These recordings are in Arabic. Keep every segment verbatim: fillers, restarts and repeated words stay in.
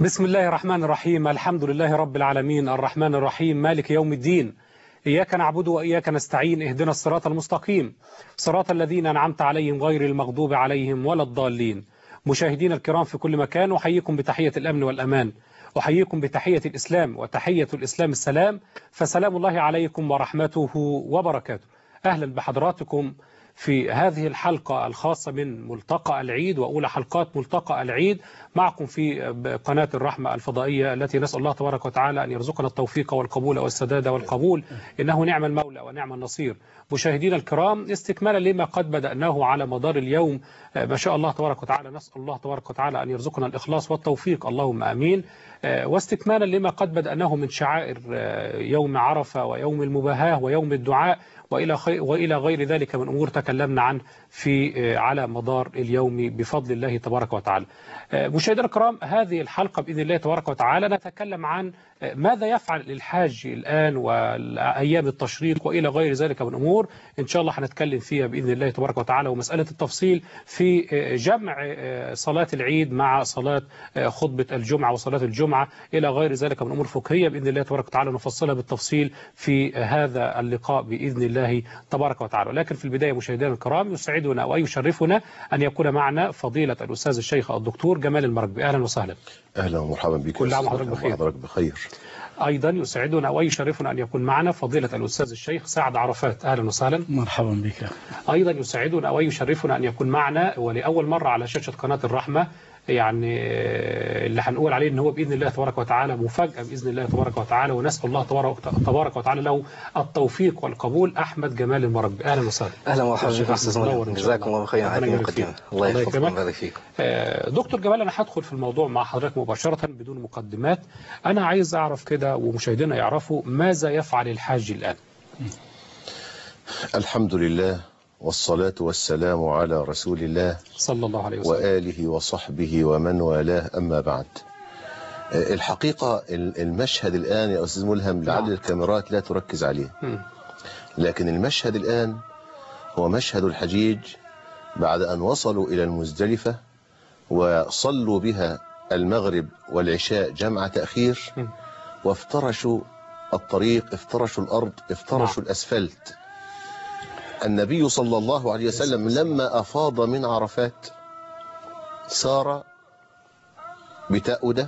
بسم الله الرحمن الرحيم. الحمد لله رب العالمين الرحمن الرحيم مالك يوم الدين. إياك نعبد وإياك نستعين. اهدنا الصراط المستقيم صراط الذين أنعمت عليهم غير المغضوب عليهم ولا الضالين. مشاهدينا الكرام في كل مكان، أحييكم بتحية الأمن والأمان، أحييكم بتحية الإسلام، وتحية الإسلام السلام، فسلام الله عليكم ورحمته وبركاته. أهلا بحضراتكم في هذه الحلقة الخاصة من ملتقى العيد وأولى حلقات ملتقى العيد معكم في قناة الرحمة الفضائية، التي نسأل الله تبارك وتعالى أن يرزقنا التوفيق والقبول والسداد والقبول، إنه نعم المولى ونعم النصير. مشاهدينا الكرام، استكمالا لما قد بدأناه على مدار اليوم ما شاء الله تبارك وتعالى، نسأل الله تبارك وتعالى أن يرزقنا الإخلاص والتوفيق، اللهم آمين. واستكمالا لما قد بدأناه من شعائر يوم عرفة ويوم المباهاة ويوم الدعاء وإلى وإلى غير ذلك من أمور تكلمنا عنه في على مدار اليوم بفضل الله تبارك وتعالى. مشاهدينا الكرام، هذه الحلقة بإذن الله تبارك وتعالى نتكلم عن ماذا يفعل الحاج الآن وأيام التشريق وإلى غير ذلك من أمور إن شاء الله هنتكلم فيها بإذن الله تبارك وتعالى، ومسألة التفصيل في جمع صلاة العيد مع صلاة خطبة الجمعة وصلاة الجمعة إلى غير ذلك من أمور فقهية بإذن الله تبارك وتعالى نفصلها بالتفصيل في هذا اللقاء بإذن الله تبارك وتعالى. لكن في البداية مشاهدينا الكرام، يسعدنا ويشرفنا أن يكون معنا فضيلة الأستاذ الشيخ الدكتور جمال المرغبي. أهلا وسهلا. أهلا ومرحبا بك. كل عام وحضرتك بخير. وحضرتك بخير. أيضا يسعدنا ويشرفنا أن يكون معنا فضيلة الأستاذ الشيخ سعد عرفات. أهلا وسهلا. مرحبا بك. أيضا يسعدنا ويشرفنا أن يكون معنا ولأول مرة على شاشة قناة الرحمة، يعني اللي هنقول عليه ان هو باذن الله تبارك وتعالى مفاجاه باذن الله تبارك وتعالى، ونسال الله تبارك وتعالى له التوفيق والقبول، احمد جمال المرغبي. اهلا وسهلا. اهلا ومرحبا بك استاذ منور، جزاكم الله خيرا على المقدمه. الله يحفظكم ويبارك فيكم. دكتور جمال، انا هدخل في الموضوع مع حضرتك مباشره بدون مقدمات. انا عايز اعرف كده ومشاهدينا يعرفوا ماذا يفعل الحاج الان. الحمد لله والصلاة والسلام على رسول الله صلى الله عليه وسلم وآله وصحبه ومن والاه، أما بعد. الحقيقة المشهد الآن يا أستاذ ملهم لعل الكاميرات لا تركز عليه، لكن المشهد الآن هو مشهد الحجيج بعد أن وصلوا إلى المزدلفة وصلوا بها المغرب والعشاء جمع تأخير، وافترشوا الطريق، افترشوا الأرض، افترشوا الأسفلت. النبي صلى الله عليه وسلم لما أفاض من عرفات سار بتأودة،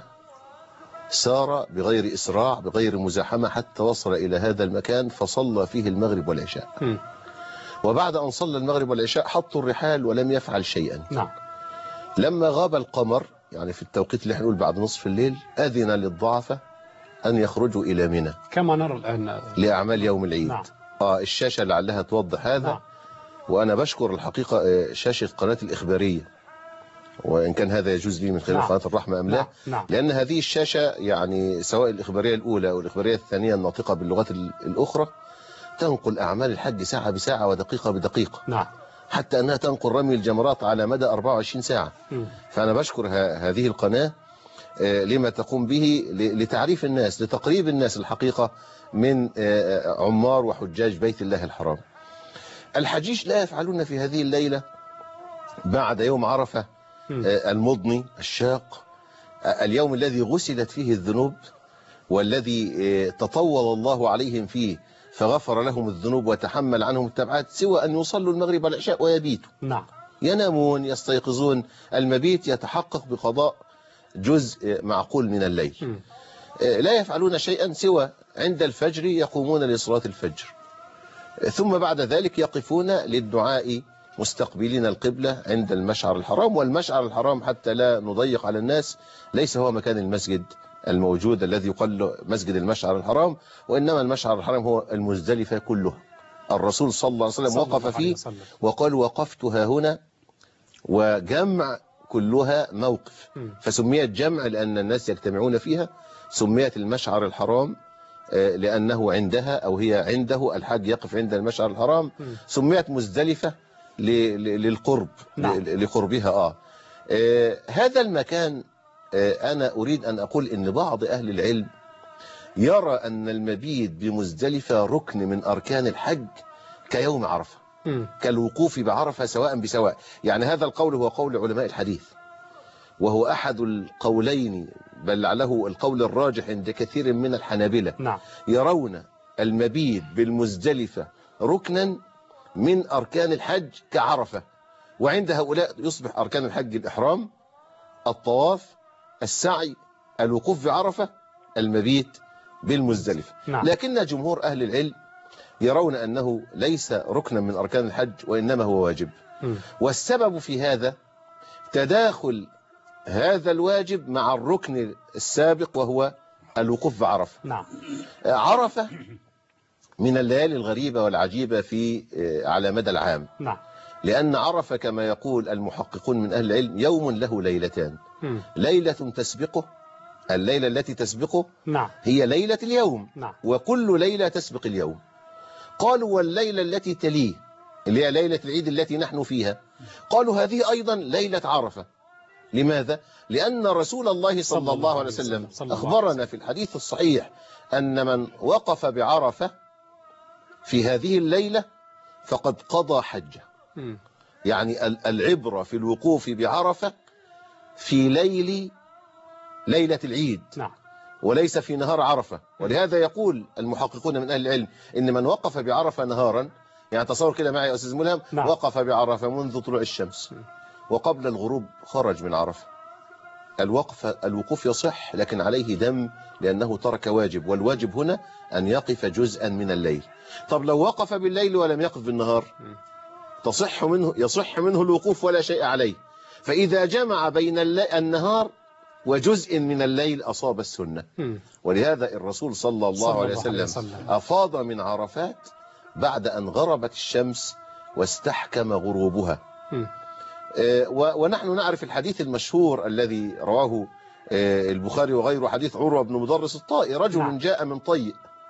سار بغير إسراع بغير مزاحمة حتى وصل إلى هذا المكان فصلى فيه المغرب والعشاء. م. وبعد أن صلى المغرب والعشاء حطوا الرحال ولم يفعل شيئا. نعم. لما غاب القمر، يعني في التوقيت اللي احنا نقول بعد نصف الليل، أذن للضعفة أن يخرجوا إلى منى كما نرى الآن لأعمال يوم العيد. نعم. آه الشاشة لعلها توضح هذا. نعم. وأنا بشكر الحقيقة شاشة قناة الإخبارية، وإن كان هذا يجوز لي من خلال نعم. قناة الرحمة أم لا. نعم. نعم. لأن هذه الشاشة يعني سواء الإخبارية الأولى أو الإخبارية الثانية الناطقة باللغات الأخرى تنقل أعمال الحج ساعة بساعة ودقيقة بدقيقة. نعم. حتى أنها تنقل رمي الجمرات على مدى أربعة وعشرين ساعة. م. فأنا بشكر هذه القناة لما تقوم به لتعريف الناس، لتقريب الناس الحقيقة من عمار وحجاج بيت الله الحرام. الحجيج لا يفعلون في هذه الليلة بعد يوم عرفة المضني الشاق، اليوم الذي غسلت فيه الذنوب والذي تطول الله عليهم فيه فغفر لهم الذنوب وتحمل عنهم التبعات، سوى أن يصلوا المغرب والعشاء ويبيتوا. نعم. ينامون يستيقظون، المبيت يتحقق بقضاء جزء معقول من الليل. م. لا يفعلون شيئا سوى عند الفجر يقومون لصلاة الفجر، ثم بعد ذلك يقفون للدعاء مستقبلين القبلة عند المشعر الحرام. والمشعر الحرام حتى لا نضيق على الناس ليس هو مكان المسجد الموجود الذي يقال مسجد المشعر الحرام، وإنما المشعر الحرام هو المزدلفة كلها. الرسول صلى الله عليه وسلم وقف فيه وقال وقفتها هنا، وجمع كلها موقف، فسميت جمع لأن الناس يجتمعون فيها، سميت المشعر الحرام لأنه عندها أو هي عنده، الحاج يقف عند المشعر الحرام. سميت مزدلفة للقرب. نعم. لقربها. آه. آه هذا المكان آه أنا أريد أن أقول إن بعض أهل العلم يرى أن المبيت بمزدلفة ركن من أركان الحج كيوم عرفة، م. كالوقوف بعرفة سواء بسواء. يعني هذا القول هو قول علماء الحديث، وهو أحد القولين بل لعله القول الراجح عند كثير من الحنابلة نعم. يرون المبيت بالمزدلفة ركنا من أركان الحج كعرفة، وعند هؤلاء يصبح أركان الحج الإحرام، الطواف، السعي، الوقوف بعرفة، المبيت بالمزدلفة. نعم. لكن جمهور أهل العلم يرون أنه ليس ركنا من أركان الحج وإنما هو واجب. م. والسبب في هذا تداخل هذا الواجب مع الركن السابق وهو الوقوف بعرفة. نعم. عرفة من الليالي الغريبة والعجيبة في على مدى العام. نعم. لأن عرفة كما يقول المحققون من أهل العلم يوم له ليلتان. م. ليلة تسبقه، الليلة التي تسبقه نعم. هي ليلة اليوم. نعم. وكل ليلة تسبق اليوم. قالوا والليلة التي تليه اللي هي ليلة العيد التي نحن فيها، قالوا هذه أيضا ليلة عرفة. لماذا؟ لأن رسول الله صلى الله عليه وسلم أخبرنا في الحديث الصحيح أن من وقف بعرفة في هذه الليلة فقد قضى حجه. م. يعني العبرة في الوقوف بعرفة في ليل ليلة العيد. نعم. وليس في نهار عرفة. ولهذا يقول المحققون من أهل العلم إن من وقف بعرفة نهارا، يعني تصور كده معي يا أستاذ ملهم. نعم. وقف بعرفة منذ طلوع الشمس وقبل الغروب خرج من عرفة، الوقف الوقوف يصح لكن عليه دم لأنه ترك واجب، والواجب هنا أن يقف جزءا من الليل. طب لو وقف بالليل ولم يقف بالنهار تصح منه يصح منه الوقوف ولا شيء عليه. فإذا جمع بين النهار وجزء من الليل أصاب السنة. ولهذا الرسول صلى الله عليه وسلم أفاض من عرفات بعد أن غربت الشمس واستحكم غروبها. ونحن نعرف الحديث المشهور الذي رواه البخاري وغيره، حديث عروة بن مدرس الطائي، رجل جاء من طي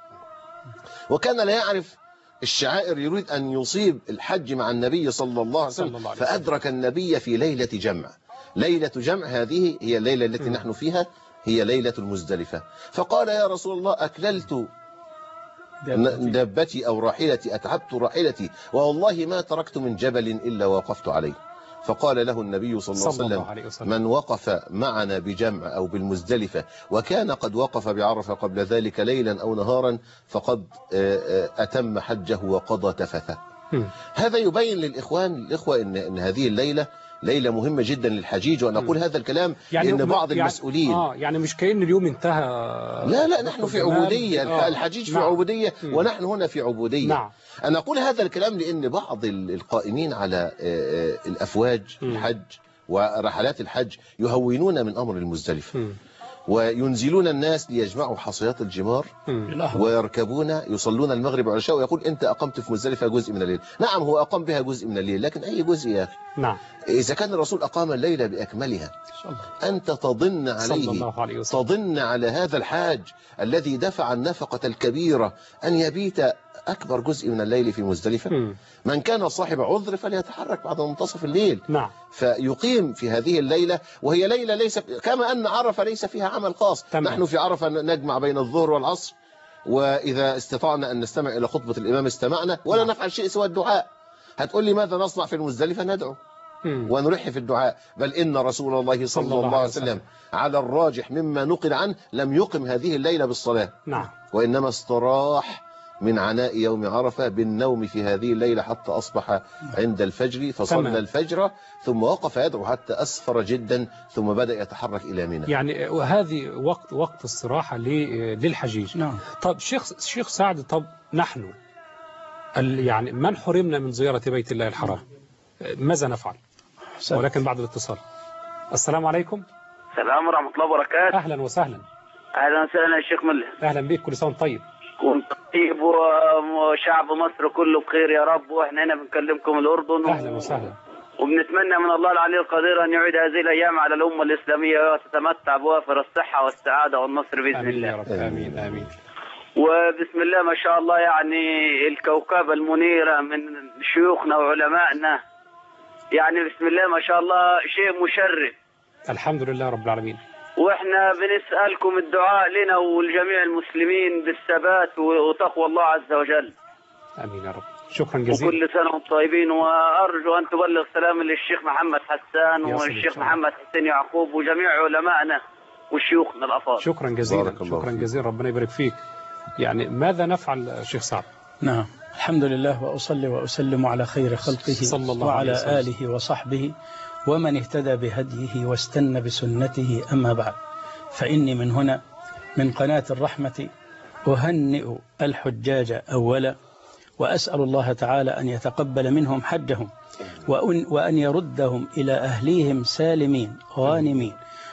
وكان لا يعرف الشعائر، يريد أن يصيب الحج مع النبي صلى الله عليه وسلم، فأدرك النبي في ليلة جمع. ليلة جمع هذه هي الليلة التي نحن فيها، هي ليلة المزدلفة. فقال يا رسول الله أكللت دابتي أو راحلتي، أتعبت راحلتي، والله ما تركت من جبل إلا وقفت عليه. فقال له النبي صلى الله عليه وسلم من وقف معنا بجمع أو بالمزدلفة وكان قد وقف بعرفة قبل ذلك ليلا أو نهارا فقد أتم حجه وقضى تفثه. هذا يبين للإخوان الإخوة إن, إن هذه الليلة ليلة مهمة جدا للحجيج. وأنا أقول هذا الكلام يعني لأن بعض يعني المسؤولين آه يعني مش كأن اليوم انتهى. لا لا نحن في عبودية. آه الحجيج في نعم. عبودية ونحن هنا في عبودية. نعم. أنا أقول هذا الكلام لأن بعض القائمين على الأفواج الحج ورحلات الحج يهونون من أمر المزدلفة وينزلون الناس ليجمعوا حصيات الجمار ويركبون يصلون المغرب والعشاء، ويقول أنت أقمت في مزدلفة جزء من الليل. نعم هو أقام بها جزء من الليل، لكن أي جزء يا أخي؟ نعم. إذا كان الرسول أقام الليلة بأكملها أنت تضن عليه تضن على هذا الحاج الذي دفع النفقة الكبيرة أن يبيت أكبر جزء من الليل في مزدلفة. م. من كان صاحب عذر فليتحرك بعد منتصف الليل. نعم. فيقيم في هذه الليلة، وهي ليلة ليس كما أن عرفة ليس فيها عمل خاص. تمام. نحن في عرفة نجمع بين الظهر والعصر، وإذا استطعنا أن نستمع إلى خطبة الإمام استمعنا، ولا نعم. نفعل شيء سوى الدعاء. هتقول لي ماذا نصنع في المزدلفة؟ ندعو م. ونلح في الدعاء. بل إن رسول الله صلى الله, الله عليه وسلم على الراجح مما نقل عنه لم يقم هذه الليلة بالصلاة. نعم. وإنما استراح من عناء يوم عرفة بالنوم في هذه الليلة حتى أصبح عند الفجر فصلى الفجر ثم وقف يدعو حتى أسفر جدا ثم بدأ يتحرك إلى منى. يعني وهذه وقت وقت الصراحة للحجيج. نعم. طب شيخ شيخ سعد، طب نحن يعني من حرمنا من زيارة بيت الله الحرام ماذا نفعل؟ ولكن بعد الاتصال. السلام عليكم. السلام ورحمة الله وبركاته. أهلا وسهلا. أهلا وسهلا يا شيخ ملح. أهلا بك، كل سنة طيب. وانت طيب وشعب مصر كله بخير يا رب، واحنا هنا بنكلمكم الأردن. أهلا وسهلا. وبنتمنى من الله العلي القدير أن يعيد هذه الأيام على الأمة الإسلامية وتتمتع بوافر الصحة والسعادة والنصر بإذن آمين الله. يا رب. آمين آمين. وبسم الله ما شاء الله، يعني الكوكبة المنيرة من شيوخنا وعلمائنا، يعني بسم الله ما شاء الله شيء مشرف. الحمد لله رب العالمين. واحنا بنسألكم الدعاء لنا ولجميع المسلمين بالثبات وتقوى الله عز وجل. امين يا رب. شكرا جزيلا. وكل سنة وانتم طيبين، وارجو ان تبلغ سلام للشيخ محمد حسان والشيخ محمد حسين يعقوب وجميع علمائنا وشيوخنا الأفاضل. شكرا جزيلا شكرا جزيلا ربنا يبارك فيك. يعني ماذا نفعل شيخ سعد؟ نعم الحمد لله وأصلي وأسلم على خير خلقه صلى الله وعلى عليه آله وصحبه ومن اهتدى بهديه واستنى بسنته. أما بعد، فإني من هنا من قناة الرحمة أهنئ الحجاج أولا، وأسأل الله تعالى أن يتقبل منهم حجهم وأن, وأن يردهم إلى أهليهم سالمين غانمين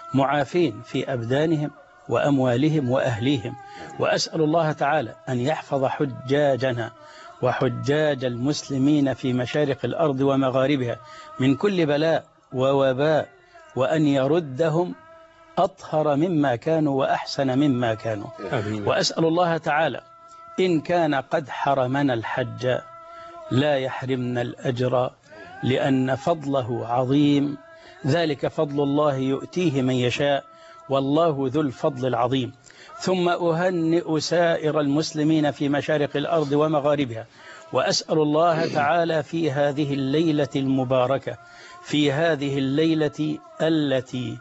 معافين في أبدانهم وأموالهم وأهليهم. وأسأل الله تعالى أن يحفظ حجاجنا وحجاج المسلمين في مشارق الأرض ومغاربها من كل بلاء ووباء، وأن يردهم أطهر مما كانوا وأحسن مما كانوا. وأسأل الله تعالى إن كان قد حرمنا الحج لا يحرمنا الأجر، لأن فضله عظيم، ذلك فضل الله يؤتيه من يشاء والله ذو الفضل العظيم. ثم أهنئ سائر المسلمين في مشارق الأرض ومغاربها، وأسأل الله تعالى في هذه الليلة المباركة، في هذه الليلة التي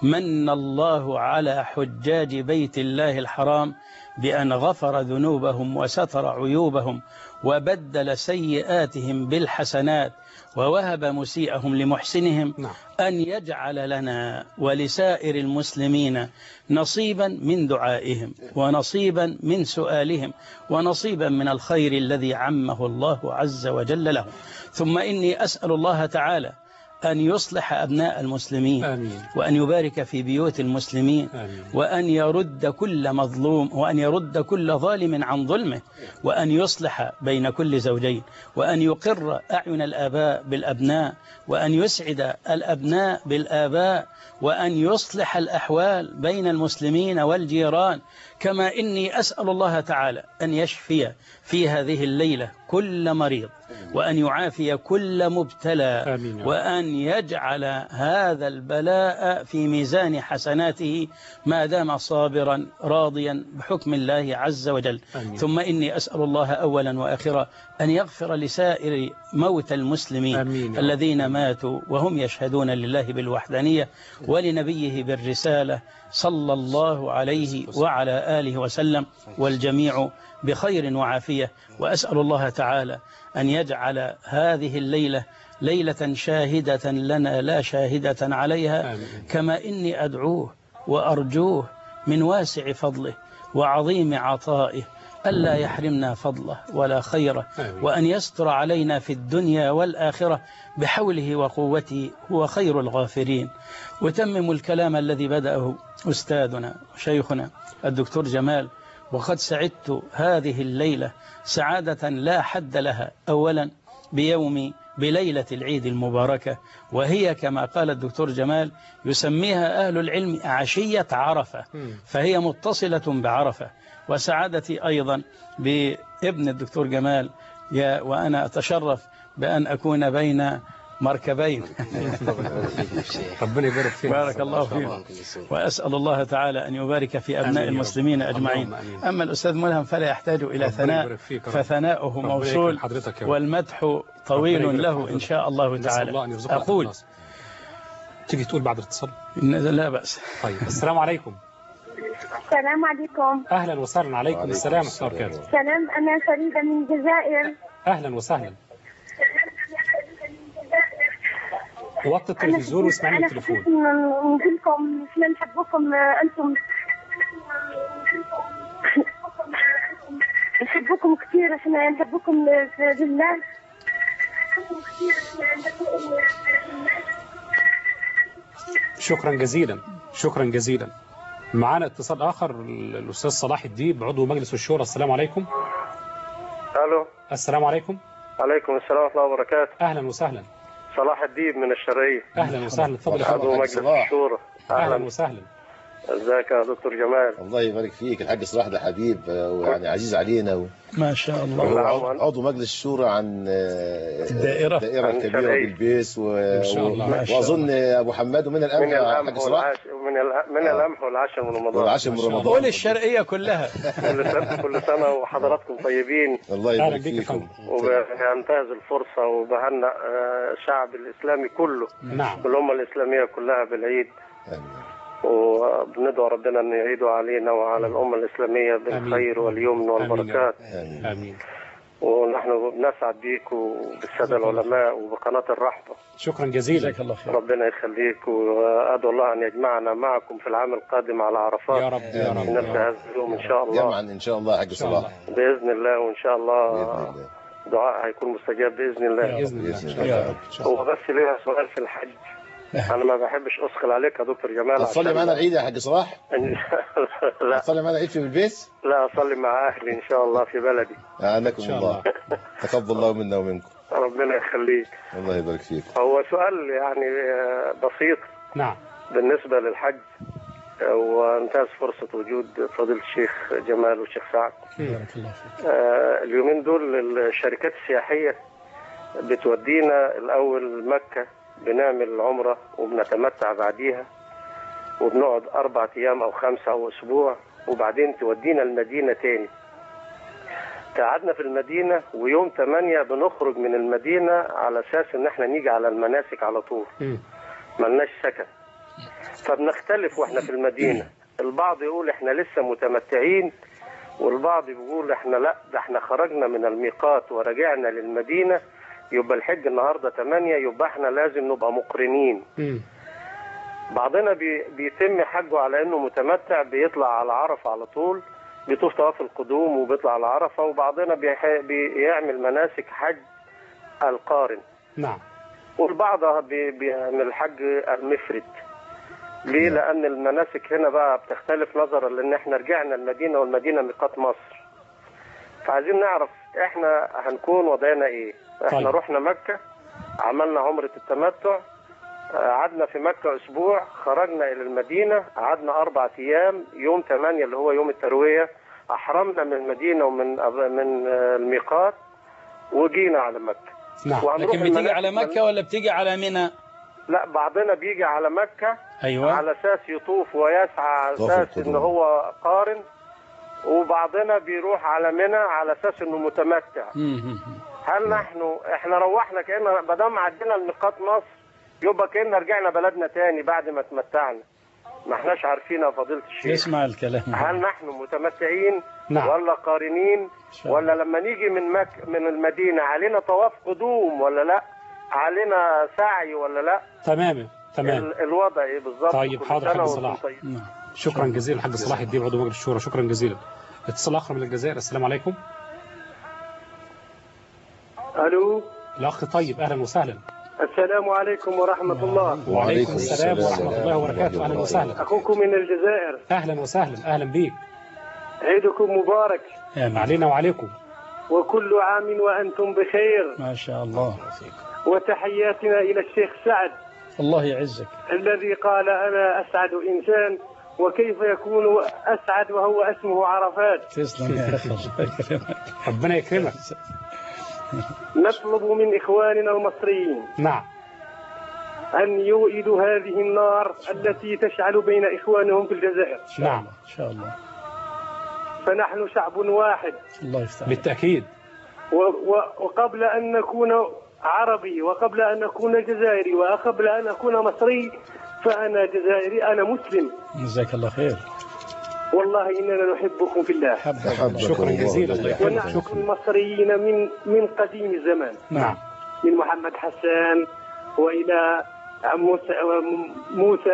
من الله على حجاج بيت الله الحرام بأن غفر ذنوبهم وستر عيوبهم وبدل سيئاتهم بالحسنات ووهب مسيئهم لمحسنهم، نعم. أن يجعل لنا ولسائر المسلمين نصيبا من دعائهم ونصيبا من سؤالهم ونصيبا من الخير الذي عمه الله عز وجل لهم. ثم إني أسأل الله تعالى أن يصلح أبناء المسلمين، آمين. وأن يبارك في بيوت المسلمين، آمين. وأن يرد كل مظلوم وأن يرد كل ظالم عن ظلمه، وأن يصلح بين كل زوجين، وأن يقر أعين الآباء بالأبناء، وأن يسعد الأبناء بالآباء، وأن يصلح الأحوال بين المسلمين والجيران. كما إني أسأل الله تعالى أن يشفي في هذه الليلة كل مريض، وأن يعافي كل مبتلى، وأن يجعل هذا البلاء في ميزان حسناته ما دام صابرا راضيا بحكم الله عز وجل. آمين. ثم إني أسأل الله أولا وآخرا أن يغفر لسائر موتى المسلمين، آمين. الذين ماتوا وهم يشهدون لله بالوحدانية ولنبيه بالرسالة صلى الله عليه وعلى آله وسلم، والجميع بخير وعافية. وأسأل الله تعالى أن يجعل هذه الليلة ليلة شاهدة لنا لا شاهدة عليها. آمين. كما إني أدعوه وأرجوه من واسع فضله وعظيم عطائه ألا يحرمنا فضله ولا خيره، آمين. وأن يستر علينا في الدنيا والآخرة بحوله وقوته، هو خير الغافرين. وتمم الكلام الذي بدأه أستاذنا وشيخنا الدكتور جمال، وقد سعدت هذه الليلة سعادة لا حد لها، أولا بيوم بليلة العيد المباركة، وهي كما قال الدكتور جمال يسميها أهل العلم عشية عرفة، فهي متصلة بعرفة. وسعادتي أيضا بابن الدكتور جمال، وأنا أتشرف بأن أكون بين مركبين. ربنا يبارك فيك. بارك الله فيكم، وأسأل الله تعالى أن يبارك في أبناء المسلمين أجمعين. أما الأستاذ ملهم فلا يحتاج إلى ثناء، فثناؤه موصول والمدح طويل له إن شاء الله تعالى. أقول تيجي تقول بعد الاتصال؟ لا بأس. طيب، السلام عليكم. السلام عليكم. أهلا وسهلا. عليكم السلام ورحمة الله وبركاته. سلام، أنا فريدة من الجزائر. أهلا وسهلا. وطي التلفزيون واسمعني من التليفون. أنا نقول لكم إحنا نحبكم أنتم، نحبكم كثير، إحنا نحبكم في الله. شكرا جزيلا شكرا جزيلا. معانا اتصال آخر، الأستاذ صلاح الديب عضو مجلس الشورى. السلام عليكم. ألو. السلام عليكم. عليكم السلام ورحمة الله وبركاته. أهلا وسهلا. صلاح الديب من الشرقية. أهلا وسهلا. تفضل يا فندم. عضو مجلس الشورى. أهلا وسهلا. ازيك يا دكتور جمال؟ الله يبارك فيك. الحاج صلاح ده حبيب ويعني عزيز علينا و... ما شاء الله. عضو مجلس الشورى عن الدائرة الدائرة الكبيرة بالبيس و... وأظن أبو حماد ومن القمح من الحاج صلاح من من القمح والعشر من رمضان. والعشر من رمضان. قول الشرقية كلها. كل سنة كل سنة وحضراتكم طيبين. الله يبارك فيكم. وبنتهز الفرصة وبهنأ الشعب الإسلامي كله. نعم. والأمة الإسلامية كلها بالعيد. آمين. و وبندعو ربنا أن يعيدوا علينا وعلى الأمة الإسلامية بالخير واليمن والبركات. آمين. آمين. ونحن بنسعد بيك وبالسادة العلماء وبقناة الرحمة. شكرا جزيلا. جزاك الله خير. ربنا يخليك، وأدعو الله أن يجمعنا معكم في العام القادم على عرفات. يا رب يا رب. في نفس هذا اليوم إن شاء الله. جمعا إن شاء الله حاج صلاح. بإذن الله، وإن شاء الله بإذن الله دعاء هيكون مستجاب بإذن الله. بإذن الله. يا رب. هو بس ليا سؤال في الحج. أنا ما بحبش أثقل عليك يا دكتور جمال. تصلي معنا العيد يا حاج صلاح؟ لا تصلي معنا العيد في البيت؟ لا، أصلي مع أهلي إن شاء الله في بلدي. أعانكم الله. تقبل الله منا ومنكم. ربنا يخليك. الله يبارك فيك. هو سؤال يعني بسيط. نعم. بالنسبة للحج، وانتهز فرصة وجود فضيلة الشيخ جمال والشيخ سعد. بارك الله فيك. آه اليومين دول الشركات السياحية بتودينا الأول مكة، بنعمل عمرة وبنتمتع بعديها، وبنقعد أربع أيام أو خمسة أو أسبوع، وبعدين تودينا المدينة تاني. قعدنا في المدينة، ويوم ثمانية بنخرج من المدينة على أساس إن احنا نيجي على المناسك على طول، ملناش سكن. فبنختلف واحنا في المدينة، البعض يقول احنا لسه متمتعين، والبعض بيقول احنا لا، ده احنا خرجنا من الميقات ورجعنا للمدينة، يبقى الحج النهاردة ثمانية، يبقى احنا لازم نبقى مقرنين. بعضنا بي بيتم حجه على انه متمتع، بيطلع على عرفة على طول، بيطوف طواف القدوم وبيطلع على عرفة. وبعضنا بيعمل مناسك حج القارن. نعم. والبعض بي بيعمل الحج المفرد. ليه؟ لأن المناسك هنا بقى بتختلف نظرا لأن احنا رجعنا المدينة، والمدينة ميقات مصر. فعايزين نعرف احنا هنكون وضعنا ايه. احنا طيب. رحنا مكة، عملنا عمرة التمتع، قعدنا في مكة أسبوع، خرجنا إلى المدينة، قعدنا أربع أيام، يوم ثمانية اللي هو يوم التروية أحرمنا من المدينة ومن من الميقات، وجينا على مكة. نعم. لكن بتيجي على مكة ولا بتيجي على منى؟ لا، بعضنا بيجي على مكة. أيوة. على أساس يطوف ويسعى، على أساس إن هو قارن. وبعضنا بيروح على منى على أساس إنه متمتع. هل نحن احنا روحنا كأن ما دام عدينا الميقات مصر، يبقى كأن رجعنا بلدنا تاني بعد ما تمتعنا؟ ما احناش عارفين يا فضيلة الشيخ. اسمع الكلام. هل نحن متمتعين؟ نعم. ولا قارنين؟ ولا لما نيجي من مك من المدينة علينا طواف قدوم ولا لا؟ علينا سعي ولا لا؟ تمام تمام. الوضع ايه بالظبط؟ طيب حاضر يا حاج صلاح. طيب. شكرا جزيلا حاج صلاح الدين عضو مجلس الشورى. شكرا جزيلا. اتصال اخر من الجزائر. السلام عليكم. الو. الاخ طيب، اهلا وسهلا. السلام عليكم ورحمة الله. وعليكم السلام ورحمة الله وبركاته. أهلا وسهلا. أخوكم من الجزائر. أهلا وسهلا. أهلا بيك. عيدكم مبارك. علينا وعليكم. وكل عام وأنتم بخير. ما شاء الله. وتحياتنا إلى الشيخ سعد. الله يعزك. الذي قال أنا أسعد إنسان، وكيف يكون أسعد وهو اسمه عرفات. تسلم يا أخي. ربنا يكرمك. نطلب من إخواننا المصريين نعم أن يوئدوا هذه النار التي تشعل بين إخوانهم في الجزائر. نعم إن شاء الله. فنحن شعب واحد. الله يفتح. بالتأكيد. وقبل أن نكون عربي، وقبل أن نكون جزائري، وقبل أن أكون مصري، فأنا جزائري، أنا مسلم. جزاك الله خير. والله إننا نحبكم في الله. شكرا جزيلا. ونحن المصريين من من قديم الزمان. نعم. من محمد حسان وإلى موسى موسى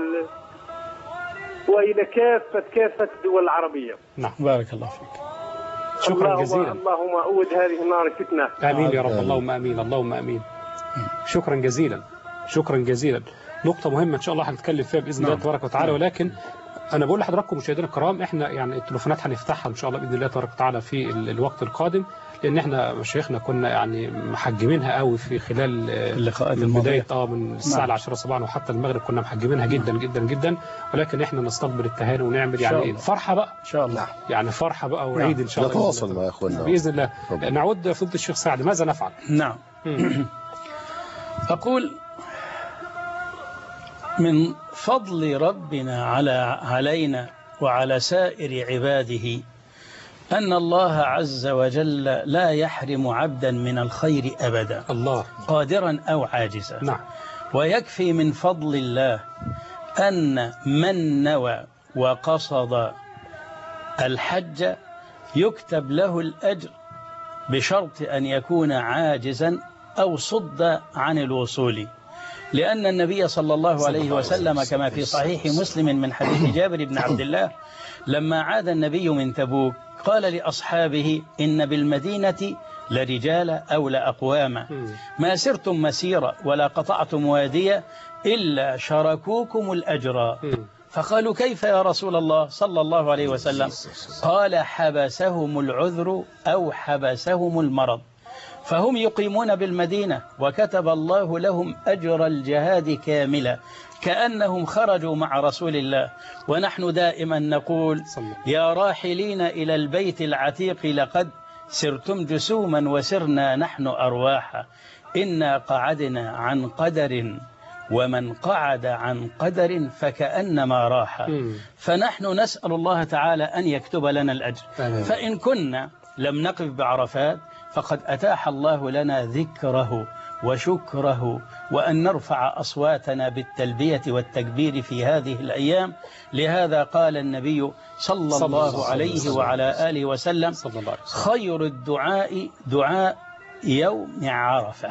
وإلى كافة كافة الدول العربية. نعم. بارك الله فيك. شكرا جزيلا. اللهم أود هذه النار الفتنة. آمين يا رب. اللهم آمين. اللهم آمين. شكرا جزيلا. شكرا جزيلا. نقطة مهمة إن شاء الله هنتكلم فيها بإذن الله تبارك وتعالى، ولكن أنا بقول لحضراتكم مشاهدينا الكرام، إحنا يعني التليفونات هنفتحها إن شاء الله بإذن الله تبارك وتعالى في الوقت القادم، لأن إحنا مشايخنا كنا يعني محجمينها قوي في خلال اللقاءات من بداية اه من الساعة العاشرة صباحا وحتى المغرب كنا محجمينها جدا جدا جدا، ولكن إحنا نستقبل التهاني ونعمل يعني فرحة بقى إن شاء الله، يعني فرحة بقى وعيد إن شاء الله. نتواصل مع إخواننا بإذن الله. نعود فضل الشيخ سعد، ماذا نفعل؟ نعم. أقول من فضل ربنا على علينا وعلى سائر عباده أن الله عز وجل لا يحرم عبدا من الخير أبدا، الله قادرا أو عاجزا. نعم. ويكفي من فضل الله أن من نوى وقصد الحج يكتب له الأجر بشرط أن يكون عاجزا أو صد عن الوصول، لأن النبي صلى الله عليه وسلم كما في صحيح مسلم من حديث جابر بن عبد الله لما عاد النبي من تبوك قال لأصحابه إن بالمدينة لرجال أو لأقواما ما سرتم مسيرة ولا قطعتم وادية إلا شركوكم الأجر. فقالوا كيف يا رسول الله صلى الله عليه وسلم؟ قال حبسهم العذر أو حبسهم المرض، فهم يقيمون بالمدينة وكتب الله لهم أجر الجهاد كاملا كأنهم خرجوا مع رسول الله. ونحن دائما نقول يا راحلين إلى البيت العتيق لقد سرتم جسوما وسرنا نحن أرواحا، إنا قعدنا عن قدر ومن قعد عن قدر فكأنما راح. فنحن نسأل الله تعالى أن يكتب لنا الأجر. فإن كنا لم نقف بعرفات فقد أتاح الله لنا ذكره وشكره وأن نرفع أصواتنا بالتلبية والتكبير في هذه الأيام. لهذا قال النبي صلى الله عليه وعلى آله وسلم خير الدعاء دعاء يوم عرفة.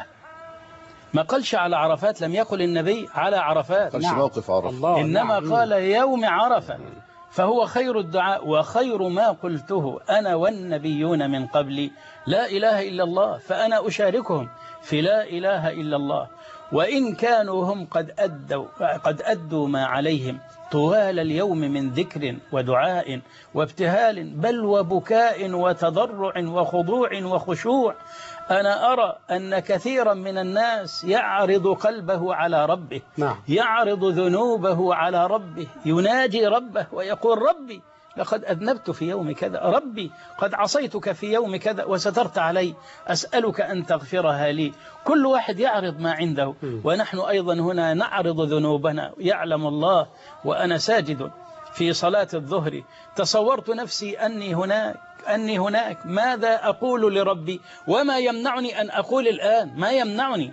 ما قالش على عرفات، لم يقل النبي على عرفات، قالش موقف عرفة، إنما قال يوم عرفة، فهو خير الدعاء. وخير ما قلته أنا والنبيون من قبلي لا إله إلا الله، فأنا أشاركهم في لا إله إلا الله. وإن كانوا هم قد أدوا, قد أدوا ما عليهم طوال اليوم من ذكر ودعاء وابتهال بل وبكاء وتضرع وخضوع وخشوع، أنا أرى أن كثيرا من الناس يعرض قلبه على ربه، نعم. يعرض ذنوبه على ربه، يناجي ربه ويقول ربي لقد أذنبت في يوم كذا، ربي قد عصيتك في يوم كذا وسترت علي، أسألك أن تغفرها لي. كل واحد يعرض ما عنده، ونحن أيضا هنا نعرض ذنوبنا. يعلم الله وأنا ساجد في صلاة الظهر تصورت نفسي أني هناك أني هناك ماذا أقول لربي وما يمنعني أن أقول الآن؟ ما يمنعني؟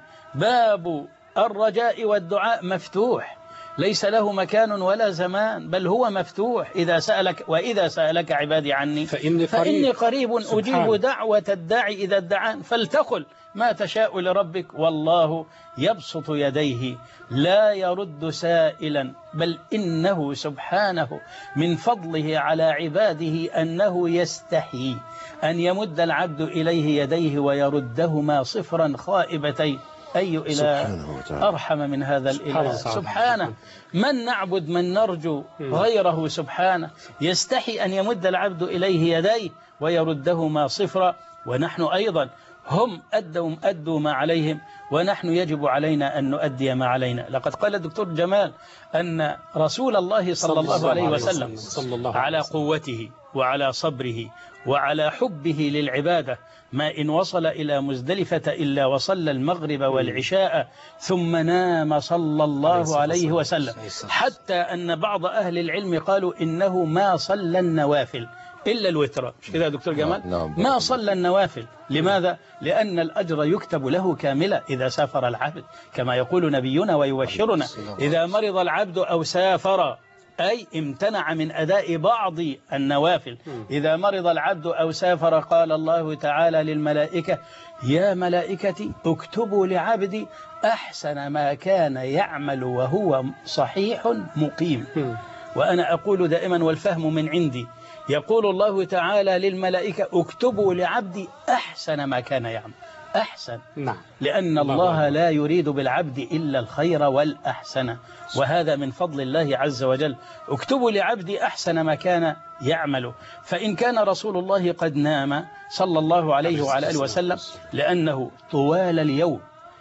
باب الرجاء والدعاء مفتوح، ليس له مكان ولا زمان، بل هو مفتوح. إذا سألك وإذا سألك عبادي عني فإني قريب, فإني قريب أجيب دعوة الداعي إذا ادعان، فلتقل ما تشاء لربك والله يبسط يديه لا يرد سائلا، بل إنه سبحانه من فضله على عباده أنه يستحي أن يمد العبد إليه يديه ويردهما صفرا خائبتين. أي إله أرحم من هذا الإله سبحانه. من نعبد من نرجو غيره سبحانه، يستحي أن يمد العبد إليه يديه ويردهما صفرا. ونحن أيضا هم أدوا, أدوا ما عليهم ونحن يجب علينا أن نؤدي ما علينا. لقد قال الدكتور جمال أن رسول الله صلى الله عليه وسلم على قوته وعلى صبره وعلى حبه للعبادة ما إن وصل إلى مزدلفة إلا وصلى المغرب والعشاء ثم نام صلى الله عليه وسلم، حتى أن بعض أهل العلم قالوا إنه ما صلى النوافل إلا الوتر. مش كده يا دكتور جمال؟ ما صلى النوافل. لماذا؟ لأن الأجر يكتب له كاملا إذا سافر العبد، كما يقول نبينا ويبشرنا إذا مرض العبد أو سافر، أي امتنع من أداء بعض النوافل. إذا مرض العبد أو سافر قال الله تعالى للملائكة يا ملائكتي اكتبوا لعبدي أحسن ما كان يعمل وهو صحيح مقيم. وأنا أقول دائما والفهم من عندي، يقول الله تعالى للملائكة اكتبوا لعبدي أحسن ما كان يعمل. أحسن، نعم. لأن الله لا يريد بالعبد إلا الخير والأحسن، وهذا من فضل الله عز وجل. اكتبوا لعبدي أحسن ما كان يعمل. فإن كان رسول الله قد نام صلى الله عليه وعلى آله وسلم لأنه طوال اليوم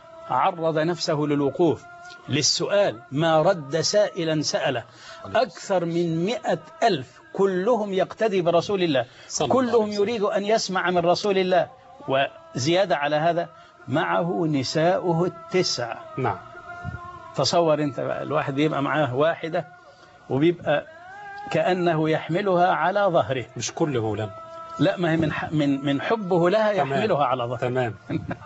عرض نفسه للوقوف للسؤال، ما رد سائلا سأله، أكثر من مئة ألف كلهم يقتدي برسول الله، كلهم يريد أن يسمع من رسول الله. وزيادة على هذا معه نساؤه التسع. نعم. تصور انت بقى الواحد بيبقى معاه واحدة وبيبقى كأنه يحملها على ظهره. مش كل مولانا. لا، ما هي من من من حبه لها يحملها على ظهره. تمام.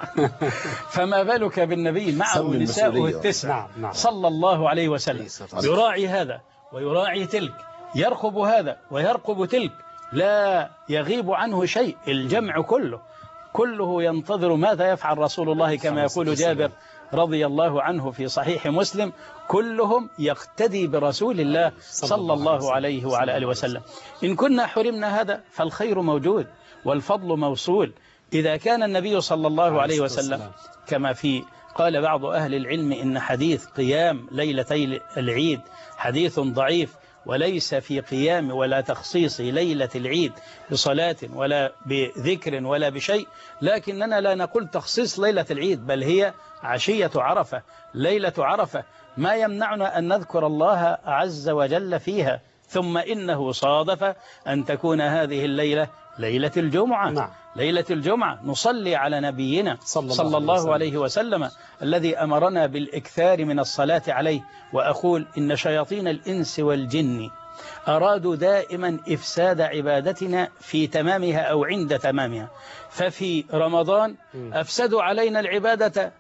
فما بالك بالنبي معه نساؤه التسع. نعم نعم. صلى الله عليه وسلم، يراعي هذا ويراعي تلك، يرقب هذا ويرقب تلك، لا يغيب عنه شيء. الجمع كله كله ينتظر ماذا يفعل رسول الله، كما يقول جابر رضي الله عنه في صحيح مسلم: كلهم يقتدي برسول الله صلى الله عليه وعلى آله وسلم. إن كنا حرمنا هذا فالخير موجود والفضل موصول. إذا كان النبي صلى الله عليه وسلم كما في قال بعض أهل العلم إن حديث قيام ليلتي العيد حديث ضعيف، وليس في قيام ولا تخصيص ليلة العيد بصلاة ولا بذكر ولا بشيء، لكننا لا نقول تخصيص ليلة العيد، بل هي عشية عرفة، ليلة عرفة، ما يمنعنا أن نذكر الله عز وجل فيها. ثم إنه صادف أن تكون هذه الليلة ليلة الجمعة. نعم. ليلة الجمعة نصلي على نبينا صلى, صلى الله, الله عليه وسلم الذي أمرنا بالإكثار من الصلاة عليه. وأقول إن شياطين الإنس والجن أرادوا دائما إفساد عبادتنا في تمامها أو عند تمامها، ففي رمضان أفسدوا علينا العبادة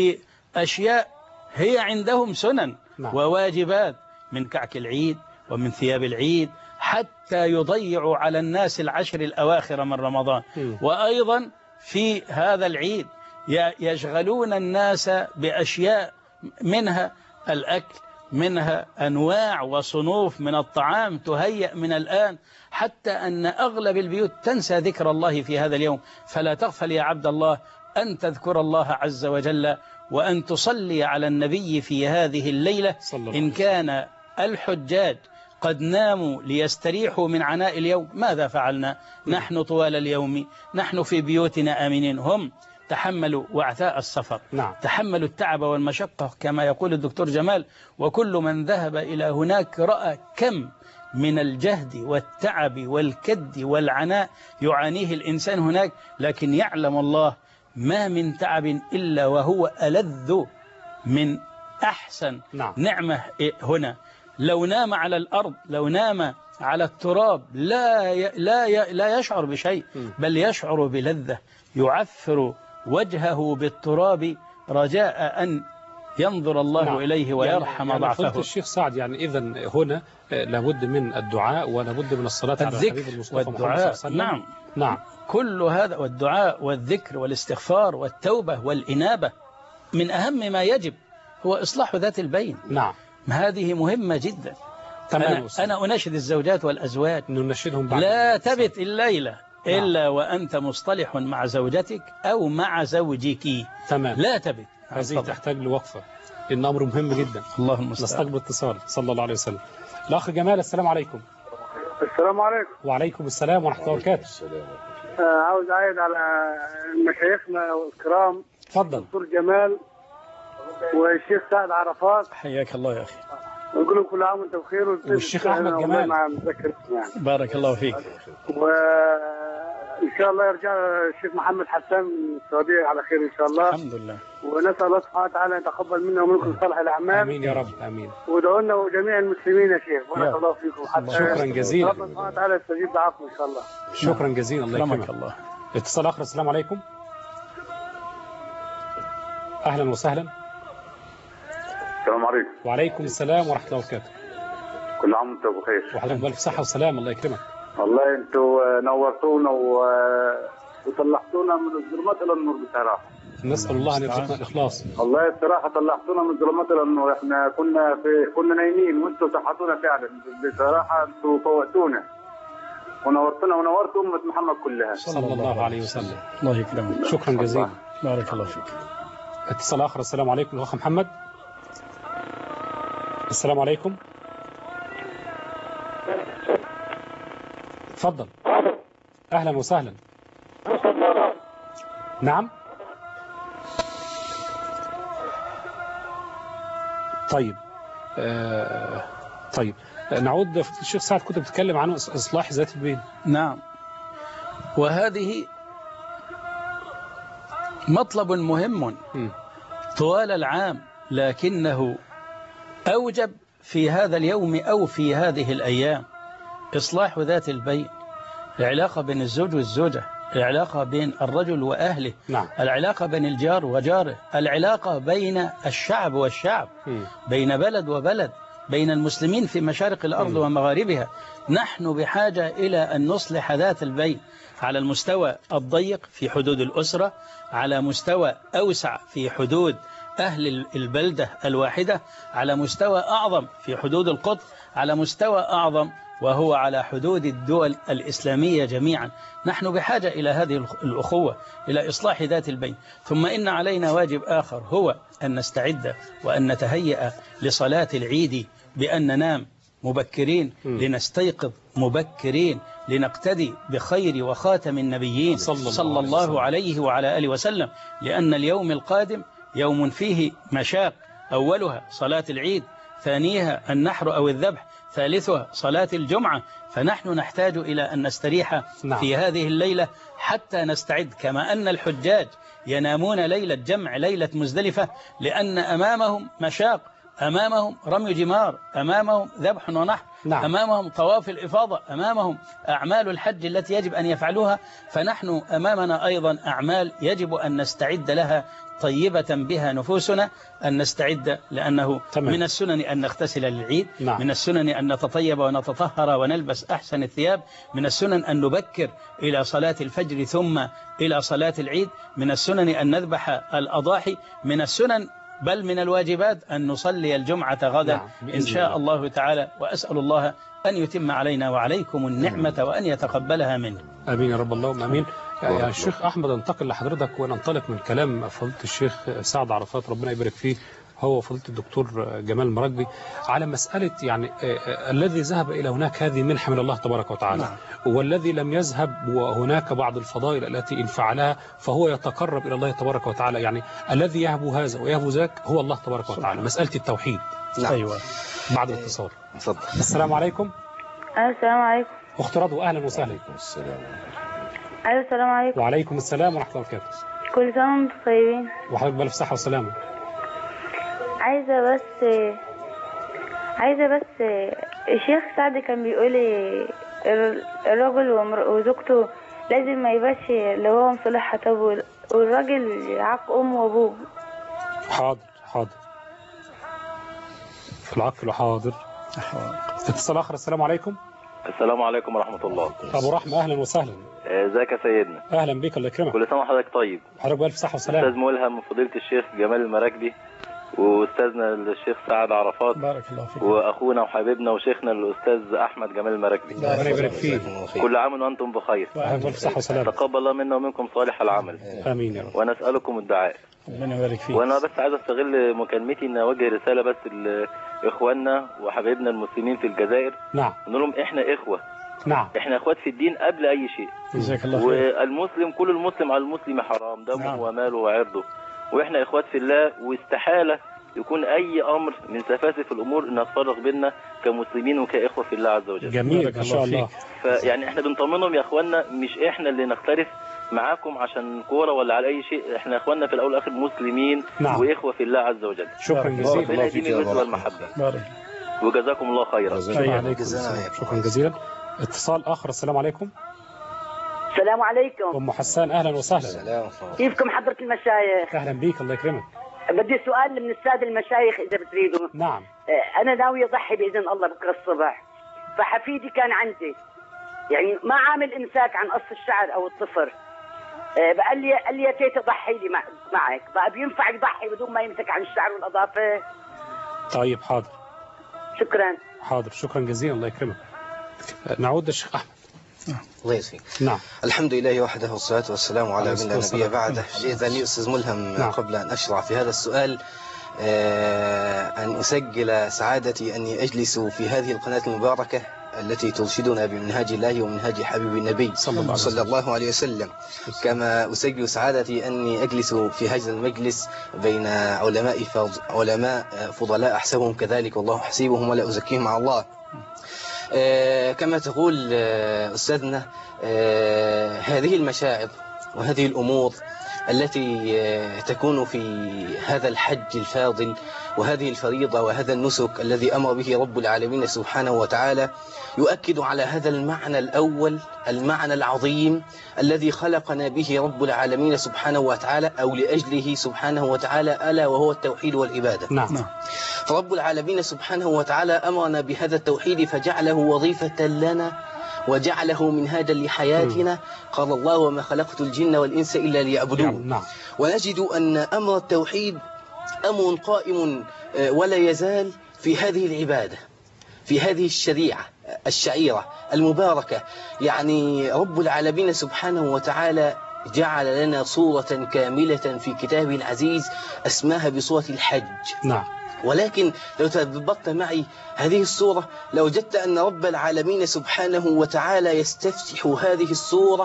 بأشياء هي عندهم سنن وواجبات، من كعك العيد ومن ثياب العيد، حتى يضيعوا على الناس العشر الأواخر من رمضان. وأيضا في هذا العيد يشغلون الناس بأشياء منها الأكل، منها أنواع وصنوف من الطعام تهيأ من الآن، حتى أن أغلب البيوت تنسى ذكر الله في هذا اليوم. فلا تغفل يا عبد الله أن تذكر الله عز وجل وأن تصلي على النبي في هذه الليلة. إن كان الحجاج قد ناموا ليستريحوا من عناء اليوم، ماذا فعلنا نحن طوال اليوم؟ نحن في بيوتنا آمنين، هم تحملوا وعثاء السفر. نعم. تحملوا التعب والمشقة كما يقول الدكتور جمال، وكل من ذهب إلى هناك رأى كم من الجهد والتعب والكد والعناء يعانيه الإنسان هناك. لكن يعلم الله ما من تعب إلا وهو ألذ من أحسن. نعم. نعمة هنا. لو نام على الأرض، لو نام على التراب، لا ي... لا ي... لا يشعر بشيء، بل يشعر بلذة، يعفر وجهه بالتراب رجاء أن ينظر الله نعم. إليه ويرحم يعني ضعفه. يعني الشيخ سعد، يعني إذن هنا لابد من الدعاء ولابد من الصلاة على الحبيب المصطفى محمد صلى الله عليه وسلم. نعم نعم كل هذا، والدعاء والذكر والاستغفار والتوبة والإنابة. من أهم ما يجب هو إصلاح ذات البين. نعم. هذه مهمة جدا. أنا, أنا أناشد الزوجات والأزواج نناشدهم بعد لا تبت الليلة إلا نعم. وأنت مصطلح مع زوجتك أو مع زوجك. تمام. لا تبت. هذه تحتاج لوقفة، إن أمر مهم جدا. اللهم المستعان. نستقبل اتصال. صلى الله عليه وسلم. الأخ جمال، السلام عليكم. السلام عليكم. وعليكم السلام ورحمة الله وبركاته. آه عاوز أعيد على مشايخنا الكرام. تفضل. الدكتور جمال والشيخ سعد عرفات، حياك الله يا أخي. ونقول لهم كل عام وانتم بخير. والشيخ أحمد جمال مع مذكر يعني. بارك الله فيك. وإن شاء الله يرجع الشيخ محمد حسان من السعودية على خير إن شاء الله. الحمد لله. ونسأل الله سبحانه وتعالى أن يتقبل منا ومنكم صالح الأعمال. آمين يا رب. آمين. وادعوا لنا وجميع المسلمين يا شيخ. بارك الله فيكم. حتى شكرا جزيلا. ربنا سبحانه وتعالى يستجيب دعاءكم إن شاء الله. شكرا جزيلا. الله يكرمك. الله. اتصال آخر. السلام عليكم. أهلا وسهلا. السلام عليكم. وعليكم السلام ورحمة الله وبركاته. كل عام وانتم بخير. وحضرتك بألف صحة وسلام. الله يكرمك. والله انتوا نورتونا وطلعتونا من الظلمات الى النور بصراحه. نسأل الله ان يرزقنا الاخلاص. والله الصراحه طلعتونا من الظلمات الى النور، احنا كنا في كنا نايمين وانتوا صحتونا فعلا بصراحه. انتوا فوقتونا ونورتونا ونورت امه محمد كلها صلى الله عليه وسلم. الله يكرمك. شكرا جزيلا. بارك الله فيك. اتصال اخر. السلام عليكم الاخ محمد. السلام عليكم. تفضل. اهلا وسهلا. نعم. طيب آه طيب نعود. الشيخ سعد كنت بتتكلم عنه إصلاح ذات البين. نعم. وهذه مطلب مهم طوال العام، لكنه أوجب في هذا اليوم أو في هذه الأيام إصلاح ذات البين. العلاقة بين الزوج والزوجة، العلاقة بين الرجل وأهله، نعم. العلاقة بين الجار وجاره، العلاقة بين الشعب والشعب، م. بين بلد وبلد، بين المسلمين في مشارق الأرض م. ومغاربها. نحن بحاجة إلى أن نصلح ذات البين على المستوى الضيق في حدود الأسرة، على مستوى أوسع في حدود أهل البلدة الواحدة، على مستوى أعظم في حدود القطر، على مستوى أعظم وهو على حدود الدول الإسلامية جميعا. نحن بحاجة إلى هذه الأخوة، إلى إصلاح ذات البين. ثم إن علينا واجب آخر، هو أن نستعد وأن نتهيأ لصلاة العيد بأن ننام مبكرين، م. لنستيقظ مبكرين، لنقتدي بخير وخاتم النبيين صلى, صلى الله عليه وعلى آله وسلم، لأن اليوم القادم يوم فيه مشاق، أولها صلاة العيد، ثانيها النحر أو الذبح، ثالثها صلاة الجمعة. فنحن نحتاج إلى أن نستريح نعم. في هذه الليلة حتى نستعد، كما أن الحجاج ينامون ليلة جمع، ليلة مزدلفة، لأن أمامهم مشاق، أمامهم رمي جمار، أمامهم ذبح ونحر، نعم. أمامهم طواف الإفاضة، أمامهم أعمال الحج التي يجب أن يفعلوها. فنحن أمامنا أيضا أعمال يجب أن نستعد لها طيبة بها نفوسنا، أن نستعد، لأنه تمام. من السنن أن نغتسل للعيد، نعم. من السنن أن نتطيب ونتطهر ونلبس أحسن الثياب، من السنن أن نبكر إلى صلاة الفجر ثم إلى صلاة العيد، من السنن أن نذبح الأضاحي، من السنن بل من الواجبات أن نصلي الجمعة غدا نعم. إن شاء الله تعالى. وأسأل الله أن يتم علينا وعليكم النعمة وأن يتقبلها منه. آمين يا رب اللهم آمين. يعني الشيخ أحمد انتقل لحضرتك وننطلق من كلام فضيلة الشيخ سعد عرفات ربنا يبارك فيه هو وفضيلة الدكتور جمال المراكبي على مسألة يعني الذي ذهب إلى هناك هذه منحة من الله تبارك وتعالى، نعم. والذي لم يذهب وهناك بعض الفضائل التي إن فعلها فهو يتقرب إلى الله تبارك وتعالى. يعني الذي يهب هذا ويهب ذاك هو الله تبارك وتعالى. مسألة التوحيد. نعم. أيوة. بعد الاتصال. السلام عليكم. السلام عليكم. أخت رضوى أهلا وسهلا. أيوة السلام عليكم. وعليكم السلام ورحمة الله وبركاته. كل سنة وانتم طيبين. وحضرتك بألف صحة وسلامة. عايزة بس عايزة بس الشيخ سعد كان بيقول الراجل وزوجته لازم ما يبقاش اللي هو مصلحها، طب والراجل يعاق أمه وأبوه. حاضر حاضر في العقل حاضر. اتصال آخر. السلام عليكم. السلام عليكم ورحمة الله. أبو رحمة أهلا وسهلا. ازيك يا سيدنا؟ أهلا بك الله يكرمك. كل سنة وحضرتك طيب. حضرتك بألف صحة وسلامة. أستاذ ملهم فضيلة الشيخ جمال المراكبي وأستاذنا الشيخ سعد عرفات، بارك الله فيك، وأخونا وحبيبنا وشيخنا الأستاذ أحمد جمال المراكبي. ربنا يبارك فيك. كل عام وأنتم بخير. بألف صحة وسلامة. تقبل الله منا ومنكم صالح العمل. آمين يا رب. ونسألكم الدعاء. ربنا يبارك فيك. وأنا بس عايز أستغل مكالمتي إن أوجه رسالة بس لإخواننا وحبايبنا المسلمين في الجزائر. نعم. نقول لهم إحنا إخوة. نعم. إحنا إخوات في الدين قبل أي شيء. جزاك الله خير. والمسلم كل المسلم على المسلم حرام دمه نعم. وماله وعرضه، وإحنا إخوات في الله، واستحالة يكون أي أمر من سفاسف الأمور إن نتفرق بيننا كمسلمين وكإخوة في الله عز وجل. جميل ما شاء الله. فيعني إحنا بنطمنهم يا إخواننا، مش إحنا اللي نختلف معاكم عشان كورة ولا على أي شيء، إحنا إخواننا في الأول والآخر مسلمين نعم. وإخوة في الله عز وجل. شكرا جزيلا. ربنا يديم الوزن والمحبة. وجزاكم الله خيرا. شكرا جزيلا. اتصال آخر. السلام عليكم. السلام عليكم. أم حسان أهلا وسهلا. السلام. كيفكم حضرة المشايخ؟ أهلا بيك الله يكرمك. بدي سؤال من السادة المشايخ إذا بتريدوا. نعم. أنا ناوي أضحي بإذن الله بكرة الصبح، فحفيدي كان عندي يعني ما عامل إمساك عن قص الشعر أو الطفر، بقال لي قال لي يا تيتا ضحي لي معك، بقى بينفع يضحي بدون ما يمسك عن الشعر والأظافر؟ طيب حاضر. شكرا. حاضر شكرا جزيلا الله يكرمك. نعود للشيخ أحمد. الله يسعدك. نعم. الحمد لله وحده والصلاة والسلام على من لا نبي بعده. جئتني أستاذ ملهم نعم. قبل أن أشرع في هذا السؤال أن أسجل سعادتي أني أجلس في هذه القناة المباركة التي ترشدنا بمنهاج الله ومنهاج حبيب النبي صلى الله, صلى الله عليه وسلم، كما أسجل سعادتي أني أجلس في هذا المجلس بين علماء علماء فضلاء أحسبهم كذلك والله حسيبهم ولا أزكيهم على الله. كما تقول أستاذنا، هذه المشاعر وهذه الأمور التي تكون في هذا الحج الفاضل وهذه الفريضة وهذا النسك الذي أمر به رب العالمين سبحانه وتعالى يؤكد على هذا المعنى الأول، المعنى العظيم الذي خلقنا به رب العالمين سبحانه وتعالى أو لأجله سبحانه وتعالى، ألا وهو التوحيد والعبادة. نعم. فرب العالمين سبحانه وتعالى أمرنا بهذا التوحيد فجعله وظيفة لنا وجعله منهاجا لحياتنا. قال الله: وما خلقت الجن والإنس إلا ليعبدون. نعم. ونجد أن أمر التوحيد أمر قائم ولا يزال في هذه العبادة، في هذه الشريعة الشعيرة المباركة. يعني رب العالمين سبحانه وتعالى جعل لنا صورة كاملة في كتابه العزيز اسمها بصورة الحج. نعم. ولكن لو تدبرت معي هذه الصورة لوجدت أن رب العالمين سبحانه وتعالى يستفتح هذه الصورة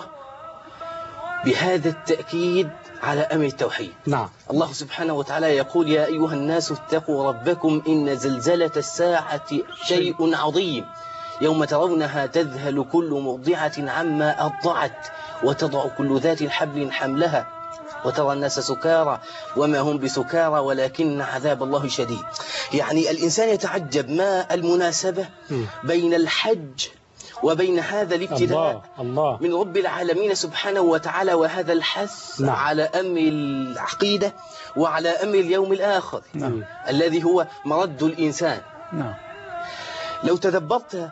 بهذا التأكيد على أمر التوحيد. نعم. الله سبحانه وتعالى يقول: يا أيها الناس اتقوا ربكم إن زلزلة الساعة شيء عظيم يوم ترونها تذهل كل مرضعة عما أرضعت وتضع كل ذات حمل حملها وترى الناس سكارى وما هم بسكارى ولكن عذاب الله شديد. يعني الإنسان يتعجب ما المناسبة بين الحج وبين هذا الابتلاء الله الله. من رب العالمين سبحانه وتعالى وهذا الحث نعم. على أمر العقيدة وعلى أمر اليوم الآخر نعم. الذي هو مرد الإنسان نعم. لو تدبرت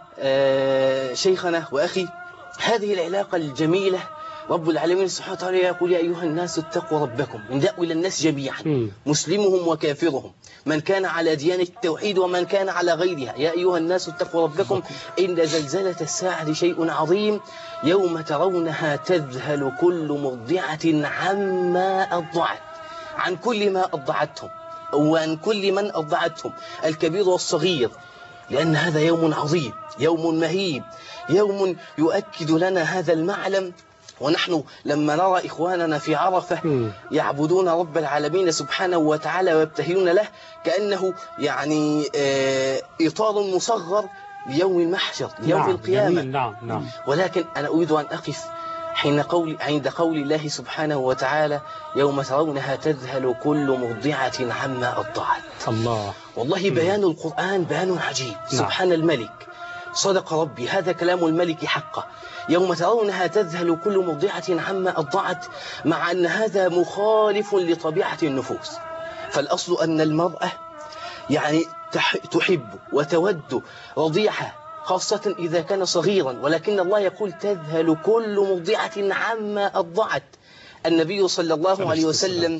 شيخنا وأخي هذه العلاقة الجميلة، رب العالمين سبحانه وتعالى يقول: يا أيها الناس اتقوا ربكم، ندعو إلى الناس جميعا م. مسلمهم وكافرهم، من كان على ديانة التوحيد ومن كان على غيرها. يا أيها الناس اتقوا ربكم إن زلزلة الساعة شيء عظيم يوم ترونها تذهل كل مرضعة عما أرضعت، عن كل ما أرضعتهم وعن كل من أرضعتهم الكبير والصغير، لأن هذا يوم عظيم، يوم مهيب، يوم يؤكد لنا هذا المعلم. ونحن لما نرى إخواننا في عرفة يعبدون رب العالمين سبحانه وتعالى ويبتهلون له كأنه يعني إطار مصغر ليوم المحشر، ليوم نعم القيامة. نعم نعم. ولكن أنا أريد أن أقف حين قول عند قول الله سبحانه وتعالى: يوم ترونها تذهل كل مرضعة عما أرضعت. الله. والله بيان القرآن بيان عجيب. نعم. سبحان الملك، صدق ربي، هذا كلام الملك حقه. يوم ترونها تذهل كل مرضعة عما أرضعت، مع أن هذا مخالف لطبيعة النفوس. فالأصل أن المرأة يعني تحب وتود رضيعها خاصة إذا كان صغيرا، ولكن الله يقول تذهل كل مرضعة عما أرضعت. النبي صلى الله عليه وسلم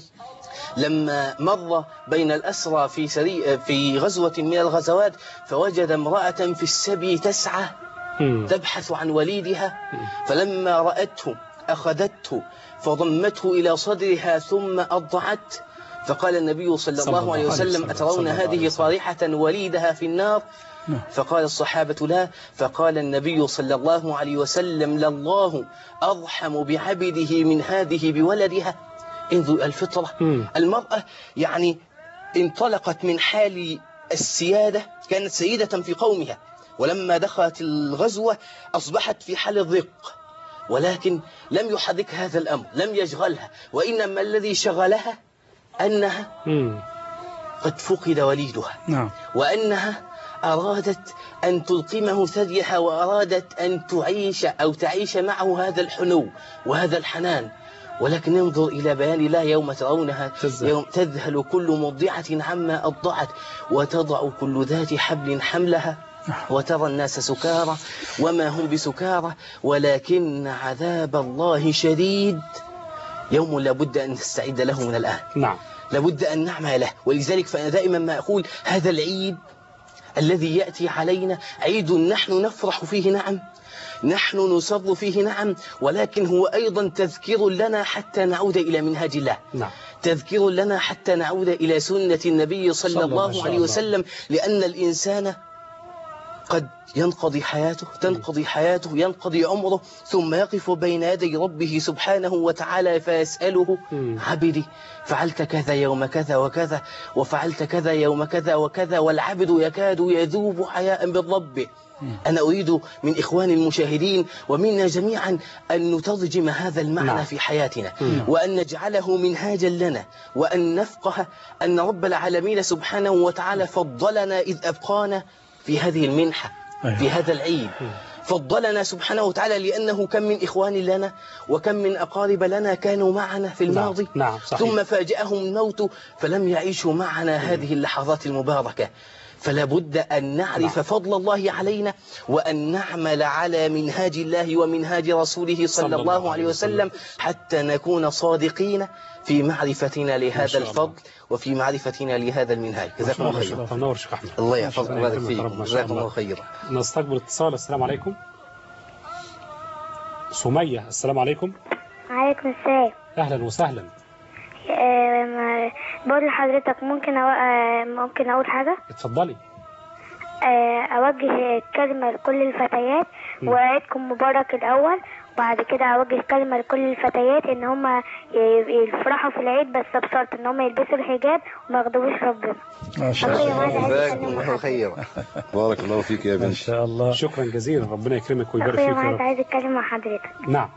لما مر بين الأسرى في سري في غزوة من الغزوات فوجد امرأة في السبي تسعى تبحث عن وليدها، فلما رأته أخذته فضمته إلى صدرها ثم أرضعت. فقال النبي صلى الله عليه وسلم: أترون هذه صارحة وليدها في النار؟ فقال الصحابة: لا. فقال النبي صلى الله عليه وسلم: لله أرحم بعبده من هذه بولدها. انظر الفطرة. المرأة يعني انطلقت من حال السيادة، كانت سيدة في قومها، ولما دخلت الغزوة أصبحت في حال الضيق، ولكن لم يحرك هذا الأمر، لم يشغلها، وإنما الذي شغلها أنها قد فقد وليدها نعم. وأنها أرادت أن تلقمه ثديها، وأرادت أن تعيش أو تعيش معه هذا الحنو وهذا الحنان. ولكن انظر إلى بيان الله: يوم ترونها يوم تذهل كل مرضعة عما أرضعت وتضع كل ذات حبل حملها وترى الناس سكارى وما هم بسكارى ولكن عذاب الله شديد. يوم لابد أن نستعد له من الآن. نعم. لابد أن نعمل له. ولذلك فأنا دائما ما أقول هذا العيد الذي يأتي علينا عيد نحن نفرح فيه، نعم، نحن نسر فيه، نعم، ولكن هو أيضا تذكير لنا حتى نعود إلى منهاج الله. نعم. تذكير لنا حتى نعود إلى سنة النبي صلى, صلى الله, الله عليه وسلم، لأن الإنسان قد ينقضي حياته تنقضي حياته ينقضي عمره ثم يقف بين يدي ربه سبحانه وتعالى فيسأله: عبدي فعلت كذا يوم كذا وكذا وفعلت كذا يوم كذا وكذا، والعبد يكاد يذوب حياء من ربه أنا أريد من إخواني المشاهدين ومنا جميعا أن نترجم هذا المعنى نعم. في حياتنا نعم. وأن نجعله منهاجا لنا، وأن نفقه أن رب العالمين سبحانه وتعالى فضلنا إذ أبقانا في هذه المنحة في هذا العيد. فضلنا سبحانه وتعالى لأنه كم من إخوان لنا وكم من أقارب لنا كانوا معنا في الماضي نعم. نعم. ثم فاجأهم الموت فلم يعيشوا معنا هذه اللحظات المباركة. فلا بد أن نعرف فضل الله علينا وأن نعمل على منهاج الله ومنهاج رسوله صلى الله عليه وسلم حتى نكون صادقين في معرفتنا لهذا الفضل وفي معرفتنا لهذا المنهاج. جزاكم الله خيرا. تنور شيخ أحمد. الله يحفظك ويبارك فيك. جزاكم الله خيرا. نستقبل اتصال. السلام عليكم. سمية السلام عليكم. وعليكم السلام. أهلا وسهلا. أه بقول لحضرتك ممكن أو... أه ممكن أقول حاجة؟ اتفضلي. أه أوجه كلمة لكل الفتيات وعيدكم مبارك الأول، وبعد كده أوجه كلمة لكل الفتيات إن هم يفرحوا في العيد بس بشرط إن هم يلبسوا الحجاب وما يغضبوش ربنا. ما شاء الله. جزاكم الله خيرا. بارك الله فيك يا بنت. إن شاء الله. شكرا جزيلا، ربنا يكرمك ويبارك فيك. أنا عايز أتكلم مع حضرتك. نعم.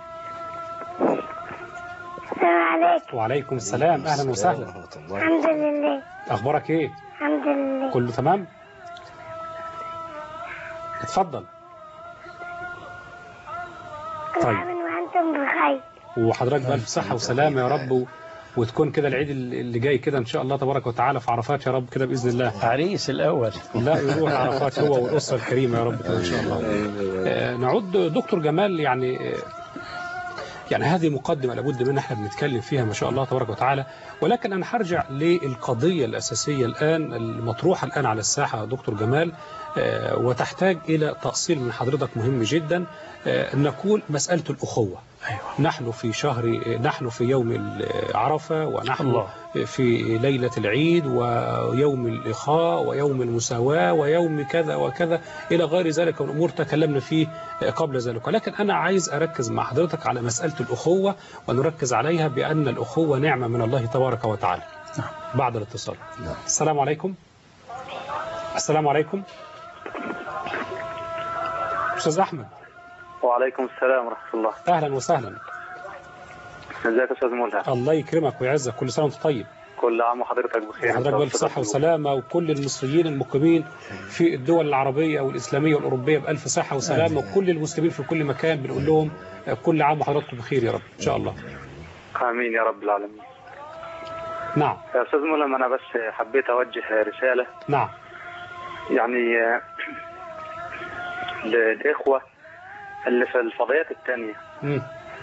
السلام عليكم. وعليكم السلام. أهلا وسهلا. الحمد لله. أخبارك إيه؟ الحمد لله. كله تمام؟ اتفضل. طيب. وأنتم بخير. وحضرتك بألف صحة وسلامة يا رب، وتكون كده العيد اللي جاي كده إن شاء الله تبارك وتعالى في عرفات يا رب كده بإذن الله. عريس الأول. لا يروح عرفات هو والأسرة الكريمة يا رب كده إن شاء الله. نعود دكتور جمال، يعني يعني هذه مقدمة لابد منها احنا بنتكلم فيها ما شاء الله تبارك وتعالى، ولكن أنا هرجع للقضية الأساسية الآن المطروحة الآن على الساحة دكتور جمال، وتحتاج إلى تأصيل من حضرتك مهم جدا. نقول مسألة الأخوة. أيوة. نحن في شهر نحن في يوم عرفة، ونحن الله. في ليلة العيد ويوم الإخاء ويوم المساواة ويوم كذا وكذا إلى غير ذلك من أمور تكلمنا فيه قبل ذلك، ولكن أنا عايز أركز مع حضرتك على مسألة الأخوة، ونركز عليها بأن الأخوة نعمة من الله تبارك وتعالى. نعم. بعد الاتصال. نعم. السلام عليكم. السلام عليكم. أستاذ أحمد. وعليكم السلام ورحمة الله. أهلا وسهلا. ازيك يا أستاذ ملهم؟ الله يكرمك ويعزك، كل سنة وأنت طيب. كل عام وحضرتك بخير. وحضرتك بألف صحة وسلامة، وكل المصريين المقيمين في الدول العربية والإسلامية والأوروبية بألف صحة وسلامة، وكل المسلمين في كل مكان بنقول لهم كل عام وحضراتكم بخير يا رب إن شاء الله. آمين يا رب العالمين. نعم. يا أستاذ ملهم، أنا بس حبيت أوجه رسالة. نعم. يعني للإخوة اللي في الفضائيات الثانية. امم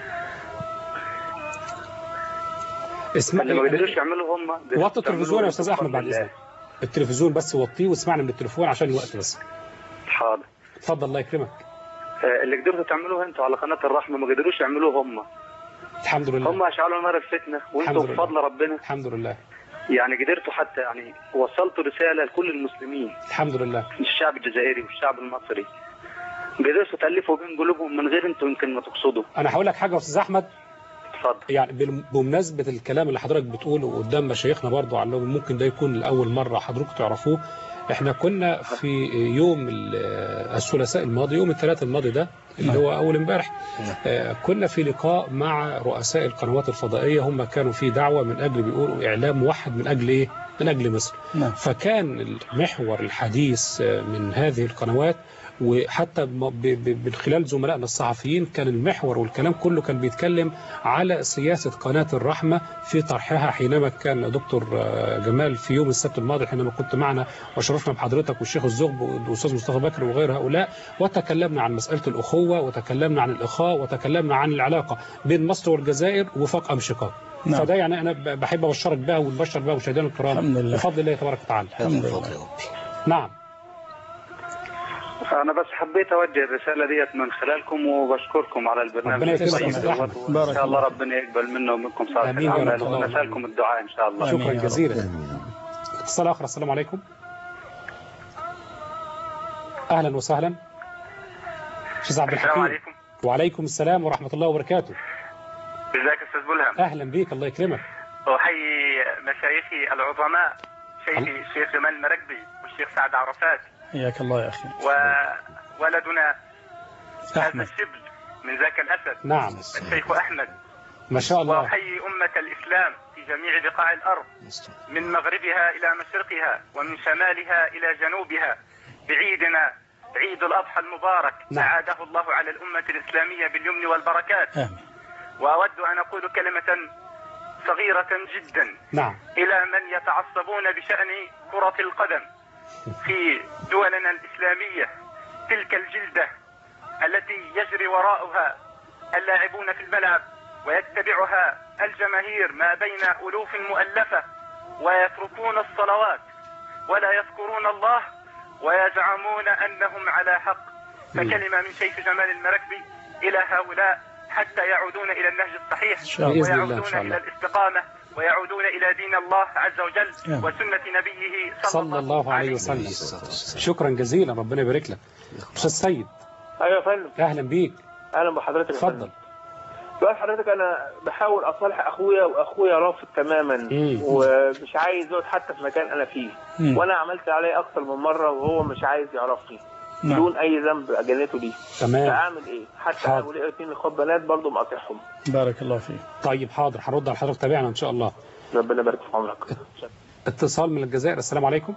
اسمع، اللي ما قدروش يعملوا هم. وطي التلفزيون يا أستاذ أحمد بعد إذنك. التلفزيون بس وطيه واسمعنا من التليفون عشان الوقت بس. حاضر. اتفضل الله يكرمك. اللي قدرتوا تعملوه انتوا على قناة الرحمة ما قدروش يعملوه هم. الحمد لله. هم أشعلوا نار الفتنة وانتوا بفضل ربنا الحمد لله يعني قدرتوا حتى يعني وصلتوا رسالة لكل المسلمين. الحمد لله. الشعب الجزائري والشعب المصري قدرتوا تألفوا بين قلوبهم من غير انتوا يمكن ما تقصدوا. أنا هقول لك حاجة يا أستاذ أحمد. اتفضل. يعني بمناسبة الكلام اللي حضرتك بتقوله قدام مشايخنا برضو على ممكن ده يكون لأول مرة حضرتك تعرفوه. احنا كنا في يوم الثلاثاء الماضي، يوم الثلاثاء الماضي ده اللي هو أول امبارح، آه كنا في لقاء مع رؤساء القنوات الفضائية. هم كانوا في دعوة من أجل بيقولوا إعلام موحد من أجل إيه؟ من أجل مصر. نعم. فكان المحور الحديث من هذه القنوات وحتى من خلال زملائنا الصحفيين كان المحور والكلام كله كان بيتكلم على سياسة قناة الرحمة في طرحها، حينما كان دكتور جمال في يوم السبت الماضي حينما كنت معنا وشرفنا بحضرتك والشيخ الزغب والأستاذ مصطفى بكر وغير هؤلاء، وتكلمنا عن مسألة الأخوة وتكلمنا عن الإخاء وتكلمنا عن العلاقة بين مصر والجزائر وفاق أم شقاق. نعم. فده يعني أنا بحب أبشرك بها ونبشر بها مشاهدينا الكرام بفضل الله تبارك وتعالى. الحمد لله. نعم. أنا بس حبيت أوجه الرسالة ديت من خلالكم وبشكركم على البرنامج. ربنا يكرمك إن شاء الله ربنا يقبل منا ومنكم صالح الأعمال ونسألكم الدعاء إن شاء الله. شكرا جزيلا. اتصال آخر. السلام عليكم. أهلا وسهلا. شيخ عبد الحكيم. السلام عليكم. وعليكم السلام ورحمة الله وبركاته. ازيك يا أستاذ ملهم؟ أهلا بيك الله يكرمك. أحيي مشايخي العظماء، شيخي الشيخ جمال المراكبي والشيخ سعد عرفات حياك الله يا أخي. وولدنا أحمد هذا الشبل من ذاك الأسد نعم الشيخ أحمد ما شاء الله. وأحيي أمة الإسلام في جميع بقاع الأرض من مغربها إلى مشرقها ومن شمالها إلى جنوبها بعيدنا عيد الأضحى المبارك نعم. أعاده الله على الأمة الإسلامية باليمن والبركات. آمين. وأود أن أقول كلمة صغيرة جدا نعم. إلى من يتعصبون بشأن كرة القدم في دولنا الإسلامية، تلك الجلدة التي يجري وراءها اللاعبون في الملعب ويتبعها الجماهير ما بين ألوف مؤلفة، ويتركون الصلوات ولا يذكرون الله ويزعمون أنهم على حق. فكلمة من شيخ جمال المراكبي إلى هؤلاء حتى يعودون إلى النهج الصحيح ويعودون إلى الاستقامة ويعودون إلى دين الله عز وجل وسنة نبيه صلى الله عليه وسلم. شكرا جزيلا، ربنا يبارك لك. أستاذ سيد. ايوه يا فندم. اهلا بيك. اهلا بحضرتك. اتفضل. بقول حضرتك انا بحاول اصالح اخويا واخويا رافض تماما مم. ومش عايز يقعد حتى في مكان انا فيه. مم. وانا عملت عليه اكتر من مره وهو مش عايز يعرفني نعم. بدون اي ذنب اجنته ليه. تمام. فاعمل ايه؟ حتى حاضر. انا ولي اثنين اخوات بنات برضه مقاطعهم. بارك الله فيك. طيب حاضر، هرد على حضرتك، تابعنا ان شاء الله. ربنا يبارك في عمرك. اتصال من الجزائر. السلام عليكم.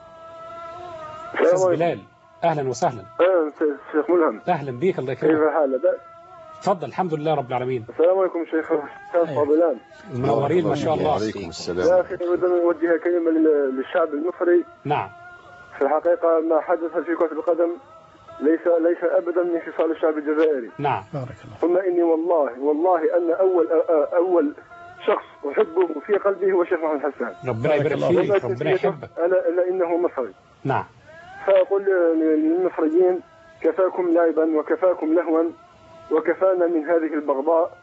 السلام استاذ عليكم. بلال اهلا وسهلا. اهلا شيخ ملهم. اهلا بيك، الله كيف يكرمك. حالك؟ اتفضل. الحمد لله رب العالمين. السلام عليكم شيخ فاضلان. منورين ما شاء الله. وعليكم السلام. يا اخي اريد ان اوجه كلمه للشعب المصري. نعم. في الحقيقه ما حدث في كره القدم ليس ليس ابدا من خصال الشعب الجزائري. نعم. بارك الله. ثم اني والله والله ان اول اول شخص احبه في قلبي هو الشيخ محمد حسان. ربنا يبارك فيك، ربنا يحبك. الا الا انه مصري. نعم. فاقول للمصريين كفاكم لعبا وكفاكم لهوا وكفانا من هذه البغضاء،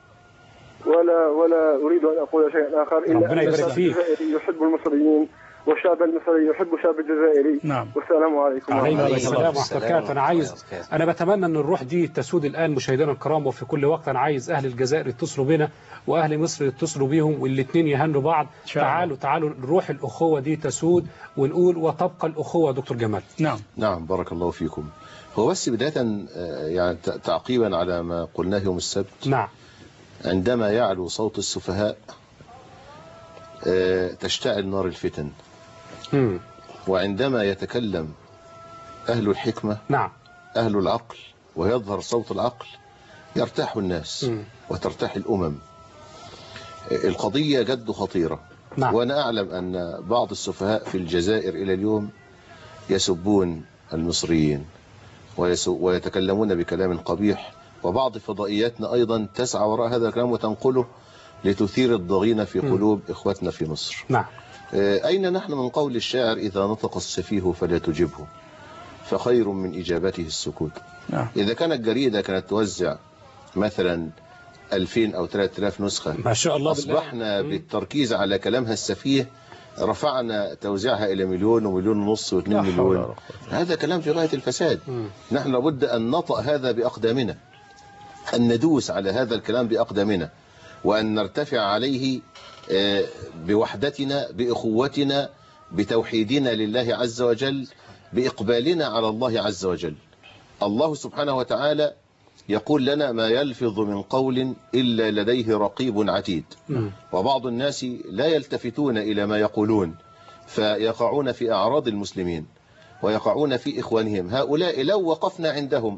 ولا ولا اريد ان اقول شيئا اخر الا ربنا يبارك فيك. يحب المصريين والشعب المصري يحب الشعب الجزائري. نعم. والسلام عليكم. عليكم السلام ورحمه الله وبركاته. انا عايز انا بتمنى ان الروح دي تسود الان مشاهدينا الكرام، وفي كل وقت انا عايز اهل الجزائر يتصلوا بنا واهل مصر يتصلوا بيهم والاثنين يهنوا بعض. تعالوا تعالوا روح الاخوه دي تسود ونقول وتبقى الاخوه. دكتور جمال. نعم. نعم بارك الله فيكم. هو بس بداية يعني تعقيبا على ما قلناه يوم السبت. نعم. عندما يعلو صوت السفهاء تشتعل نار الفتن. مم. وعندما يتكلم أهل الحكمة نعم أهل العقل ويظهر صوت العقل يرتاح الناس مم. وترتاح الأمم. القضية جد خطيرة. نعم. وأنا أعلم أن بعض السفهاء في الجزائر إلى اليوم يسبون المصريين ويتكلمون بكلام قبيح، وبعض فضائياتنا أيضا تسعى وراء هذا الكلام وتنقله لتثير الضغينة في قلوب م. إخوتنا في مصر. نعم. أين نحن من قول الشاعر إذا نطق السفيه فلا تجبه فخير من إجابته السكوت. نعم. إذا كانت جريدة كانت توزع مثلا ألفين أو ثلاثة آلاف نسخة ما شاء الله أصبحنا بالله. بالتركيز على كلامها السفيه رفعنا توزيعها إلى مليون ومليون ونص واثنين مليون. هذا كلام في غاية الفساد. م. نحن لابد أن نطأ هذا بأقدامنا، أن ندوس على هذا الكلام بأقدامنا، وأن نرتفع عليه بوحدتنا بإخوتنا بتوحيدنا لله عز وجل بإقبالنا على الله عز وجل. الله سبحانه وتعالى يقول لنا ما يلفظ من قول إلا لديه رقيب عتيد. م. وبعض الناس لا يلتفتون إلى ما يقولون فيقعون في أعراض المسلمين ويقعون في إخوانهم. هؤلاء لو وقفنا عندهم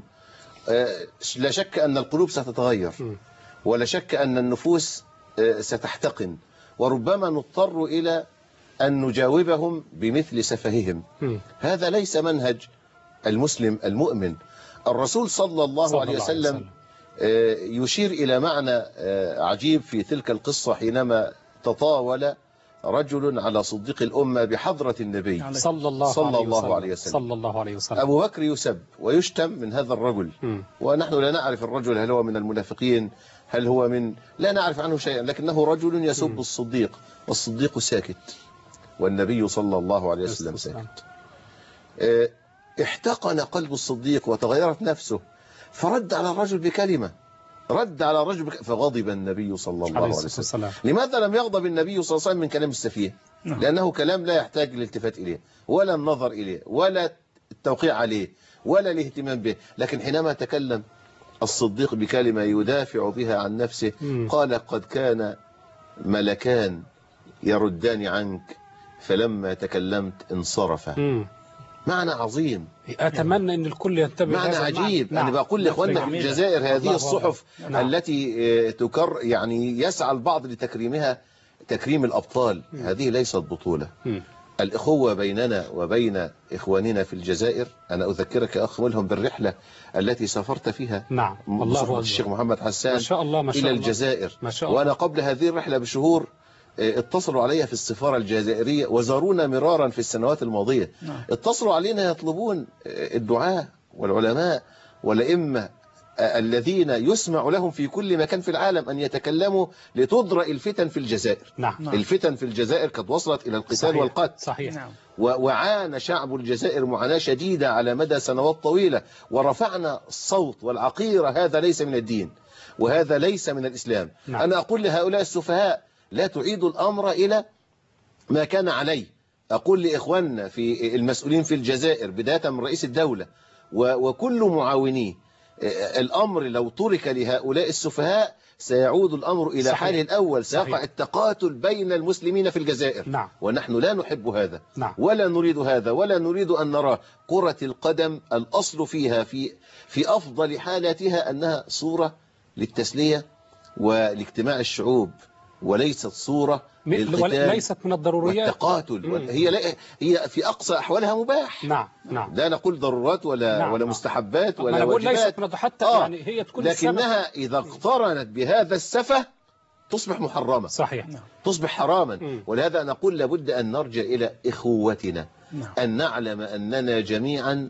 لا شك أن القلوب ستتغير ولا شك أن النفوس ستحتقن، وربما نضطر إلى أن نجاوبهم بمثل سفههم. م. هذا ليس منهج المسلم المؤمن. الرسول صلى الله صلى عليه وسلم, وسلم يشير إلى معنى عجيب في تلك القصة حينما تطاول رجل على صديق الأمة بحضرة النبي صلى الله, صلى عليه, الله وسلم. عليه وسلم صلى الله عليه وسلم. أبو بكر يسب ويشتم من هذا الرجل. م. ونحن لا نعرف الرجل هل هو من المنافقين هل هو من لا نعرف عنه شيئا، لكنه رجل يسب م. الصديق والصديق ساكت والنبي صلى الله عليه وسلم ساكت. اه احتقن قلب الصديق وتغيرت نفسه فرد على الرجل بكلمة رد على الرجل بك... فغضب النبي صلى الله عليه وسلم. لماذا لم يغضب النبي صلى الله عليه وسلم من كلام السفيه؟ لأنه كلام لا يحتاج للالتفات إليه ولا النظر إليه ولا التوقيع عليه ولا الاهتمام به. لكن حينما تكلم الصديق بكلمة يدافع بها عن نفسه قال قد كان ملكان يردان عنك فلما تكلمت انصرفا. معنى عظيم. أتمنى أن الكل ينتبه. معنى عجيب. نعم. أنا بقول لإخواننا في الجزائر هذه الصحف نعم. التي تكر يعني يسعى البعض لتكريمها تكريم الأبطال. م. هذه ليست بطولة. م. الإخوة بيننا وبين إخواننا في الجزائر. أنا أذكرك أخ ملهم بالرحلة التي سافرت فيها. نعم. الله الشيخ محمد حسان ما شاء الله ما شاء إلى الله. الجزائر. ما شاء الله. وأنا قبل هذه الرحلة بشهور اتصلوا علي في السفارة الجزائرية وزارونا مرارا في السنوات الماضية. نعم. اتصلوا علينا يطلبون الدعاة والعلماء والأئمة الذين يسمع لهم في كل مكان في العالم أن يتكلموا لتدرأ الفتن في الجزائر. نعم. الفتن في الجزائر قد وصلت إلى القتال صحيح. والقتل. صحيح. نعم. وعانى شعب الجزائر معاناة شديدة على مدى سنوات طويلة ورفعنا الصوت والعقيرة. هذا ليس من الدين وهذا ليس من الإسلام. نعم. أنا أقول لهؤلاء السفهاء لا تعيدوا الأمر إلى ما كان عليه. أقول لإخواننا في المسؤولين في الجزائر بداية من رئيس الدولة وكل معاونيه الأمر لو ترك لهؤلاء السفهاء سيعود الأمر إلى صحيح. حاله الأول سيقع التقاتل بين المسلمين في الجزائر. نعم. ونحن لا نحب هذا. نعم. ولا نريد هذا ولا نريد أن نرى. كرة القدم الأصل فيها في في أفضل حالاتها أنها صورة للتسلية ولاجتماع الشعوب وليست صورة للقتال ليست من الضروريات والتقاتل. هي هي في أقصى أحوالها مباح. نعم نعم. لا نقول ضرورات ولا نعم. ولا مستحبات ولا أنا واجبات. ليست من حتى آه. يعني هي تكون لكنها السبب. إذا اقترنت بهذا السفه تصبح محرمة. صحيح. تصبح حراما. م. ولهذا نقول لابد أن نرجع إلى إخوتنا. نعم. أن نعلم أننا جميعا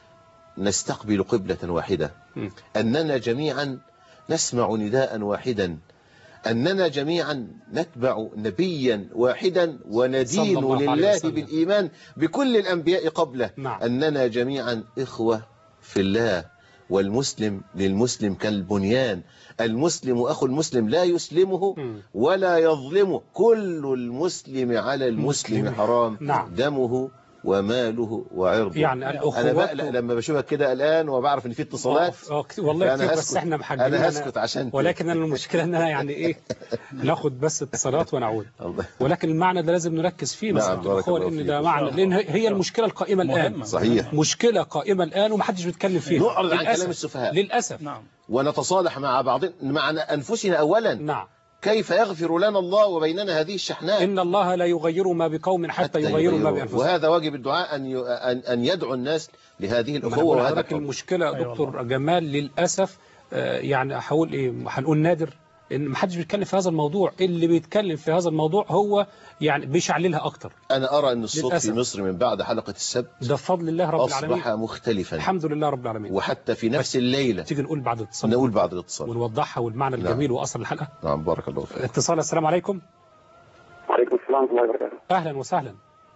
نستقبل قبلة واحدة. م. أننا جميعا نسمع نداء واحدا. أننا جميعا نتبع نبيا واحدا وندين لله بالإيمان بكل الأنبياء قبله. نعم. أننا جميعا إخوة في الله والمسلم للمسلم كالبنيان. المسلم أخو المسلم لا يسلمه ولا يظلمه. كل المسلم على المسلم حرام. نعم. دمه وماله وعرضه. يعني أنا بقلق لما بشوفك كده الآن وبعرف إن في اتصالات. والله كتير بس احنا محجمين. أنا هسكت عشان ولكن أنا المشكلة أن أنا يعني إيه ناخد بس اتصالات ونعود. ولكن المعنى ده لازم نركز فيه مثلا الأخوة لأن ده معنى لأن هي المشكلة القائمة الآن. صحيح. مشكلة قائمة الآن ومحدش بيتكلم فيها. نعرض عن كلام السفهاء للأسف. نعم. ونتصالح مع بعض مع أنفسنا أولا. نعم. كيف يغفر لنا الله وبيننا هذه الشحناء؟ إن الله لا يغير ما بقوم حتى, حتى يغيروا ما بأنفسهم. وهذا واجب الدعاء أن أن يدعو الناس لهذه الأخوة. وهذا المشكلة دكتور أيوة جمال للأسف يعني هقول إيه هنقول نادر إن ما حدش بيتكلم في هذا الموضوع. اللي بيتكلم في هذا الموضوع هو يعني بيشعللها أكتر. أنا أرى أن الصوت للأسف. في مصر من بعد حلقة السبت ده بفضل الله رب العالمين أصبح مختلفا. الحمد لله رب العالمين. وحتى في نفس الليلة تيجي نقول بعد الاتصال. نقول بعد الاتصال ونوضحها والمعنى نعم. الجميل وأصل الحلقة. نعم بارك الله فيك. اتصال. السلام عليكم. وعليكم السلام ورحمة الله وبركاته. أهلا وسهلا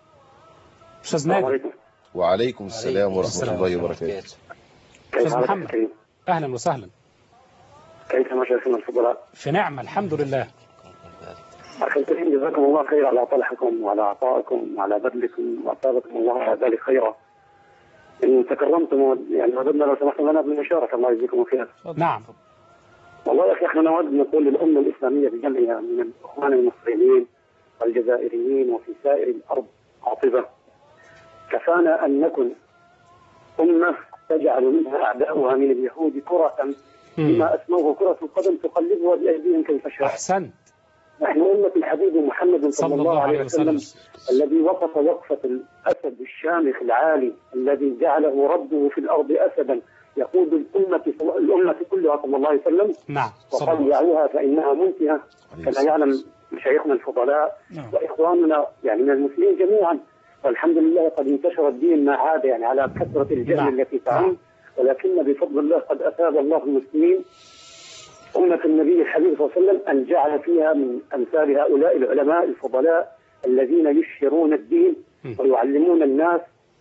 أستاذ نادر. وعليكم السلام ورحمة الله وبركاته. أستاذ محمد أهلا وسهلا. كيف مشايخنا الفضلاء؟ في نعمة الحمد لله. أخي الكريم جزاكم الله خير على طلحكم وعلى عطائكم وعلى بذلكم وأثابكم الله على ذلك خيرا. إن تكرمتم يعني وددنا لو سمحتم لنا بالمشاركة الله يجزيكم خير. نعم. والله يا أخي احنا نود نقول للأمة الإسلامية بجمعها من الإخوان المصريين والجزائريين وفي سائر الأرض عاطفة. كفانا أن نكن أمة تجعل منها أعداؤها من اليهود كرة بما أسموه كرة القدم تقلبها بأيديهم كيف شاء. أحسنت. نحن أمة الحبيب محمد صلى الله عليه وسلم الذي وقف وقفة الأسد الشامخ العالي الذي جعله ربه في الأرض أسدا يقود الأمة الأمة كلها صلى الله عليه وسلم. نعم. وقال دعوها فإنها منتهة كما يعلم مشايخنا الفضلاء. نعم. وإخواننا يعني من المسلمين جميعا. والحمد لله قد انتشر الدين ما عاد يعني على كثرة الجهل نعم. التي تعم. ولكن بفضل الله قد أثاب الله المسلمين أمة النبي الحبيب صلى الله عليه وسلم أن جعل فيها من أمثال هؤلاء العلماء الفضلاء الذين يشهرون الدين ويعلمون الناس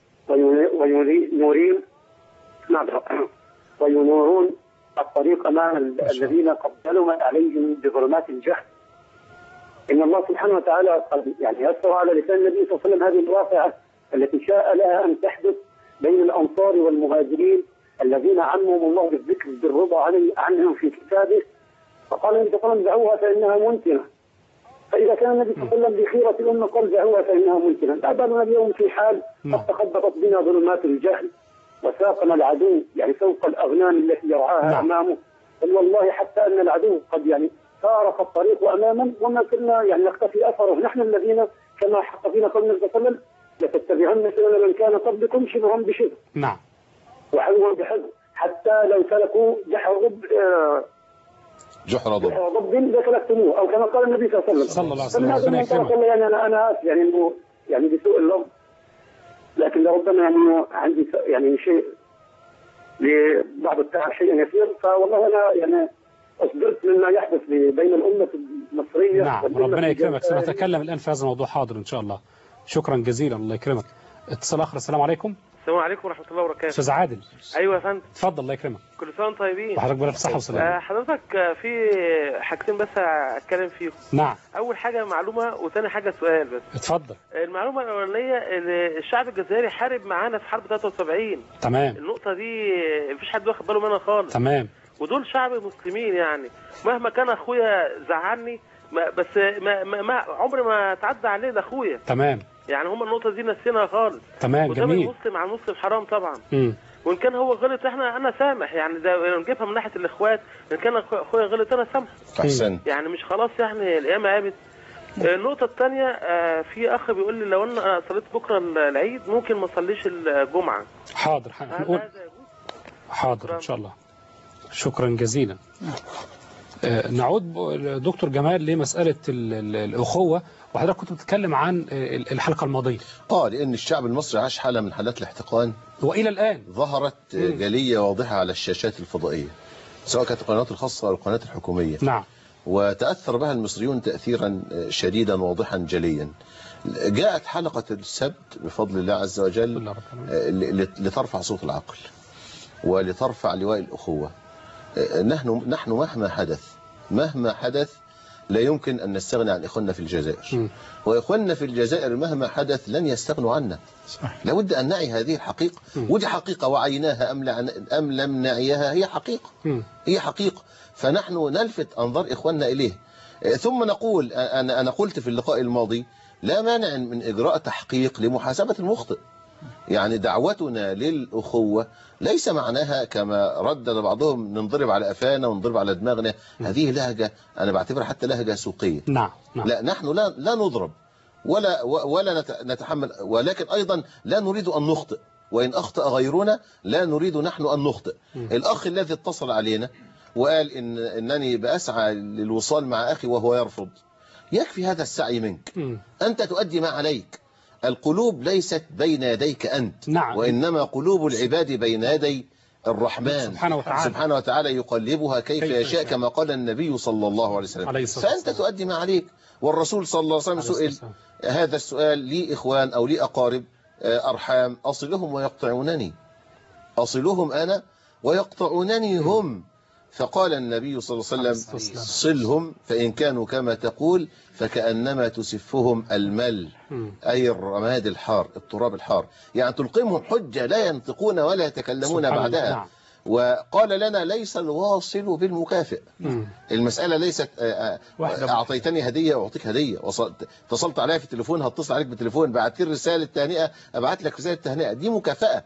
وينورون وينورون الطريق أمام الذين قد ظلمت عليهم بظلمات الجهل. إن الله سبحانه وتعالى قد يعني يسر على لسان النبي صلى الله عليه وسلم هذه الواقعة التي شاء لها أن تحدث بين الأنصار والمهاجرين الذين عمهم الله بالذكر بالرضا عنهم في كتابه، فقال النبي صلى الله عليه وسلم دعوها فإنها منتنة. فإذا كان النبي صلى الله عليه وسلم بخيرة الأمة قال دعوها فإنها منتنة، أعتبرنا اليوم في حال قد تخبطت بنا ظلمات الجهل وساقنا العدو يعني فوق الأغنام التي يرعاها أمامه، بل والله حتى أن العدو قد يعني فارق الطريق أماما وما كنا يعني نختفي أثره. نحن الذين كما حق فينا قول النبي صلى الله عليه وسلم لتتبعن سنن من كان قبلكم شبرا بشبر نعم وحذوا بحذو حتى لو سلكوا جحر ضب آه جحر ضب جحر ضب لسلكتموه او كما قال النبي صلى الله عليه وسلم. صلى الله عليه وسلم. وسلم يعني انا انا اسف يعني انه يعني بسوء اللفظ، لكن لربما يعني عندي يعني شيء لبعض التعب شيء يسير، فوالله انا يعني اصبرت مما يحدث بين الامه المصريه. نعم ربنا يكرمك، سنتكلم الان في هذا الموضوع. حاضر ان شاء الله. شكرا جزيلا، الله يكرمك. اتصال اخر. السلام عليكم. السلام عليكم ورحمه الله وبركاته. استاذ عادل. ايوه يا فندم. اتفضل الله يكرمك. كل سنه وانتم طيبين. وحضرتك بألف صحه وسلامه. حضرتك في حاجتين بس اتكلم فيهم. نعم. اول حاجه معلومه وثاني حاجه سؤال بس. اتفضل. المعلومه الاولانيه ان الشعب الجزائري حارب معانا في حرب ثلاثة وسبعين. تمام. النقطه دي مفيش حد واخد باله منها خالص. تمام. ودول شعب مسلمين، يعني مهما كان اخويا زعلني ما بس ما, ما, ما عمري ما تعدى عليه لاخويا. تمام. يعني هم النقطه دي نسيناها خالص. تمام جميل. المسلم على المسلم حرام طبعا. امم وان كان هو غلط احنا انا سامح، يعني ده نجيبها من ناحيه الاخوات، ان كان اخويا غلط انا سامحه. احسن. يعني مش خلاص يعني الايام قامت. النقطه الثانيه في اخ بيقول لي لو انا صليت بكره العيد ممكن ما اصليش الجمعه. حاضر هنقول حاضر ان شاء الله. شكرا جزيلا. آه نعود دكتور جمال لمسألة الأخوة، وحضرتك كنت بتتكلم عن الحلقة الماضية. اه لأن الشعب المصري عاش حالة من حالات الاحتقان، وإلى الآن ظهرت مم. جلية واضحة على الشاشات الفضائية سواء كانت القنوات الخاصة أو القنوات الحكومية. نعم. وتأثر بها المصريون تأثيرا شديدا واضحا جليا. جاءت حلقة السبت بفضل الله عز وجل لترفع صوت العقل ولترفع لواء الأخوة. نحن نحن مهما حدث مهما حدث لا يمكن أن نستغنى عن إخواننا في الجزائر، وإخواننا في الجزائر مهما حدث لن يستغنوا عنا. صحيح. لابد أن نعي هذه الحقيقة، ودي حقيقة وعيناها أم, أم لم نعيها، هي حقيقة م. هي حقيقة. فنحن نلفت أنظار إخواننا إليه. ثم نقول، أنا أنا قلت في اللقاء الماضي لا مانع من إجراء تحقيق لمحاسبة المخطئ. يعني دعوتنا للأخوة ليس معناها كما ردد بعضهم ننضرب على قفانا ونضرب على دماغنا. هذه لهجة أنا بعتبرها حتى لهجة سوقية. نعم. نعم. لا نحن لا لا نضرب ولا ولا نتحمل، ولكن أيضا لا نريد أن نخطئ، وإن أخطأ غيرنا لا نريد نحن أن نخطئ. الأخ الذي اتصل علينا وقال إن أنني بأسعى للوصال مع أخي وهو يرفض، يكفي هذا السعي منك. أنت تؤدي ما عليك. القلوب ليست بين يديك أنت. نعم. وإنما قلوب العباد بين يدي الرحمن سبحانه وتعالى, سبحانه وتعالى يقلبها كيف, كيف يشاء كما قال النبي صلى الله عليه وسلم. عليه فأنت تؤدي ما عليك. والرسول صلى الله عليه وسلم سئل هذا السؤال: لي إخوان أو لي أقارب أرحام أصلهم ويقطعونني، أصلهم أنا ويقطعونني هم. فقال النبي صلى الله عليه وسلم: صلهم فإن كانوا كما تقول فكأنما تسفهم المل، أي الرماد الحار، التراب الحار، يعني تلقمهم حجة لا ينطقون ولا يتكلمون بعدها. نعم. وقال لنا: ليس الواصل بالمكافئ. مم. المسألة ليست أعطيتني هدية وأعطيك هدية، اتصلت عليها في التليفون هتصل عليك بالتليفون، بعت لي رسالة تهنئة أبعت لك رسالة تهنئة، دي مكافأة.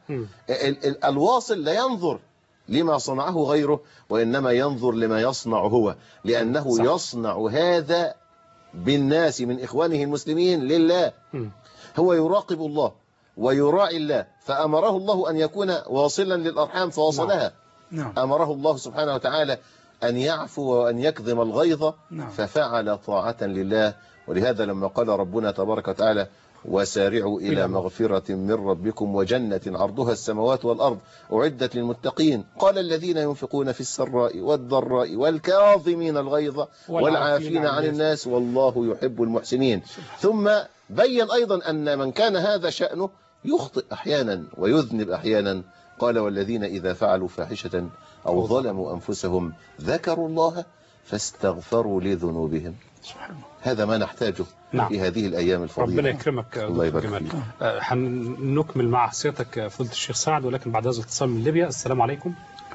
الواصل لا ينظر لما صنعه غيره وإنما ينظر لما يصنع هو، لأنه صح. يصنع هذا بالناس من إخوانه المسلمين لله. م. هو يراقب الله ويراعي الله، فأمره الله أن يكون واصلا للأرحام فواصلها. نعم. أمره الله سبحانه وتعالى أن يعفو وأن يكظم الغيظ. نعم. ففعل طاعة لله. ولهذا لما قال ربنا تبارك وتعالى: وسارعوا إلى مغفرة من ربكم وجنة عرضها السماوات والأرض أعدت للمتقين، قال: الذين ينفقون في السراء والضراء والكاظمين الغيظ والعافين عن الناس والله يحب المحسنين. ثم بين أيضا أن من كان هذا شأنه يخطئ أحيانا ويذنب أحيانا، قال: والذين إذا فعلوا فاحشة أو ظلموا أنفسهم ذكروا الله فاستغفروا لذنوبهم. هذا ما نحتاجه. نعم. في هذه الأيام الفضيلة. ربنا يكرمك الله يبارك فيك. هنكمل مع سيادتك فضيلة الشيخ سعد، ولكن بعد هذا الاتصال من ليبيا. السلام عليكم.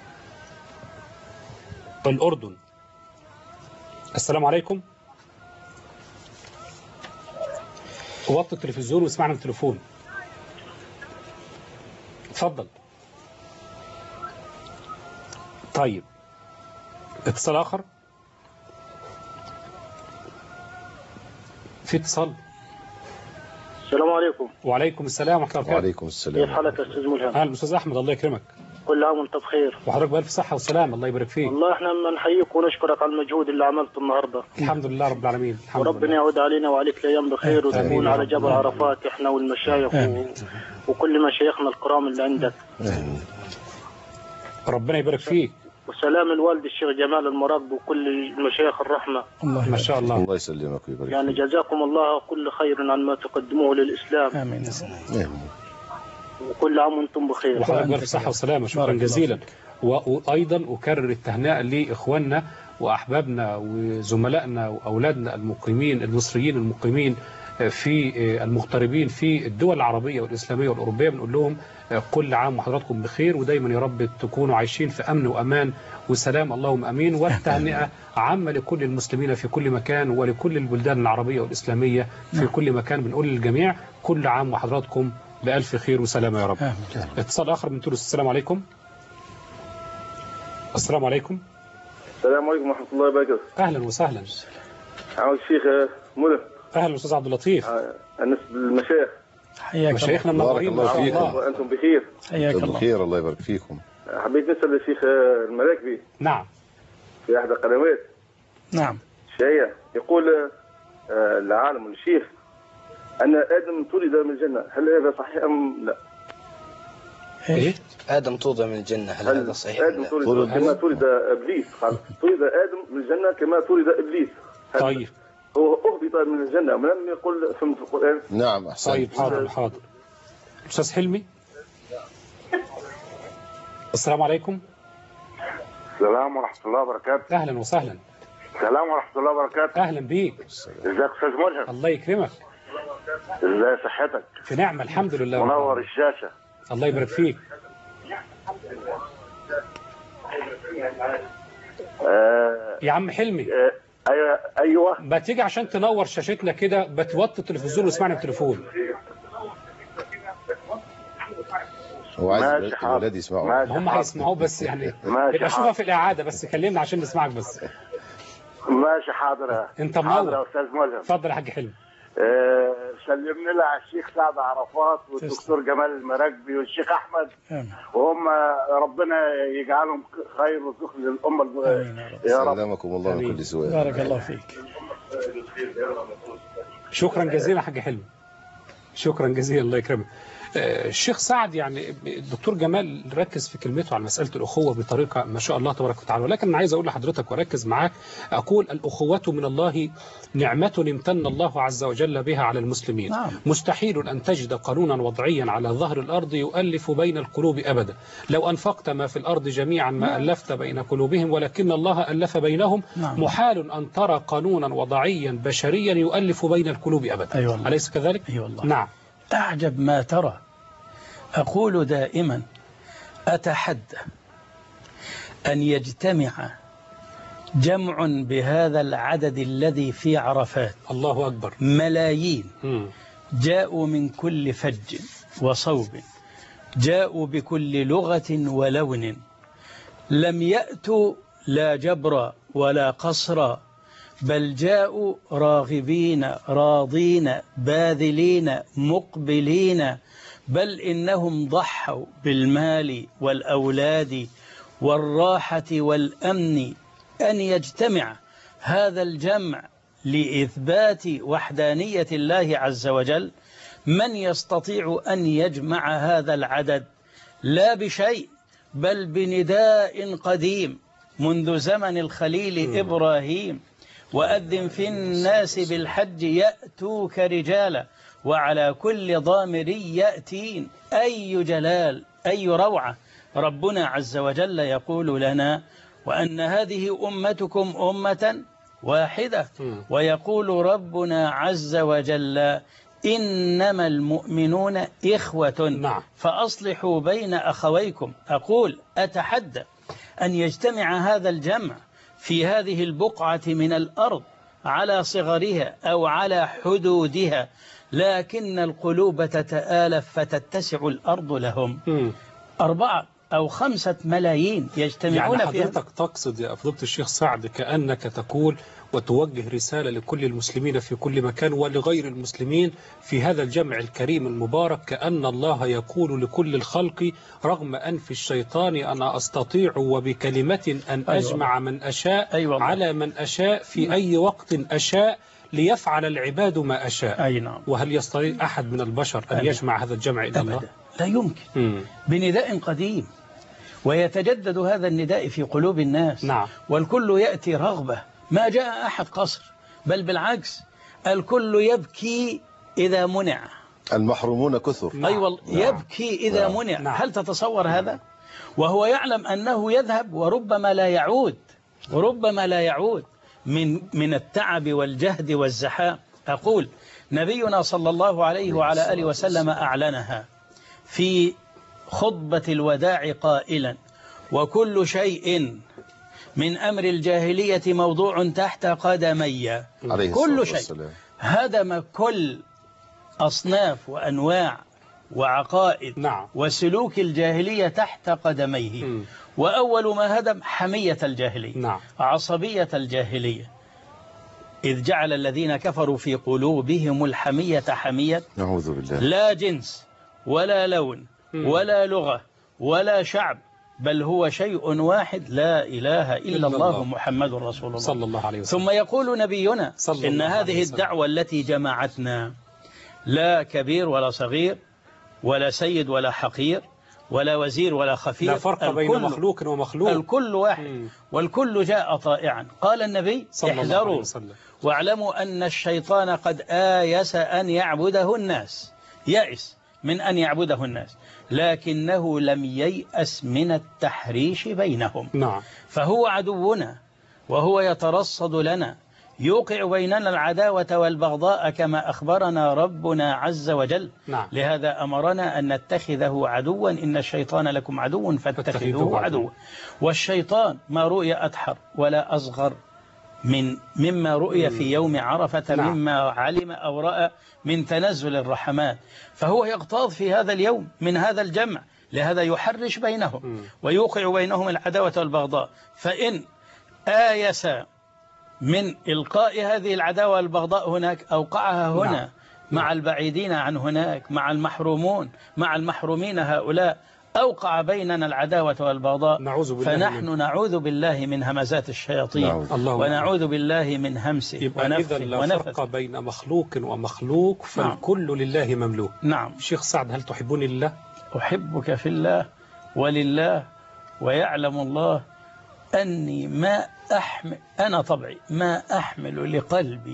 الأردن. السلام عليكم. وطي التلفزيون واسمعنا التليفون. اتفضل. طيب اتصال آخر. في اتصال. السلام عليكم. وعليكم السلام ورحمة الله وبركاته. وعليكم السلام. كيف حالك يا أستاذ ملهم؟ أهلا أستاذ أحمد، الله يكرمك. كل عام وأنت بخير. وحضرتك بألف صحة وسلام، الله يبارك فيك. والله احنا بنحييك ونشكرك على المجهود اللي عملته النهارده. الحمد لله رب العالمين. الحمد وربنا لله. يعود علينا وعليك الأيام بخير، وتكون على جبل عرفات احنا والمشايخ و... وكل مشايخنا الكرام اللي عندك. ربنا يبارك فيك. وسلام الوالد الشيخ جمال المراقب وكل المشايخ الرحمة. الله ما شاء الله. الله يسلمك ويبارك. يعني جزاكم الله كل خير عن ما تقدموه للإسلام. آمين. وكل عام وانتم بخير. وحضرتك بألف صحة وسلامة، شكرا جزيلا. وأيضا أكرر التهنئة لإخواننا وأحبابنا وزملائنا وأولادنا المقيمين المصريين المقيمين في المغتربين في الدول العربية والإسلامية والأوروبية. بنقول لهم كل عام وحضراتكم بخير، ودايما يا رب تكونوا عايشين في أمن وأمان وسلام، اللهم أمين. والتهنئة عامة لكل المسلمين في كل مكان ولكل البلدان العربية والإسلامية في كل مكان. بنقول للجميع كل عام وحضراتكم بألف خير وسلامة يا رب. اتصال آخر من تونس. السلام عليكم. السلام عليكم. السلام عليكم ورحمة الله وبركاته. أهلا وسهلا. عاوز الشيخ ملهم. أهلا أستاذ عبد اللطيف. النسبة للمشايخ. حياك مشايخنا بارك الله فيكم. وأنتم بخير. حياك الله. بخير، الله يبارك فيكم. حبيت نسأل الشيخ المراكبي. نعم. في أحد القنوات. نعم. شيء يقول العالم الشيخ أن آدم طرد من الجنة، هل هذا صحيح أم لا؟ إيه؟ آدم طرد من الجنة، هل, هل هذا صحيح؟ آدم طرد كما طرد إبليس، طرد آدم من الجنة كما طرد إبليس. طيب. هو أهبط من الجنة ولم يقل في القرآن. نعم أحسن. طيب حاضر حاضر. أستاذ حلمي. السلام عليكم. السلام ورحمة الله وبركاته. أهلا وسهلا. السلام ورحمة الله وبركاته. أهلا بيك. ازيك أستاذ ملهم؟ الله يكرمك. ازاي صحتك؟ في نعمة الحمد لله. منور الشاشة. الله يبارك فيك. آه يا عم حلمي. آه ايوه ايوه. ما تيجي عشان تنور شاشتنا كده، بتوطي التلفزيون واسمعنا التليفون. هو عايز الولاد يسمعوا. هم هيسمعوه بس يعني يبقى شوفها في الإعادة، بس كلمنا عشان نسمعك بس. ماشي حاضر. انت منور. حاضر يا استاذ ملهم. اتفضل يا حاج حلمي. آه سلمنا لها على الشيخ سعد عرفات والدكتور جمال المراكبي والشيخ احمد، وهم ربنا يجعلهم خير وزخر للامه يا رب. سلامكم الله من كل سوء. بارك الله فيك. شكرا جزيلا يا حاج حلمي، شكرا جزيلا، الله يكرمك. الشيخ سعد يعني الدكتور جمال ركز في كلمته على مسألة الأخوة بطريقة ما شاء الله تبارك وتعالى، ولكن أنا عايز أقول لحضرتك وأركز معاك، أقول الأخوة من الله نعمة امتن الله عز وجل بها على المسلمين. نعم. مستحيل أن تجد قانونا وضعيا على ظهر الأرض يؤلف بين القلوب أبدا. لو أنفقت ما في الأرض جميعا ما نعم. ألفت بين قلوبهم، ولكن الله ألف بينهم. نعم. محال أن ترى قانونا وضعيا بشريا يؤلف بين القلوب أبدا. أيوة. أليس كذلك؟ أيوة والله. نعم. أعجب ما ترى. أقول دائما أتحدى أن يجتمع جمع بهذا العدد الذي في عرفات، الله أكبر، ملايين م. جاءوا من كل فج وصوب، جاءوا بكل لغة ولون، لم يأتوا لا جبرا ولا قصرا، بل جاءوا راغبين راضين باذلين مقبلين، بل إنهم ضحوا بالمال والأولاد والراحة والأمن. أن يجتمع هذا الجمع لإثبات وحدانية الله عز وجل، من يستطيع أن يجمع هذا العدد؟ لا بشيء، بل بنداء قديم منذ زمن الخليل إبراهيم، وأذن في الناس بالحج يأتوك رجالا وعلى كل ضامر يأتين. أي جلال، أي روعة. ربنا عز وجل يقول لنا: وأن هذه أمتكم أمة واحدة. ويقول ربنا عز وجل إنما المؤمنون إخوة فأصلحوا بين أخويكم. أقول أتحدى أن يجتمع هذا الجمع في هذه البقعة من الأرض على صغرها أو على حدودها، لكن القلوب تتآلف فتتسع الأرض لهم. أربعة أو خمسة ملايين يجتمعون يعني في حضرتك تقصد يا فضيلة الشيخ سعد كأنك تقول وتوجه رسالة لكل المسلمين في كل مكان ولغير المسلمين في هذا الجمع الكريم المبارك، كأن الله يقول لكل الخلق رغم أنف الشيطان أنا أستطيع وبكلمة أن أجمع من أشاء أيوة على من أشاء في أي وقت أشاء ليفعل العباد ما أشاء. أي نعم. وهل يستطيع أحد من البشر أن يجمع هذا الجمع إلى الله؟ لا يمكن. مم. بنداء قديم ويتجدد هذا النداء في قلوب الناس. نعم. والكل يأتي رغبة، ما جاء أحد قصر، بل بالعكس الكل يبكي إذا منع. المحرومون كثر. أي أيوة والله يبكي إذا نعم. منع. نعم. هل تتصور هذا؟ وهو يعلم أنه يذهب وربما لا يعود، وربما لا يعود من من التعب والجهد والزحام. أقول نبينا صلى الله عليه وعلى آله وسلم أعلنها في خطبة الوداع قائلا وكل شيء من أمر الجاهلية موضوع تحت قدمي. كل شيء هدم كل أصناف وأنواع وعقائد نعم. وسلوك الجاهلية تحت قدميه. م. وأول ما هدم حمية الجاهلية. نعم. عصبية الجاهلية، إذ جعل الذين كفروا في قلوبهم الحمية حمية نعوذ بالله لا جنس ولا لون ولا لغة ولا شعب، بل هو شيء واحد لا إله إلا الله, الله محمد رسول الله صلى الله عليه وسلم. ثم يقول نبينا إن هذه الدعوة التي جمعتنا لا كبير ولا صغير ولا سيد ولا حقير ولا وزير ولا خفير، لا فرق بين مخلوق ومخلوق، الكل واحد. م. والكل جاء طائعا. قال النبي احذروا واعلموا أن الشيطان قد آيس أن يعبده الناس، يأس من أن يعبده الناس، لكنه لم ييأس من التحريش بينهم. نعم. فهو عدونا وهو يترصد لنا، يوقع بيننا العداوة والبغضاء كما أخبرنا ربنا عز وجل. نعم. لهذا أمرنا أن نتخذه عدوا، إن الشيطان لكم عدو فاتخذوه عدوا. والشيطان ما رؤي أدحر ولا أصغر من مما رؤي في يوم عرفة. نعم. مما علم أو رأى من تنزل الرحمات، فهو يغتاظ في هذا اليوم من هذا الجمع، لهذا يحرش بينهم م. ويوقع بينهم العداوة والبغضاء. فإن آيس من إلقاء هذه العداوة والبغضاء هناك أوقعها هنا. نعم. مع البعيدين عن هناك، مع المحرومون، مع المحرومين هؤلاء، أوقع بيننا العداوة والبغضاء. نعوذ بالله فنحن من... نعوذ بالله من همزات الشياطين. نعوذ. ونعوذ بالله من همسه ونفخه. إذا لا فرق بين مخلوق ومخلوق فالكل نعم. لله مملوك. نعم. شيخ سعد، هل تحبني لله؟ أحبك في الله ولله، ويعلم الله أني ما أحمل، أنا طبعي ما أحمل لقلبي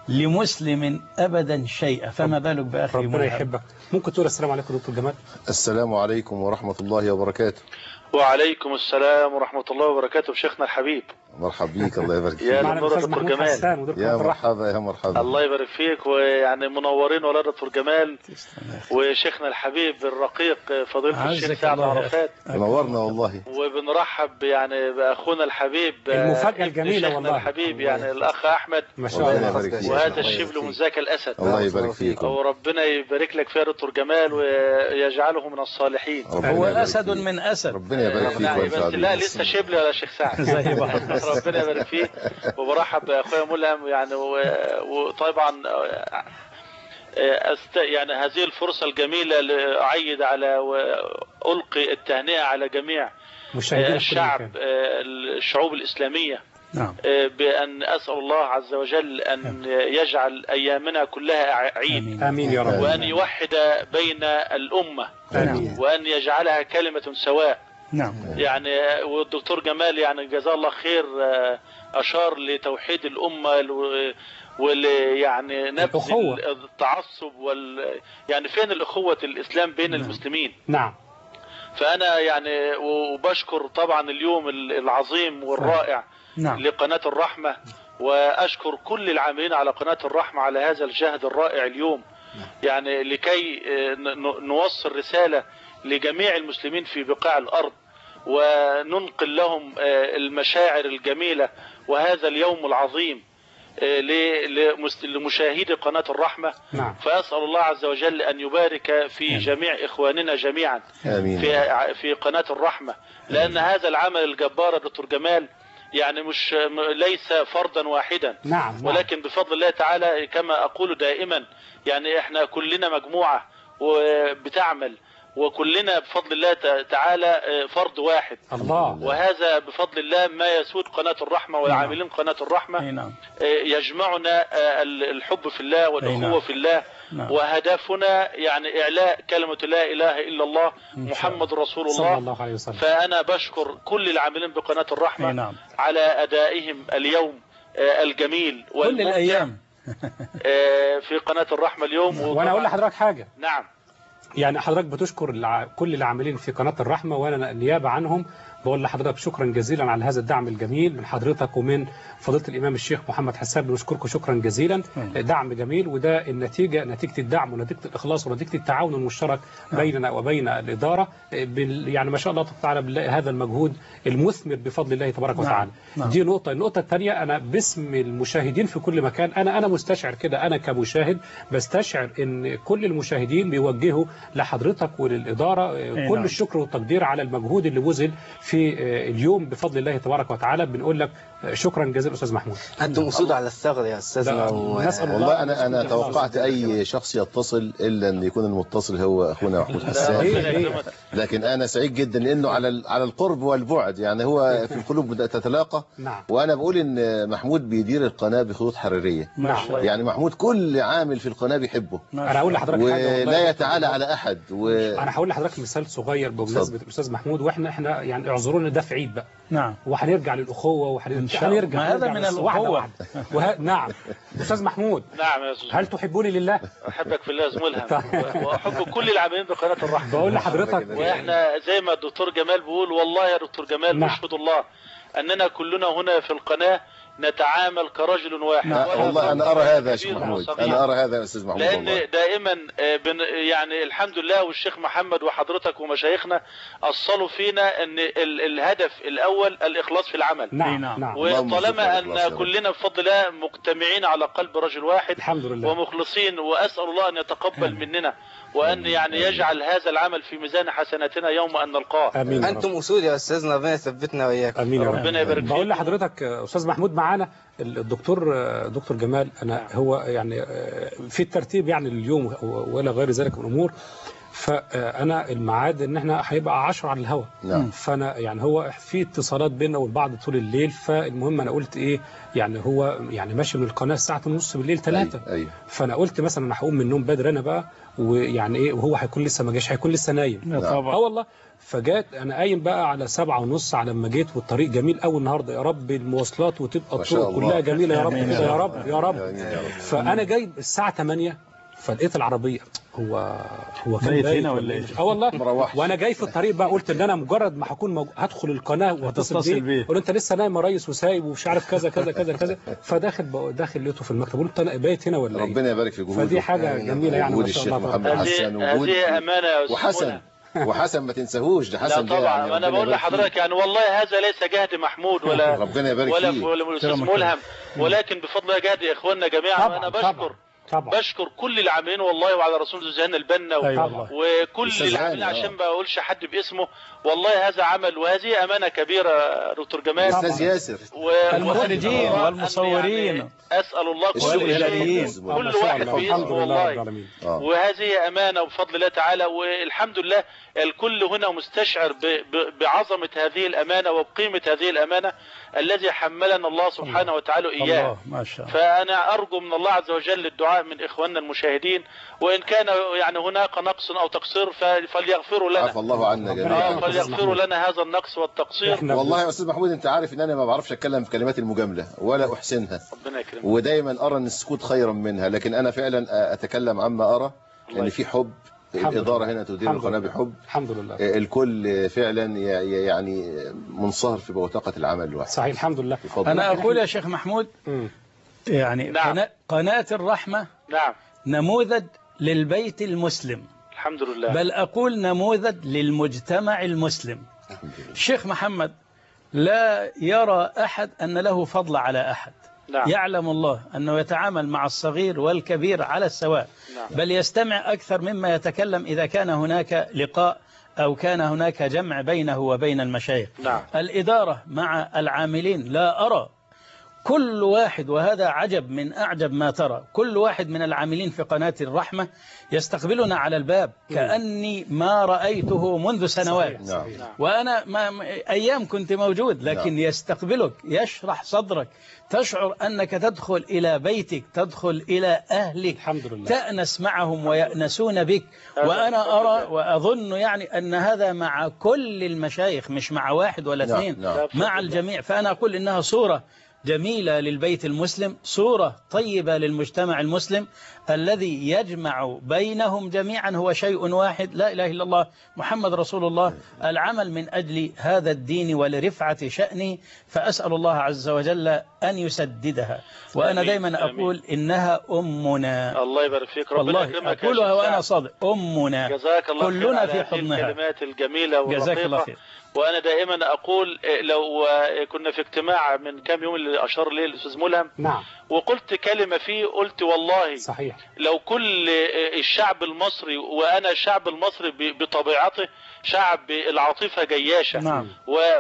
لمسلم أبدا شيئا، فما بالك بأخي ربنا يحبك. ممكن تقول السلام عليكم دكتور جمال؟ السلام عليكم ورحمة الله وبركاته. وعليكم السلام ورحمة الله وبركاته شيخنا الحبيب. مرحب بيك، الله يبارك فيك. يا دكتور جمال، يا مرحبا يا مرحبا. الله يبارك فيك، ويعني منورين ولا دكتور جمال وشيخنا الحبيب الرقيق فضيلة الشيخ سعد عرفات. منورنا والله. وبنرحب يعني بأخونا الحبيب المفاجأة الجميلة والله الحبيب يعني الأخ أحمد ما شاء الله، وهذا الشبل من ذاك الأسد. الله يبارك فيك، وربنا يبارك لك فيها دكتور جمال ويجعله من الصالحين. هو أسد من أسد. ربنا يبارك فيك. لا لسه شبل ولا شيخ سعد. زي بعض. ربنا يبارك فيه. وبرحب باخويا ملهم يعني، وطبعا أست يعني هذه الفرصة الجميلة لأعيد على وألقي التهنئة على جميع الشعب الشعوب الإسلامية. نعم. بأن أسأل الله عز وجل أن يجعل أيامنا كلها عيد. آمين يا رب. وأن يوحد بين الأمة. آمين. وأن يجعلها كلمة سواء. نعم. يعني والدكتور جمال يعني جزاه الله خير أشار لتوحيد الأمة وال يعني نبذ التعصب وال يعني فين الأخوة الإسلام بين نعم. المسلمين. نعم. فأنا يعني وبشكر طبعا اليوم العظيم والرائع نعم. لقناة الرحمة وأشكر كل العاملين على قناة الرحمة على هذا الجهد الرائع اليوم، يعني لكي نوصل رسالة لجميع المسلمين في بقاع الأرض وننقل لهم المشاعر الجميلة وهذا اليوم العظيم لمشاهدي قناة الرحمة. نعم. فأسأل الله عز وجل أن يبارك في جميع إخواننا جميعا آمين. في في قناة الرحمة، لأن هذا العمل الجبار يا دكتور جمال يعني مش ليس فردا واحدا. نعم. ولكن بفضل الله تعالى كما أقول دائما يعني احنا كلنا مجموعة وبتعمل، وكلنا بفضل الله تعالى فرد واحد. الله. وهذا بفضل الله ما يسود قناة الرحمة والعاملين قناة الرحمة. يجمعنا الحب في الله والأخوة في الله. وهدفنا يعني إعلاء كلمة لا إله إلا الله محمد رسول الله صلى الله عليه وسلم. فأنا بشكر كل العاملين بقناة الرحمة على أدائهم اليوم الجميل كل الأيام في قناة الرحمة اليوم. وأنا أقول لحضرتك حاجة. نعم. يعني حضرتك بتشكر الع... كل العاملين في قناة الرحمة، وأنا نيابة عنهم بقول لحضرتك شكرا جزيلا على هذا الدعم الجميل من حضرتك ومن فضيلة الإمام الشيخ محمد حسان. بنشكركم شكرا جزيلا. دعم جميل، وده النتيجة نتيجة الدعم ونتيجة الإخلاص ونتيجة التعاون المشترك بيننا وبين الإدارة. بال... يعني ما شاء الله تعالى بنلاقي هذا المجهود المثمر بفضل الله تبارك وتعالى. نعم. دي نقطة. النقطة الثانية، أنا باسم المشاهدين في كل مكان أنا أنا مستشعر كده، أنا كمشاهد بستشعر إن كل المشاهدين بيوجهوا لحضرتك وللإدارة كل نعم. الشكر والتقدير على المجهود اللي بذل في اليوم بفضل الله تبارك وتعالى. بنقول لك شكرا جزيلا أستاذ محمود. أنتم أسود على الثغر يا أستاذنا. نسأل الله. والله أنا أنا توقعت أي شخص يتصل إلا أن يكون المتصل هو أخونا محمود حسان، لكن أنا سعيد جدا لأنه على على القرب والبعد، يعني هو في القلوب بدأت تتلاقى. نعم. وأنا بقول إن محمود بيدير القناة بخطوط حرارية. نعم. يعني محمود كل عامل في القناة بيحبه. أنا هقول لحضرتك حاجة ولا يتعالى على أحد. و... أنا هقول لحضرتك مثال صغير بمناسبة الأستاذ محمود، وإحنا إحنا يعني اعذرونا ده في عيد بقى. نعم. وهنرجع للأخوة وهنرجع ما هذا من الأخوة. وه... نعم. أستاذ محمود. نعم يا أستاذ. هل تحبوني لله؟ أحبك في الله يا زميلها وأحب كل العاملين بقناة الرحمة. بقول لحضرتك وإحنا زي ما الدكتور جمال بيقول والله يا دكتور جمال نعم. نشهد الله أننا كلنا هنا في القناة نتعامل كرجل واحد. نعم. والله أنا أرى هذا يا شيخ محمود، أنا أرى هذا يا أستاذ محمود. لأن والله. دائما بن يعني الحمد لله والشيخ محمد وحضرتك ومشايخنا أصلوا فينا أن ال الهدف الأول الإخلاص في العمل. نعم. نعم. وطالما أن كلنا بفضل الله مجتمعين على قلب رجل واحد الحمد لله ومخلصين، وأسأل الله أن يتقبل مننا وأن يعني يجعل هذا العمل في ميزان حسناتنا يوم أن نلقاه. آمين. أنتم أسود يا أستاذنا، ربنا يثبتنا وإياكم. آمين. ربنا يبارك فيك. بقول لحضرتك أستاذ محمود معانا الدكتور دكتور جمال، أنا هو يعني في الترتيب يعني اليوم ولا غير ذلك من الأمور، فأنا الميعاد إن إحنا هيبقى عشرة على الهواء. نعم. فأنا يعني هو في اتصالات بيننا والبعض طول الليل، فالمهم أنا قلت إيه يعني هو يعني ماشي من القناة الساعة ونص بالليل ثلاثة. أيوة. أيوة. فأنا قلت مثلا أنا هقوم من النوم بدري أنا بقى، ويعني إيه وهو هيكون لسه ما جاش، هيكون لسه نايم. نعم. اه والله. فجات انا قايم بقى على سبعة ونص على ما جيت، والطريق جميل قوي النهارده يا رب، المواصلات وتبقى الطرق كلها جميله يا رب كده يا رب يا رب. فانا جاي الساعه ثمانية فلقيت العربيه هو هو كان هنا ولا ايه؟ اه والله. وانا جاي في الطريق بقى قلت ان انا مجرد ما هكون موج... هدخل القناه واتصل بيه قلت انت لسه نايم يا ريس وسايب ومش عارف كذا كذا كذا كذا. فداخل داخل لقيته في المكتب قلت انا بايت هنا ولا ايه؟ ربنا يبارك في جهودك. فدي حاجه جميله يعني ما شاء الله. محمد حسن وجود هذه امانه يا وحسن وحسن ما تنساهوش ده حسن. لا طبعا يعني انا بقول لحضرتك يعني والله هذا ليس جهد محمود ولا ربنا يبارك ولا فيه ولا الاستاذ ملهم، ولكن بفضل الله جهد اخواننا جميعا. وانا بشكر طبعا. بشكر كل العاملين والله وعلى رسول زهان البنا أيوة. وكل العاملين عشان ما اقولش حد باسمه. والله هذا عمل وهذه امانه كبيره دكتور جمال. استاذ ياسر المخرجين والمصورين يعني اسال الله كل والاداريين كل واحد باسمه والله. وهذه امانه بفضل الله تعالى، والحمد لله الكل هنا مستشعر بعظمه هذه الامانه وبقيمه هذه الامانه الذي حملنا الله سبحانه وتعالى اياه. فانا ارجو من الله عز وجل الدعاء من إخواننا المشاهدين، وإن كان يعني هناك نقص أو تقصير فليغفروا لنا. عفى الله عنا جميعا. فليغفروا لنا هذا النقص والتقصير. والله يا أستاذ محمود أنت عارف إن أنا ما بعرفش أتكلم في كلمات المجاملة ولا أحسنها. ربنا يكرمك. ودايما أرى أن السكوت خيرا منها، لكن أنا فعلا أتكلم عما أرى، أن في حب الإدارة هنا تدير القناة بحب. الحمد لله. الكل فعلا يعني منصهر في بوتقة العمل الواحد. صحيح الحمد لله. أنا أقول يا شيخ محمود م. يعني نعم. قناة الرحمة نعم. نموذج للبيت المسلم الحمد لله، بل أقول نموذج للمجتمع المسلم. الشيخ محمد لا يرى أحد أن له فضل على أحد. نعم. يعلم الله أنه يتعامل مع الصغير والكبير على السواء. نعم. بل يستمع أكثر مما يتكلم إذا كان هناك لقاء أو كان هناك جمع بينه وبين المشايخ. نعم. الإدارة مع العاملين لا أرى كل واحد، وهذا عجب من أعجب ما ترى، كل واحد من العاملين في قناة الرحمة يستقبلنا على الباب كأني ما رأيته منذ سنوات. نعم. وأنا ما أيام كنت موجود، لكن نعم. يستقبلك، يشرح صدرك، تشعر أنك تدخل إلى بيتك، تدخل إلى أهلك، الحمد لله. تأنس معهم ويأنسون بك. وأنا أرى وأظن يعني أن هذا مع كل المشايخ، مش مع واحد ولا اثنين. نعم. نعم. مع الجميع. فأنا أقول إنها صورة جميلة للبيت المسلم، صورة طيبة للمجتمع المسلم الذي يجمع بينهم جميعا هو شيء واحد، لا إله إلا الله محمد رسول الله، العمل من أجل هذا الدين ولرفعة شأنه. فأسأل الله عز وجل أن يسددها. وأنا دايما أقول إنها أمنا. الله يبارك فيك، ربنا يكرمك. أقولها وأنا صادق، أمنا. جزاك الله كلنا خير في حضنها. الكلمات الجميلة والرقيقة. جزاك الله خير. وأنا دائما أقول لو كنا في اجتماع من كام يوم اللي أشار ليه الأستاذ ملهم، نعم، وقلت كلمة فيه، قلت والله صحيح لو كل الشعب المصري، وأنا الشعب المصري بطبيعته شعب العاطفة جياشة، نعم.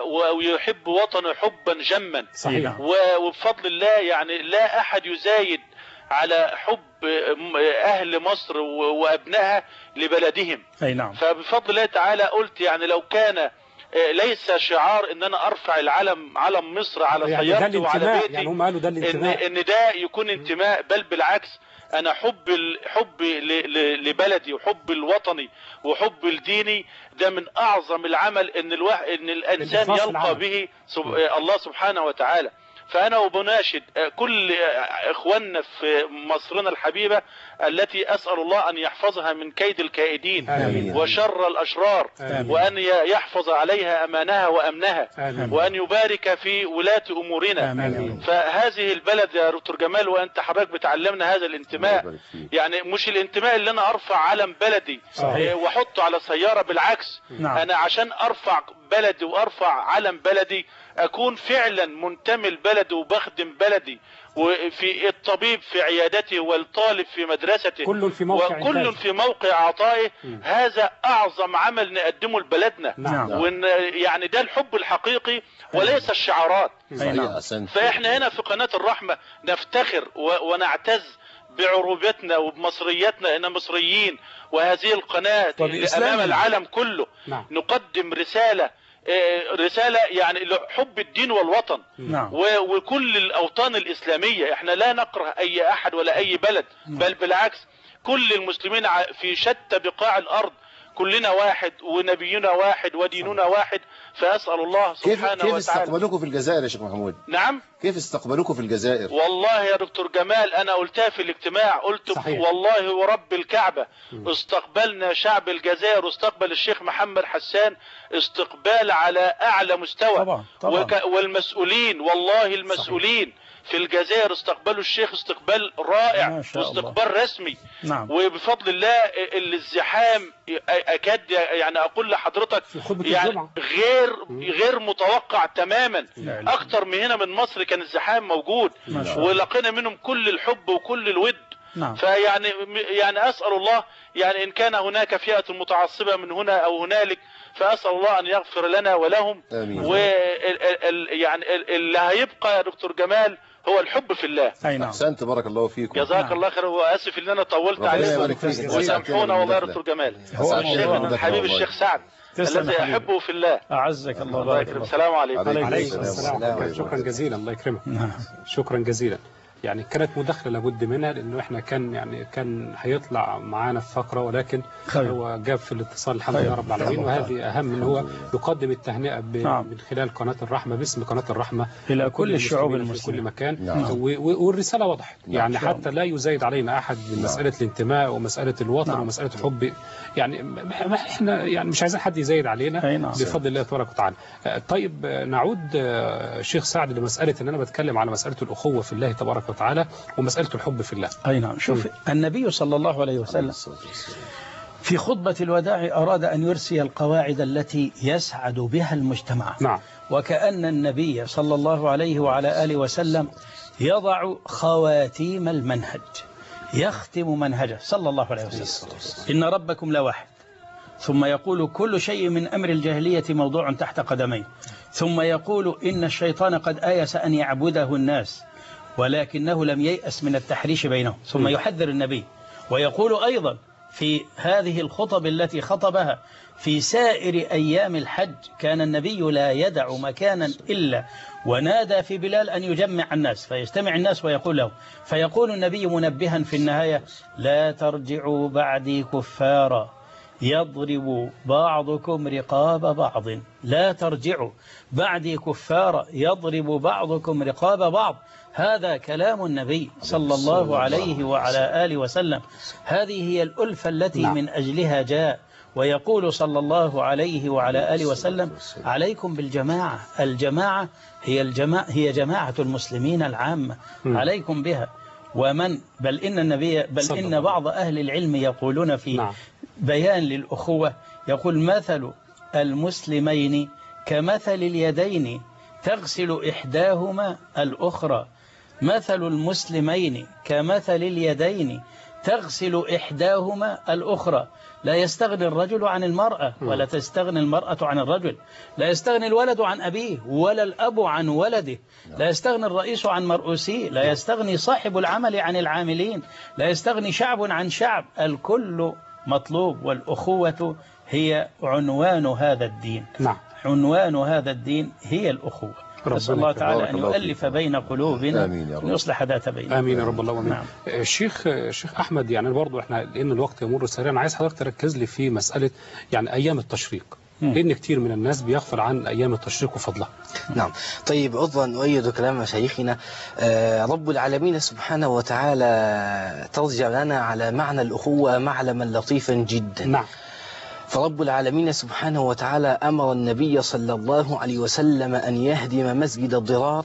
ويحب وطنه حبا جما، صحيح. وبفضل الله يعني لا أحد يزايد على حب أهل مصر وأبنائها لبلدهم. أي نعم. فبفضل الله تعالى قلت يعني لو كان ليس شعار ان انا ارفع العلم علم مصر على يعني سيارتي وعلى بيتي، يعني هم قالوا ده الانتماء، ان, إن ده يكون انتماء، بل بالعكس انا حب حب لبلدي وحب الوطني وحب الديني ده من اعظم العمل ان الواحد ان الانسان يلقى به الله سبحانه وتعالى. فأنا وبناشد كل إخواننا في مصرنا الحبيبة التي أسأل الله أن يحفظها من كيد الكائدين آمين. وشر الأشرار، آمين. وأن يحفظ عليها أمانها وأمنها، آمين. وأن يبارك في ولاة أمورنا. آمين. فهذه البلد يا دكتور جمال، وأنت حضرتك بتعلمنا هذا الانتماء، يعني مش الانتماء اللي أنا أرفع علم بلدي صحيح. وأحطه على سيارة، بالعكس. نعم. أنا عشان أرفع بلدي وأرفع علم بلدي أكون فعلا منتمي لبلدي وبخدم بلدي، وفي الطبيب في عيادته والطالب في مدرسته، كل في موقع وكل في موقع عطائه. هذا أعظم عمل نقدمه لبلدنا. نعم. وإن يعني ده الحب الحقيقي وليس الشعارات. نعم. فإحنا هنا في قناة الرحمة نفتخر ونعتز بعروبتنا وبمصريتنا، إن مصريين، وهذه القناة أمام العالم كله. نعم. نقدم رسالة رسالة يعني لحب الدين والوطن. نعم. وكل الأوطان الإسلامية، احنا لا نكره أي أحد ولا أي بلد، بل بالعكس كل المسلمين في شتى بقاع الأرض كلنا واحد، ونبينا واحد، وديننا واحد. فأسأل الله سبحانه وتعالى. كيف استقبلوكم في الجزائر يا شيخ محمود؟ نعم، كيف استقبلوكم في الجزائر؟ والله يا دكتور جمال أنا قلتها في الاجتماع، قلت صحيح. والله ورب الكعبة استقبلنا شعب الجزائر، واستقبل الشيخ محمد حسان استقبال على أعلى مستوى. طبعا. طبعا. وك والمسؤولين، والله المسؤولين صحيح. في الجزائر استقبلوا الشيخ استقبال رائع واستقبال رسمي. نعم. وبفضل الله الازدحام أكاد يعني أقول لحضرتك يعني غير غير متوقع تماما. أكتر من هنا من مصر كان الزحام موجود، ولقينا منهم كل الحب وكل الود. نعم. فيعني يعني أسأل الله يعني إن كان هناك فئة متعصبة من هنا أو هنالك، فأسأل الله أن يغفر لنا ولهم. ويعني اللي هيبقى يا دكتور جمال هو الحب في الله. أحسنت، بارك الله فيكم. جزاك نعم. الله خير، وآسف إن أنا طولت عليكم، وسامحونا والله يا دكتور جمال. الشيخ الحبيب الشيخ سعد الذي أحبه في الله. أعزك الله. السلام عليكم. عليكم السلام. شكرا جزيلا، الله يكرمك. شكرا جزيلا. يعني كانت مداخلة لابد منها، لأنه إحنا كان يعني كان هيطلع معانا في فقرة، ولكن خير. هو جاب في الاتصال الحمد لله رب العالمين، وهذه أهم إن هو يقدم التهنئة نعم. من خلال قناة الرحمة باسم قناة الرحمة إلى كل الشعوب المسلمة في كل مكان نعم. والرسالة وضحت نعم. يعني حتى لا يزايد علينا أحد من مسألة نعم. الانتماء ومسألة الوطن نعم. ومسألة الحب، يعني ما إحنا يعني مش عايزين حد يزايد علينا نعم. بفضل الله تبارك وتعالى. طيب نعود شيخ سعد لمسألة إن أنا بتكلم على مسألة الأخوة في الله تبارك وتعالى ومسألة الحب في الله. أي نعم. شوف م. النبي صلى الله عليه وسلم في خطبة الوداع أراد أن يرسي القواعد التي يسعد بها المجتمع نعم. وكأن النبي صلى الله عليه وعلى آله وسلم يضع خواتيم المنهج، يختم منهجه صلى الله عليه وسلم. إن ربكم لواحد، ثم يقول كل شيء من أمر الجاهلية موضوع تحت قدميه، ثم يقول إن الشيطان قد آيس أن يعبده الناس ولكنه لم ييأس من التحريش بينهم، ثم يحذر النبي ويقول أيضا في هذه الخطب التي خطبها في سائر أيام الحج كان النبي لا يدع مكانا إلا ونادى في بلال أن يجمع الناس فيجتمع الناس ويقول له، فيقول النبي منبها في النهاية: لا ترجعوا بعدي كفارا يضرب بعضكم رقاب بعض، لا ترجعوا بعدي كفارا يضرب بعضكم رقاب بعض. هذا كلام النبي صلى الله عليه وعلى آله وسلم، هذه هي الألفة التي نعم. من أجلها جاء، ويقول صلى الله عليه وعلى آله وسلم: عليكم بالجماعة، الجماعة هي الجماعة هي جماعة المسلمين العامة، م. عليكم بها. ومن بل إن النبي بل إن بعض أهل العلم يقولون في نعم. بيان للأخوة، يقول: مثل المسلمين كمثل اليدين تغسل إحداهما الأخرى، مثل المسلمين كمثل اليدين تغسل إحداهما الأخرى، لا يستغني الرجل عن المرأة ولا تستغني المرأة عن الرجل، لا يستغني الولد عن أبيه ولا الأب عن ولده، لا يستغني الرئيس عن مرؤوسيه، لا يستغني صاحب العمل عن العاملين، لا يستغني شعب عن شعب، الكل مطلوب. والأخوة هي عنوان هذا الدين نعم. عنوان هذا الدين هي الأخوة. نسأل الله تعالى أن يؤلف بين قلوبنا ويصلح ذات بيننا. آمين يا رب الله ومين. نعم. الشيخ الشيخ أحمد، يعني برضو احنا لأن الوقت يمر سريعا، عايز حضرتك تركز لي في مسألة يعني أيام التشريق، لأن كتير من الناس بيغفل عن أيام التشريق وفضلها. نعم. طيب عضوا نؤيد كلام مشايخنا. آه رب العالمين سبحانه وتعالى ترجع لنا على معنى الأخوة معلما لطيفا جدا. نعم. فرب العالمين سبحانه وتعالى أمر النبي صلى الله عليه وسلم أن يهدم مسجد الضرار،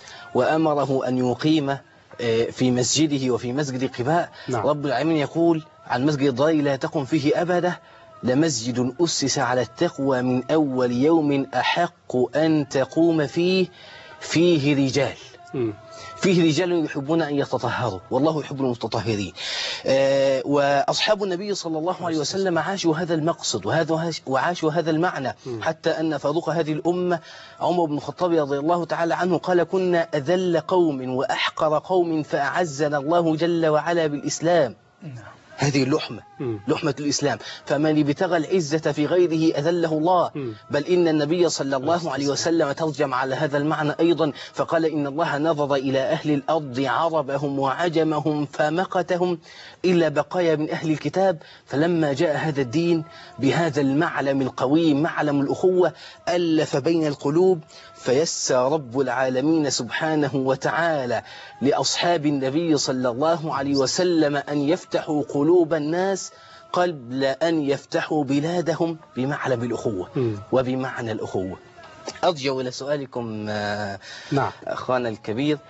وأمره أن يقيم في مسجده وفي مسجد قباء. نعم. رب العالمين يقول عن مسجد الضرار: لا تقم فيه أبدا، لمسجد أسس على التقوى من أول يوم أحق أن تقوم فيه، فيه رجال م. فيه رجال يحبون أن يتطهروا والله يحب المتطهرين. آه وأصحاب النبي صلى الله عليه وسلم عاشوا هذا المقصد وهذا وعاشوا هذا المعنى، حتى أن فاروق هذه الأمة عمر بن الخطاب رضي الله تعالى عنه قال: كنا أذل قوم وأحقر قوم فأعزنا الله جل وعلا بالإسلام. هذه اللحمة لحمة الإسلام، فمن ابتغى العزة في غيره أذله الله. بل إن النبي صلى الله عليه وسلم ترجم على هذا المعنى أيضا فقال: إن الله نظر إلى أهل الأرض عربهم وعجمهم فمقتهم إلا بقايا من أهل الكتاب. فلما جاء هذا الدين بهذا المعلم القويم معلم الأخوة ألف بين القلوب، فيسر رب العالمين سبحانه وتعالى لأصحاب النبي صلى الله عليه وسلم أن يفتحوا قلوب الناس قبل أن يفتحوا بلادهم بمعلم الأخوة م. وبمعنى الأخوة. أرجع إلى سؤالكم نعم. أخوانا الكبير،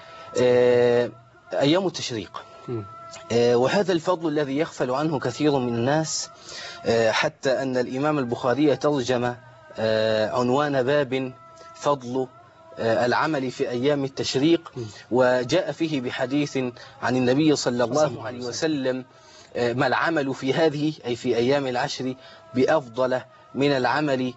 أيام التشريق م. وهذا الفضل الذي يغفل عنه كثير من الناس، حتى أن الإمام البخاري ترجم عنوان باب فضل العمل في أيام التشريق، وجاء فيه بحديث عن النبي صلى الله عليه وسلم: ما العمل في هذه أي في أيام العشر بأفضل من العمل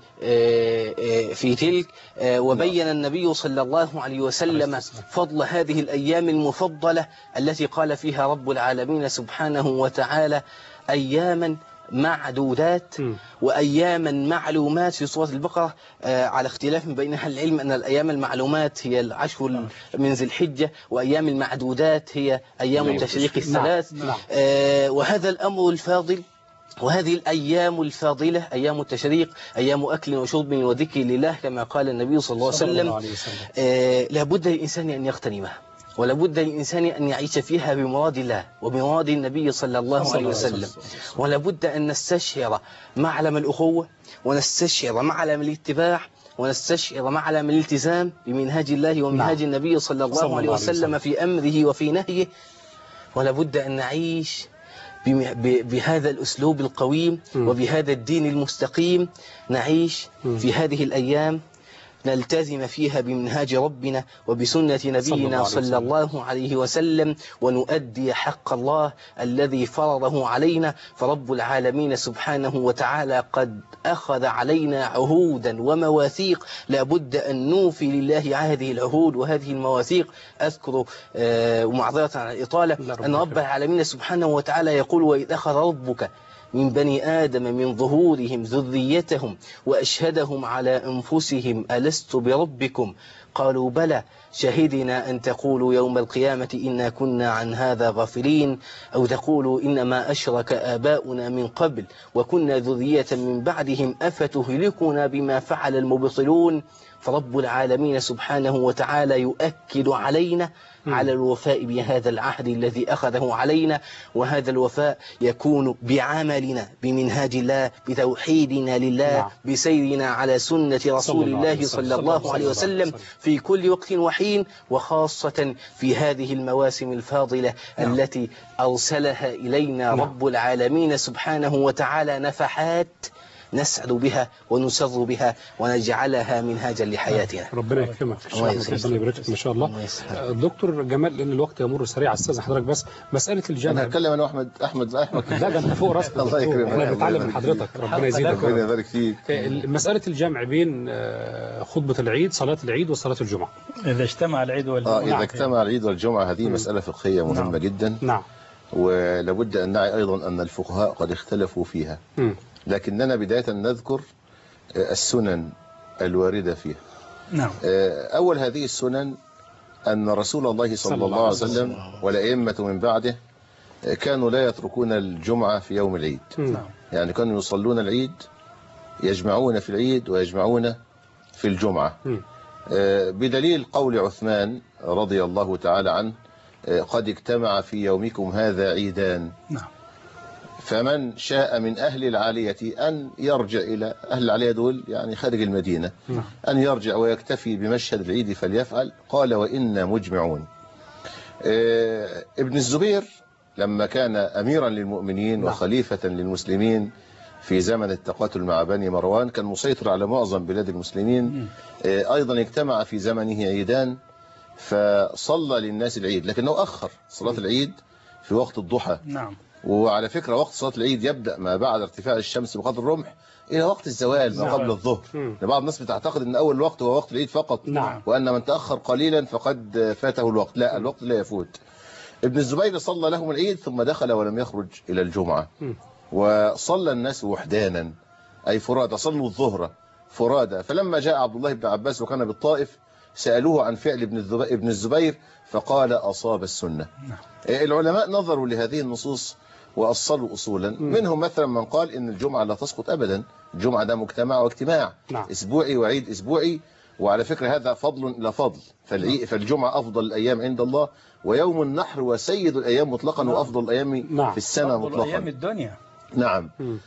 في تلك. وبين النبي صلى الله عليه وسلم فضل هذه الأيام المفضلة التي قال فيها رب العالمين سبحانه وتعالى: أياما معدودات وأياما معلومات في سورة البقرة، على اختلاف بين أهل العلم أن الأيام المعلومات هي العشر من ذي الحجة، وأيام المعدودات هي أيام التشريق الثلاث. وهذا الأمر الفاضل وهذه الأيام الفاضلة أيام التشريق أيام أكل وشرب وذكر لله كما قال النبي صلى الله عليه وسلم. آه لابد للإنسان أن يغتنمها، ولابد للإنسان أن يعيش فيها بمراد الله وبمراد النبي صلى الله عليه وسلم، ولابد أن نستشعر معلم الأخوة ونستشعر معلم الاتباع ونستشعر معلم الالتزام بمنهاج الله ومنهاج النبي صلى الله عليه وسلم في أمره وفي نهيه، ولابد أن نعيش بهذا الأسلوب القويم وبهذا الدين المستقيم، نعيش في هذه الأيام نلتزم فيها بمنهاج ربنا وبسنة نبينا صلى الله عليه وسلم، ونؤدي حق الله الذي فرضه علينا. فرب العالمين سبحانه وتعالى قد أخذ علينا عهودا ومواثيق لابد أن نوفي لله هذه العهود وهذه المواثيق. أذكر آه ومعذرة عن الإطالة أن رب العالمين سبحانه وتعالى يقول: وإذ أخذ ربك من بني آدم من ظهورهم ذريتهم وأشهدهم على أنفسهم ألست بربكم قالوا بلى شهدنا أن تقولوا يوم القيامة إنا كنا عن هذا غافلين أو تقولوا إنما أشرك آباؤنا من قبل وكنا ذرية من بعدهم أفتهلكنا بما فعل المبطلون. فرب العالمين سبحانه وتعالى يؤكد علينا على الوفاء بهذا العهد الذي أخذه علينا، وهذا الوفاء يكون بعملنا بمنهاج الله، بتوحيدنا لله، بسيرنا على سنة رسول الله صلى الله عليه وسلم في كل وقت وحين، وخاصة في هذه المواسم الفاضلة التي أرسلها إلينا رب العالمين سبحانه وتعالى نفحات نسعد بها ونسر بها ونجعلها منهاجا لحياتنا. ربنا يكرمك، ربنا يبارك ما شاء الله. دكتور جمال، لان الوقت يمر سريع، استاذ حضرتك بس مساله الجمع. انا هتكلم انا واحمد احمد احمد لا ده انت فوق راسك. الله يكرمك، احنا بنتعلم من حضرتك، ربنا يزيدك ربنا يبارك فيك. مساله الجمع بين خطبه العيد، صلاه العيد وصلاه الجمعه، اذا اجتمع العيد والجمعه. اه اذا اجتمع العيد والجمعه، هذه مساله فقهيه مهمه نعم. جدا. نعم. ولابد ان نعي ايضا ان الفقهاء قد اختلفوا فيها. م. لكننا بداية نذكر السنن الواردة فيها. نعم. أول هذه السنن أن رسول الله صلى الله عليه وسلم والأئمة من بعده كانوا لا يتركون الجمعة في يوم العيد. نعم. يعني كانوا يصلون العيد، يجمعون في العيد ويجمعون في الجمعة. م. بدليل قول عثمان رضي الله تعالى عنه: قد اجتمع في يومكم هذا عيدان. نعم. فمن شاء من أهل العالية أن يرجع إلى أهل العالية دول يعني خارج المدينة، أن يرجع ويكتفي بمشهد العيد فليفعل. قال: وإنا مجمعون. ابن الزبير لما كان أميرا للمؤمنين وخليفة للمسلمين في زمن التقاتل مع بني مروان، كان مسيطر على معظم بلاد المسلمين، أيضا اجتمع في زمنه عيدان فصلى للناس العيد، لكنه أخر صلاة العيد في وقت الضحى. نعم. وعلى فكرة وقت صلاة العيد يبدأ ما بعد ارتفاع الشمس بقدر الرمح إلى وقت الزوال ما قبل الظهر. بعض الناس بتعتقد أن أول وقت هو وقت العيد فقط. نعم. وأن من تأخر قليلا فقد فاته الوقت. لا، الوقت لا يفوت. ابن الزبير صلى لهم العيد ثم دخل ولم يخرج إلى الجمعة. وصلى الناس وحدانا أي فرادى، صلوا الظهر فرادى. فلما جاء عبد الله بن عباس وكان بالطائف سألوه عن فعل ابن الزبير فقال: أصاب السنة. العلماء نظروا لهذه النصوص وأصلوا أصولا. منهم مثلا من قال إن الجمعة لا تسقط أبدا، الجمعة ده مجتمع واجتماع. نعم. أسبوعي وعيد أسبوعي. وعلى فكرة هذا فضل إلى فضل، فالجمعة أفضل الأيام عند الله، ويوم النحر وسيد الأيام مطلقا. نعم. وأفضل الأيام نعم. في السنة أفضل مطلقا. أيام الدنيا. نعم.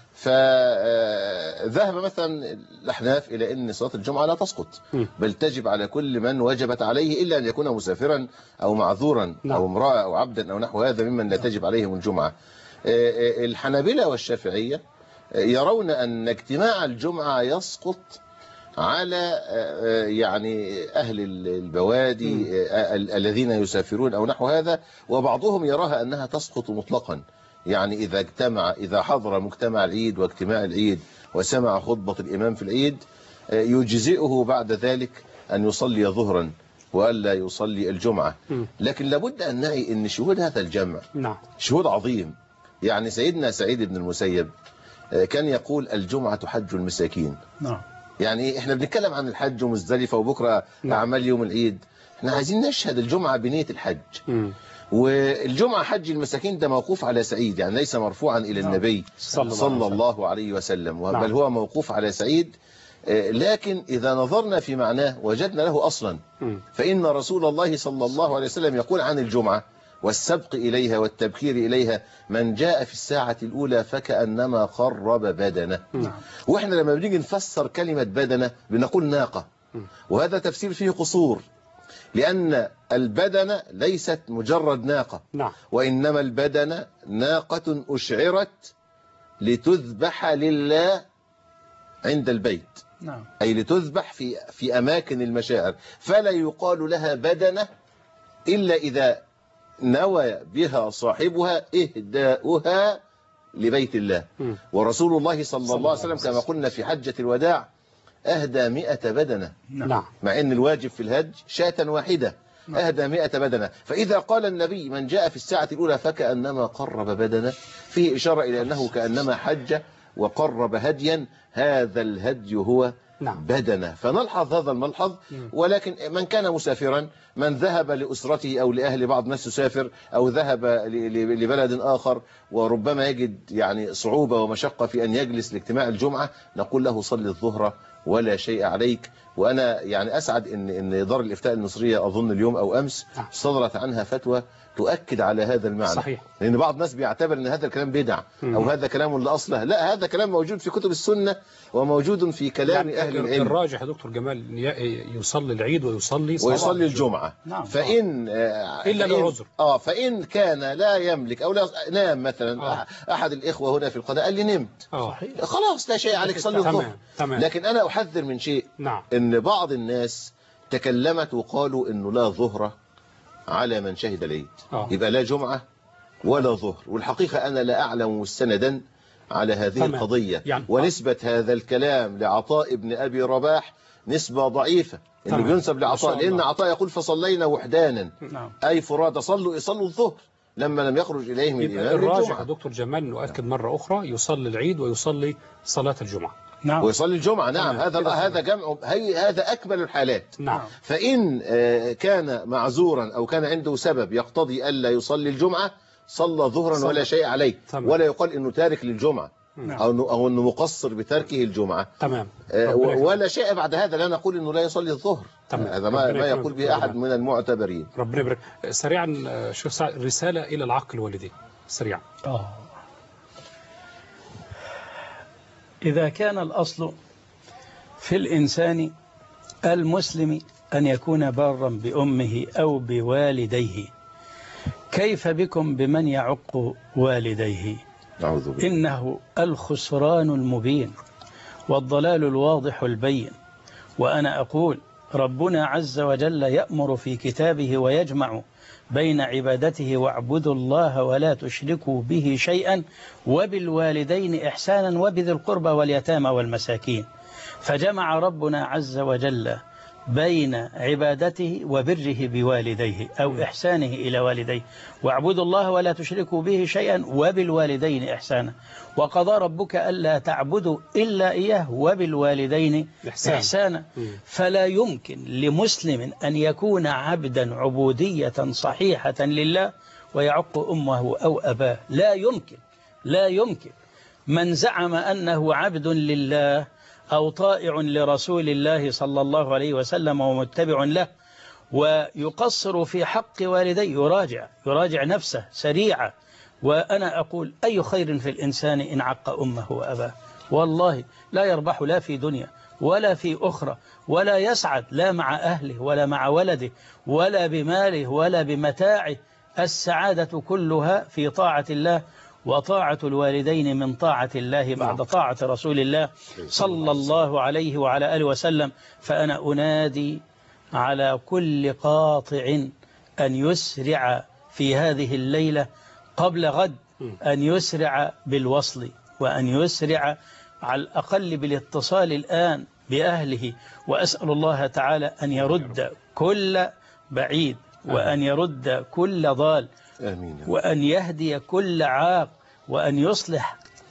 فذهب مثلا الأحناف إلى أن صلاة الجمعة لا تسقط، بل تجب على كل من وجبت عليه إلا أن يكون مسافرا أو معذورا. نعم. أو امرأة أو عبدا أو نحو هذا ممن لا تجب عليهم الجمعة. الحنابلة والشافعية يرون أن اجتماع الجمعة يسقط على يعني أهل البوادي الذين يسافرون أو نحو هذا، وبعضهم يراها أنها تسقط مطلقا. يعني إذا اجتمع إذا حضر مجتمع العيد واجتماع العيد وسمع خطبة الإمام في العيد يجزئه بعد ذلك أن يصلي ظهرا وألا يصلي الجمعة. لكن لابد أن نعي أن شهود هذا الجمع نعم. شهود عظيم. يعني سيدنا سعيد بن المسيب كان يقول الجمعة حج المساكين. نعم. يعني احنا بنتكلم عن الحج ومزدلفة وبكرة نعم. أعمال يوم العيد، احنا عايزين نشهد الجمعة بنية الحج. م. والجمعة حج المساكين ده موقوف على سعيد، يعني ليس مرفوعا إلى نعم. النبي صلى, صلى الله عليه وسلم، بل نعم. هو موقوف على سعيد. لكن إذا نظرنا في معناه وجدنا له أصلا، فإن رسول الله صلى الله عليه وسلم يقول عن الجمعة والسبق إليها والتبكير إليها: من جاء في الساعة الأولى فكأنما قرب بدنه. وإحنا لما بنيجي نفسر كلمة بدنه بنقول ناقة، وهذا تفسير فيه قصور، لأن البدنة ليست مجرد ناقة، وإنما البدنة ناقة أشعرت لتذبح لله عند البيت، نعم. أي لتذبح في في أماكن المشاعر، فلا يقال لها بدنة إلا إذا نوى بها صاحبها إهداؤها لبيت الله. م. ورسول الله صلى, صلى الله عليه وسلم كما قلنا في حجة الوداع أهدى مئة بدنة، نعم. مع أن الواجب في الهج شاة واحدة، نعم. أهدى مئة بدنة. فإذا قال النبي من جاء في الساعة الأولى فكأنما قرب بدنة، فيه إشارة إلى أنه كأنما حج وقرب هديا، هذا الهدي هو نعم. بدنة. فنلحظ هذا الملحظ. ولكن من كان مسافرا، من ذهب لأسرته أو لأهل، بعض الناس يسافر أو ذهب لبلد آخر وربما يجد يعني صعوبة ومشقة في أن يجلس لاجتماع الجمعة، نقول له صلي الظهر ولا شيء عليك. وأنا يعني أسعد إن إن دار الإفتاء المصرية أظن اليوم أو أمس صدرت عنها فتوى تؤكد على هذا المعنى. صحيح. لأن بعض الناس بيعتبر أن هذا الكلام بدع أو هذا كلام لأصله، لا، هذا كلام موجود في كتب السنة وموجود في كلام يعني أهل العلم. الراجح يا دكتور جمال يصلي العيد ويصلي ويصلي الجمعة. نعم. فإن إلا لعذر آه فإن كان لا يملك أو لا نام مثلا، آه. أحد الإخوة هنا في القناة قال لي نمت، آه. خلاص لا شيء عليك، صلي الظهر. لكن أنا أحذر من شيء، نعم. إن بعض الناس تكلمت وقالوا إنه لا ظهر على من شهد العيد، آه. يبقى لا جمعة ولا ظهر. والحقيقة أنا لا أعلم مستندا على هذه تمام. القضية، يعني ونسبة آه. هذا الكلام لعطاء ابن أبي رباح نسبة ضعيفة، إنه بينسب لعطاء، لأن عطاء يقول فصلينا وحدانا، نعم. أي فرادى، صلوا يصلوا الظهر لما لم يخرج إليهم الإمام. الراجح يا دكتور جمال نؤكد مرة أخرى يصلي العيد ويصلي صلاة الجمعة، نعم. ويصلي الجمعة، نعم. هذا هذا جمع، هذا أكمل الحالات، نعم. فإن كان معذورا أو كان عنده سبب يقتضي ألا يصلي الجمعة صلى ظهرا صلى. ولا شيء عليه، تمام. ولا يقال إنه تارك للجمعة، نعم. أو إنه أو إنه مقصر بتركه الجمعة، تمام. ولا شيء بعد هذا، لا نقول إنه لا يصلي الظهر، تمام. هذا ما, ما يقول به أحد من المعتبرين. ربنا يبارك. سريعا شيخ سعد، رسالة إلى العاق الوالدين سريعا. آه. إذا كان الأصل في الإنسان المسلم أن يكون بارا بأمه أو بوالديه، كيف بكم بمن يعق والديه؟ أعوذ بالله. إنه الخسران المبين والضلال الواضح البين. وأنا أقول ربنا عز وجل يأمر في كتابه ويجمع بين عبادته واعبدوا الله ولا تشركوا به شيئا وبالوالدين إحسانا وبذي القربى واليتامى والمساكين، فجمع ربنا عز وجل بين عبادته وبره بوالديه أو إحسانه إلى والديه، واعبدوا الله ولا تشركوا به شيئا وبالوالدين إحسانا، وقضى ربك ألا تعبدوا إلا إياه وبالوالدين إحسانا, إحسانا. فلا يمكن لمسلم أن يكون عبدا عبودية صحيحة لله ويعق أمه أو أباه، لا يمكن، لا يمكن. من زعم أنه عبد لله أو طائع لرسول الله صلى الله عليه وسلم ومتبع له ويقصر في حق والديه يراجع يراجع نفسه سريعا. وأنا أقول أي خير في الإنسان إن عق أمه وأباه؟ والله لا يربح لا في دنيا ولا في أخرى، ولا يسعد لا مع أهله ولا مع ولده ولا بماله ولا بمتاعه. السعادة كلها في طاعة الله، وطاعة الوالدين من طاعة الله بعد طاعة رسول الله صلى الله عليه وعلى آله وسلم. فأنا أنادي على كل قاطع أن يسرع في هذه الليلة قبل غد، أن يسرع بالوصل وأن يسرع على الأقل بالاتصال الآن بأهله. وأسأل الله تعالى أن يرد كل بعيد وأن يرد كل ضال، وأن يهدي كل عاق، وأن يصلح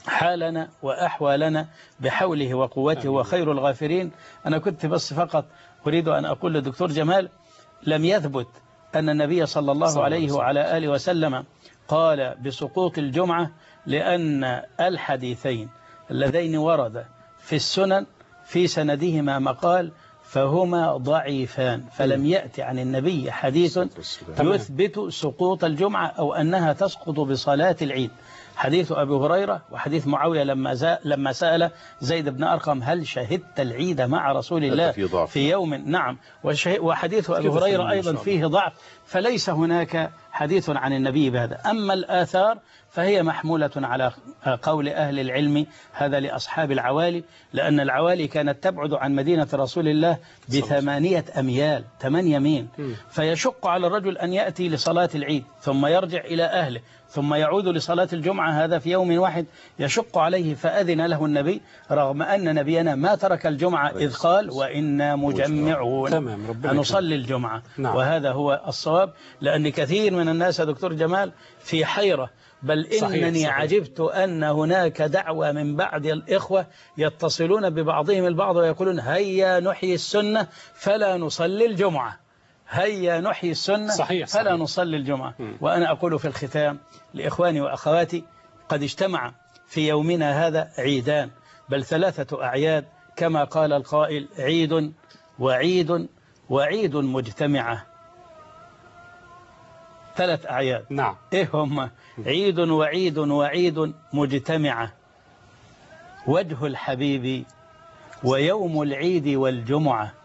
حالنا وأحوالنا بحوله وقوته وخير الغافرين. أنا كنت بس فقط أريد أن أقول للدكتور جمال لم يثبت أن النبي صلى الله عليه وعلى آله وسلم قال بسقوط الجمعة، لأن الحديثين اللذين ورد في السنن في سندهما مقال فهما ضعيفان، فلم يأتي عن النبي حديث يثبت سقوط الجمعة أو أنها تسقط بصلاة العيد. حديث أبي هريرة وحديث معاوية لما لما سأل زيد بن أرقم هل شهدت العيد مع رسول الله في يوم؟ نعم. وحديث أبي هريرة أيضا فيه ضعف، فليس هناك حديث عن النبي بهذا. أما الآثار فهي محمولة على قول أهل العلم، هذا لأصحاب العوالي، لأن العوالي كانت تبعد عن مدينة رسول الله بثمانية أميال، ثمانية ميل، فيشق على الرجل أن يأتي لصلاة العيد ثم يرجع إلى أهله ثم يعود لصلاة الجمعة، هذا في يوم واحد يشق عليه. فأذن له النبي رغم أن نبينا ما ترك الجمعة إذ قال وإنا مجمعون هنصلي الجمعة. نعم. وهذا هو الصواب، لأن كثير من الناس يا دكتور جمال في حيرة، بل إنني صحيح صحيح. عجبت أن هناك دعوة من بعض الإخوة يتصلون ببعضهم البعض ويقولون هيا نحيي السنة فلا نصلي الجمعة، هيا نحيي السنة صحيح فلا صحيح. نصلي الجمعة. م. وأنا أقول في الختام لإخواني وأخواتي قد اجتمع في يومنا هذا عيدان، بل ثلاثة أعياد كما قال القائل عيد وعيد وعيد مجتمعة. ثلاث أعياد. نعم. إيه هم؟ عيد وعيد وعيد مجتمعة، وجه الحبيب ويوم العيد والجمعة.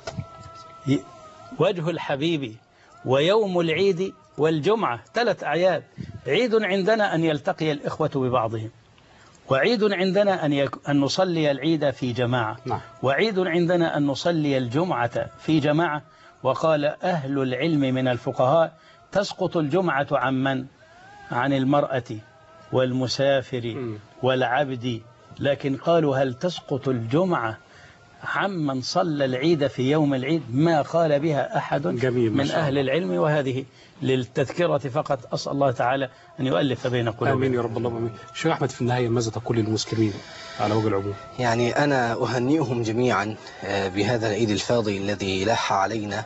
وجه الحبيب ويوم العيد والجمعة، ثلاث أعياد. عيد عندنا أن يلتقي الإخوة ببعضهم، وعيد عندنا أن, يك... أن نصلي العيد في جماعة. نعم. وعيد عندنا أن نصلي الجمعة في جماعة. وقال أهل العلم من الفقهاء تسقط الجمعة عن من؟ عن المرأة والمسافر والعبد، لكن قالوا هل تسقط الجمعة عمن صلى العيد في يوم العيد؟ ما قال بها أحد من أهل العلم، وهذه للتذكرة فقط. أسأل الله تعالى أن يؤلف بين قلوبنا. آمين يا رب. اللهم آمين. شيخ أحمد، في النهاية ماذا تقول للمسلمين على وجه العموم؟ يعني أنا أهنئهم جميعا بهذا العيد الفاضل الذي لاح علينا،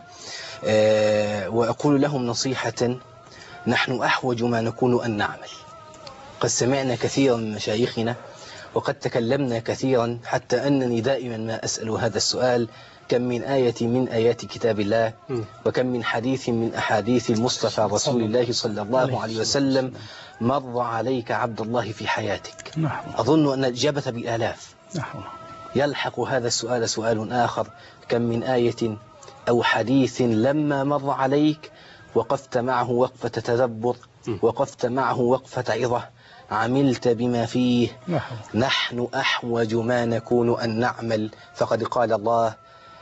وأقول لهم نصيحة: نحن أحوج ما نكون أن نعمل. قد سمعنا كثيرا من مشايخنا وقد تكلمنا كثيرا، حتى أنني دائما ما أسأل هذا السؤال: كم من آية من آيات كتاب الله، وكم من حديث من أحاديث المصطفى رسول الله صلى الله عليه وسلم مر عليك عبد الله في حياتك؟ أظن أن الإجابة بالآلاف. يلحق هذا السؤال سؤال آخر: كم من آية أو حديث لما مر عليك وقفت معه وقفة تدبر، وقفت معه وقفة عظة، عملت بما فيه؟ نحن أحوج ما نكون أن نعمل. فقد قال الله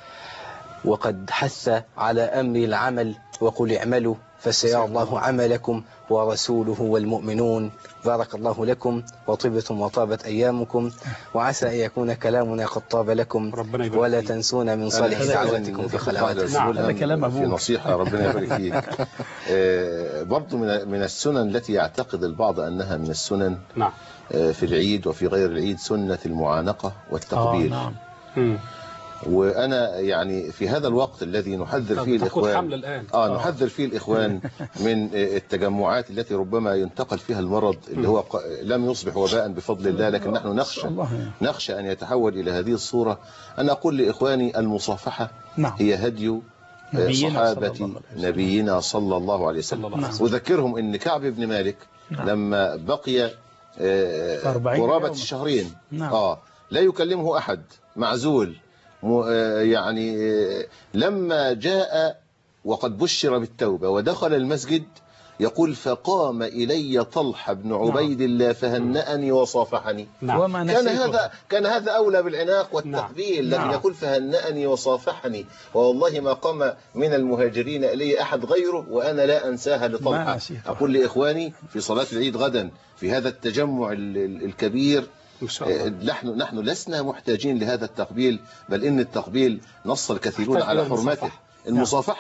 وقد حث على أمر العمل: وقل اعملوا فسيرى الله عملكم ورسوله والمؤمنون. بارك الله لكم وطبتم وطابت أيامكم، وعسى أن يكون كلامنا قد طاب لكم، ولا تنسونا من صالح دعواتكم في خلواتكم. في نصيحة ربنا يبارك فيك. برضو من من السنن التي يعتقد البعض أنها من السنن في العيد وفي غير العيد سنة المعانقة والتقبيل. آه نعم. وأنا يعني في هذا الوقت الذي نحذر فيه الإخوان آه نحذر فيه الإخوان من التجمعات التي ربما ينتقل فيها المرض اللي هو لم يصبح وباء بفضل الله، لكن نحن نخشى نخشى أن يتحول إلى هذه الصورة. أنا أقول لإخواني: المصافحة هي هدي صحابة نبينا صلى الله عليه وسلم. أذكرهم أن كعب بن مالك لما بقي قرابة الشهرين آه لا يكلمه أحد، معزول، يعني لما جاء وقد بشر بالتوبة ودخل المسجد يقول: فقام إلي طلحة بن عبيد الله فهنأني وصافحني. نعم. كان هذا كان هذا أولى بالعناق والتقبيل. نعم. لكن يقول: فهنأني وصافحني، والله ما قام من المهاجرين إلي أحد غيره وأنا لا أنساها لطلحة. أقول لإخواني في صلاة العيد غدا في هذا التجمع الكبير: نحن نحن لسنا محتاجين لهذا التقبيل، بل إن التقبيل نص الكثيرون على حرمته. المصافحة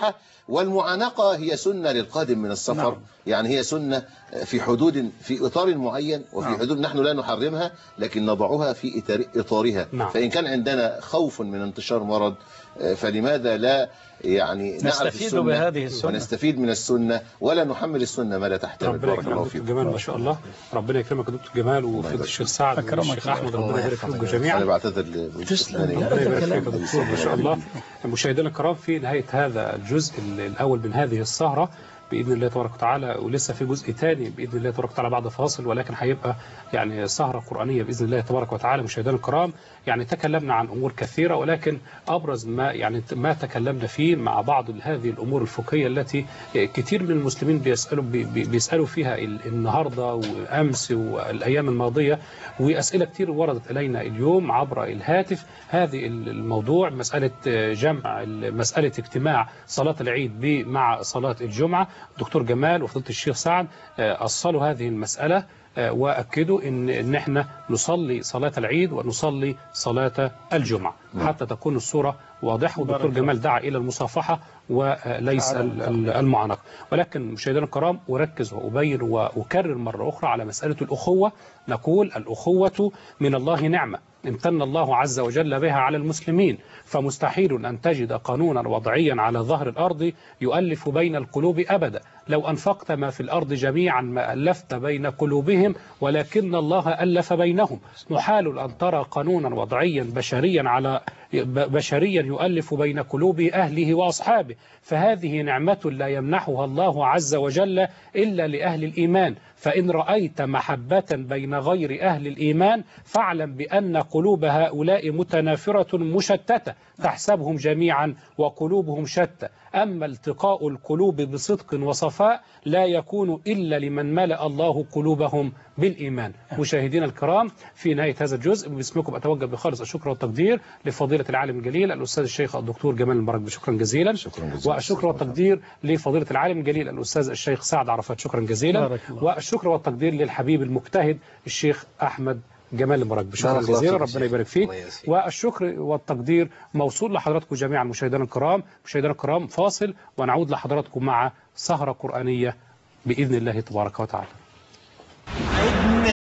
والمعانقة هي سنة للقادم من السفر. نعم. يعني هي سنة في حدود في إطار معين، وفي نعم. حدود نحن لا نحرمها لكن نضعها في إطارها. نعم. فإن كان عندنا خوف من انتشار مرض فلماذا لا يعني نعرف السنة بهذه السنة ونستفيد من السنة ولا نحمل السنة ما لا تحتمل. بارك الله فيك جمال ما شاء الله. ربنا يكرمك يا دكتور جمال وفضل الشيخ سعد والشيخ احمد، ربنا يبارك فيكم جميعا. انا بعتذر تسلم ربنا يبارك فيك يا دكتور ما شاء الله. مشاهدينا الكرام في نهاية هذا الجزء الأول من هذه السهرة بإذن الله تبارك وتعالى، ولسه في جزء ثاني بإذن الله تبارك وتعالى بعد فاصل، ولكن هيبقى يعني سهرة قرآنية بإذن الله تبارك وتعالى. مشاهدينا الكرام يعني تكلمنا عن أمور كثيرة، ولكن أبرز ما يعني ما تكلمنا فيه مع بعض هذه الأمور الفقهية التي كثير من المسلمين بيسألوا بيسألوا فيها النهاردة وأمس والأيام الماضية، وأسئلة كثير وردت إلينا اليوم عبر الهاتف. هذه الموضوع مسألة جمع مسألة اجتماع صلاة العيد مع صلاة الجمعة. دكتور جمال وفضيلة الشيخ سعد أصلوا هذه المسألة وأكدوا إن إن إحنا نصلي صلاة العيد ونصلي صلاة الجمعة حتى تكون الصورة واضحة. والدكتور جمال دعا إلى المصافحة وليس المعانقة. ولكن مشاهدينا الكرام أركز وأبين وأكرر مرة أخرى على مسألة الأخوة. نقول الأخوة من الله نعمة امتن الله عز وجل بها على المسلمين، فمستحيل أن تجد قانونا وضعيا على ظهر الأرض يؤلف بين القلوب أبدا. لو أنفقت ما في الأرض جميعا ما ألفت بين قلوبهم ولكن الله ألف بينهم. محال أن ترى قانونا وضعيا بشريا على بشريا يؤلف بين قلوب أهله وأصحابه، فهذه نعمة لا يمنحها الله عز وجل إلا لأهل الإيمان. فإن رأيت محبة بين غير أهل الإيمان فاعلم بأن قلوب هؤلاء متنافرة مشتتة تحسبهم جميعا وقلوبهم شتى. أما التقاء القلوب بصدق وصفاء لا يكون إلا لمن ملأ الله قلوبهم بالإيمان. مشاهدينا الكرام في نهاية هذا الجزء باسمكم أتوجه بخالص الشكر والتقدير لفضيلة العالم الجليل الأستاذ الشيخ الدكتور جمال المراكبي، شكرا جزيلا. والشكر والتقدير لفضيلة العالم الجليل الأستاذ الشيخ سعد عرفات، شكرا جزيلا. والشكر والتقدير للحبيب المجتهد الشيخ أحمد جمال المراكبي، شكرا جزيلا، ربنا يبارك فيك. والشكر والتقدير موصول لحضراتكم جميعا مشاهدينا الكرام. مشاهدينا الكرام فاصل ونعود لحضراتكم مع سهرة قرآنية بإذن الله تبارك وتعالى.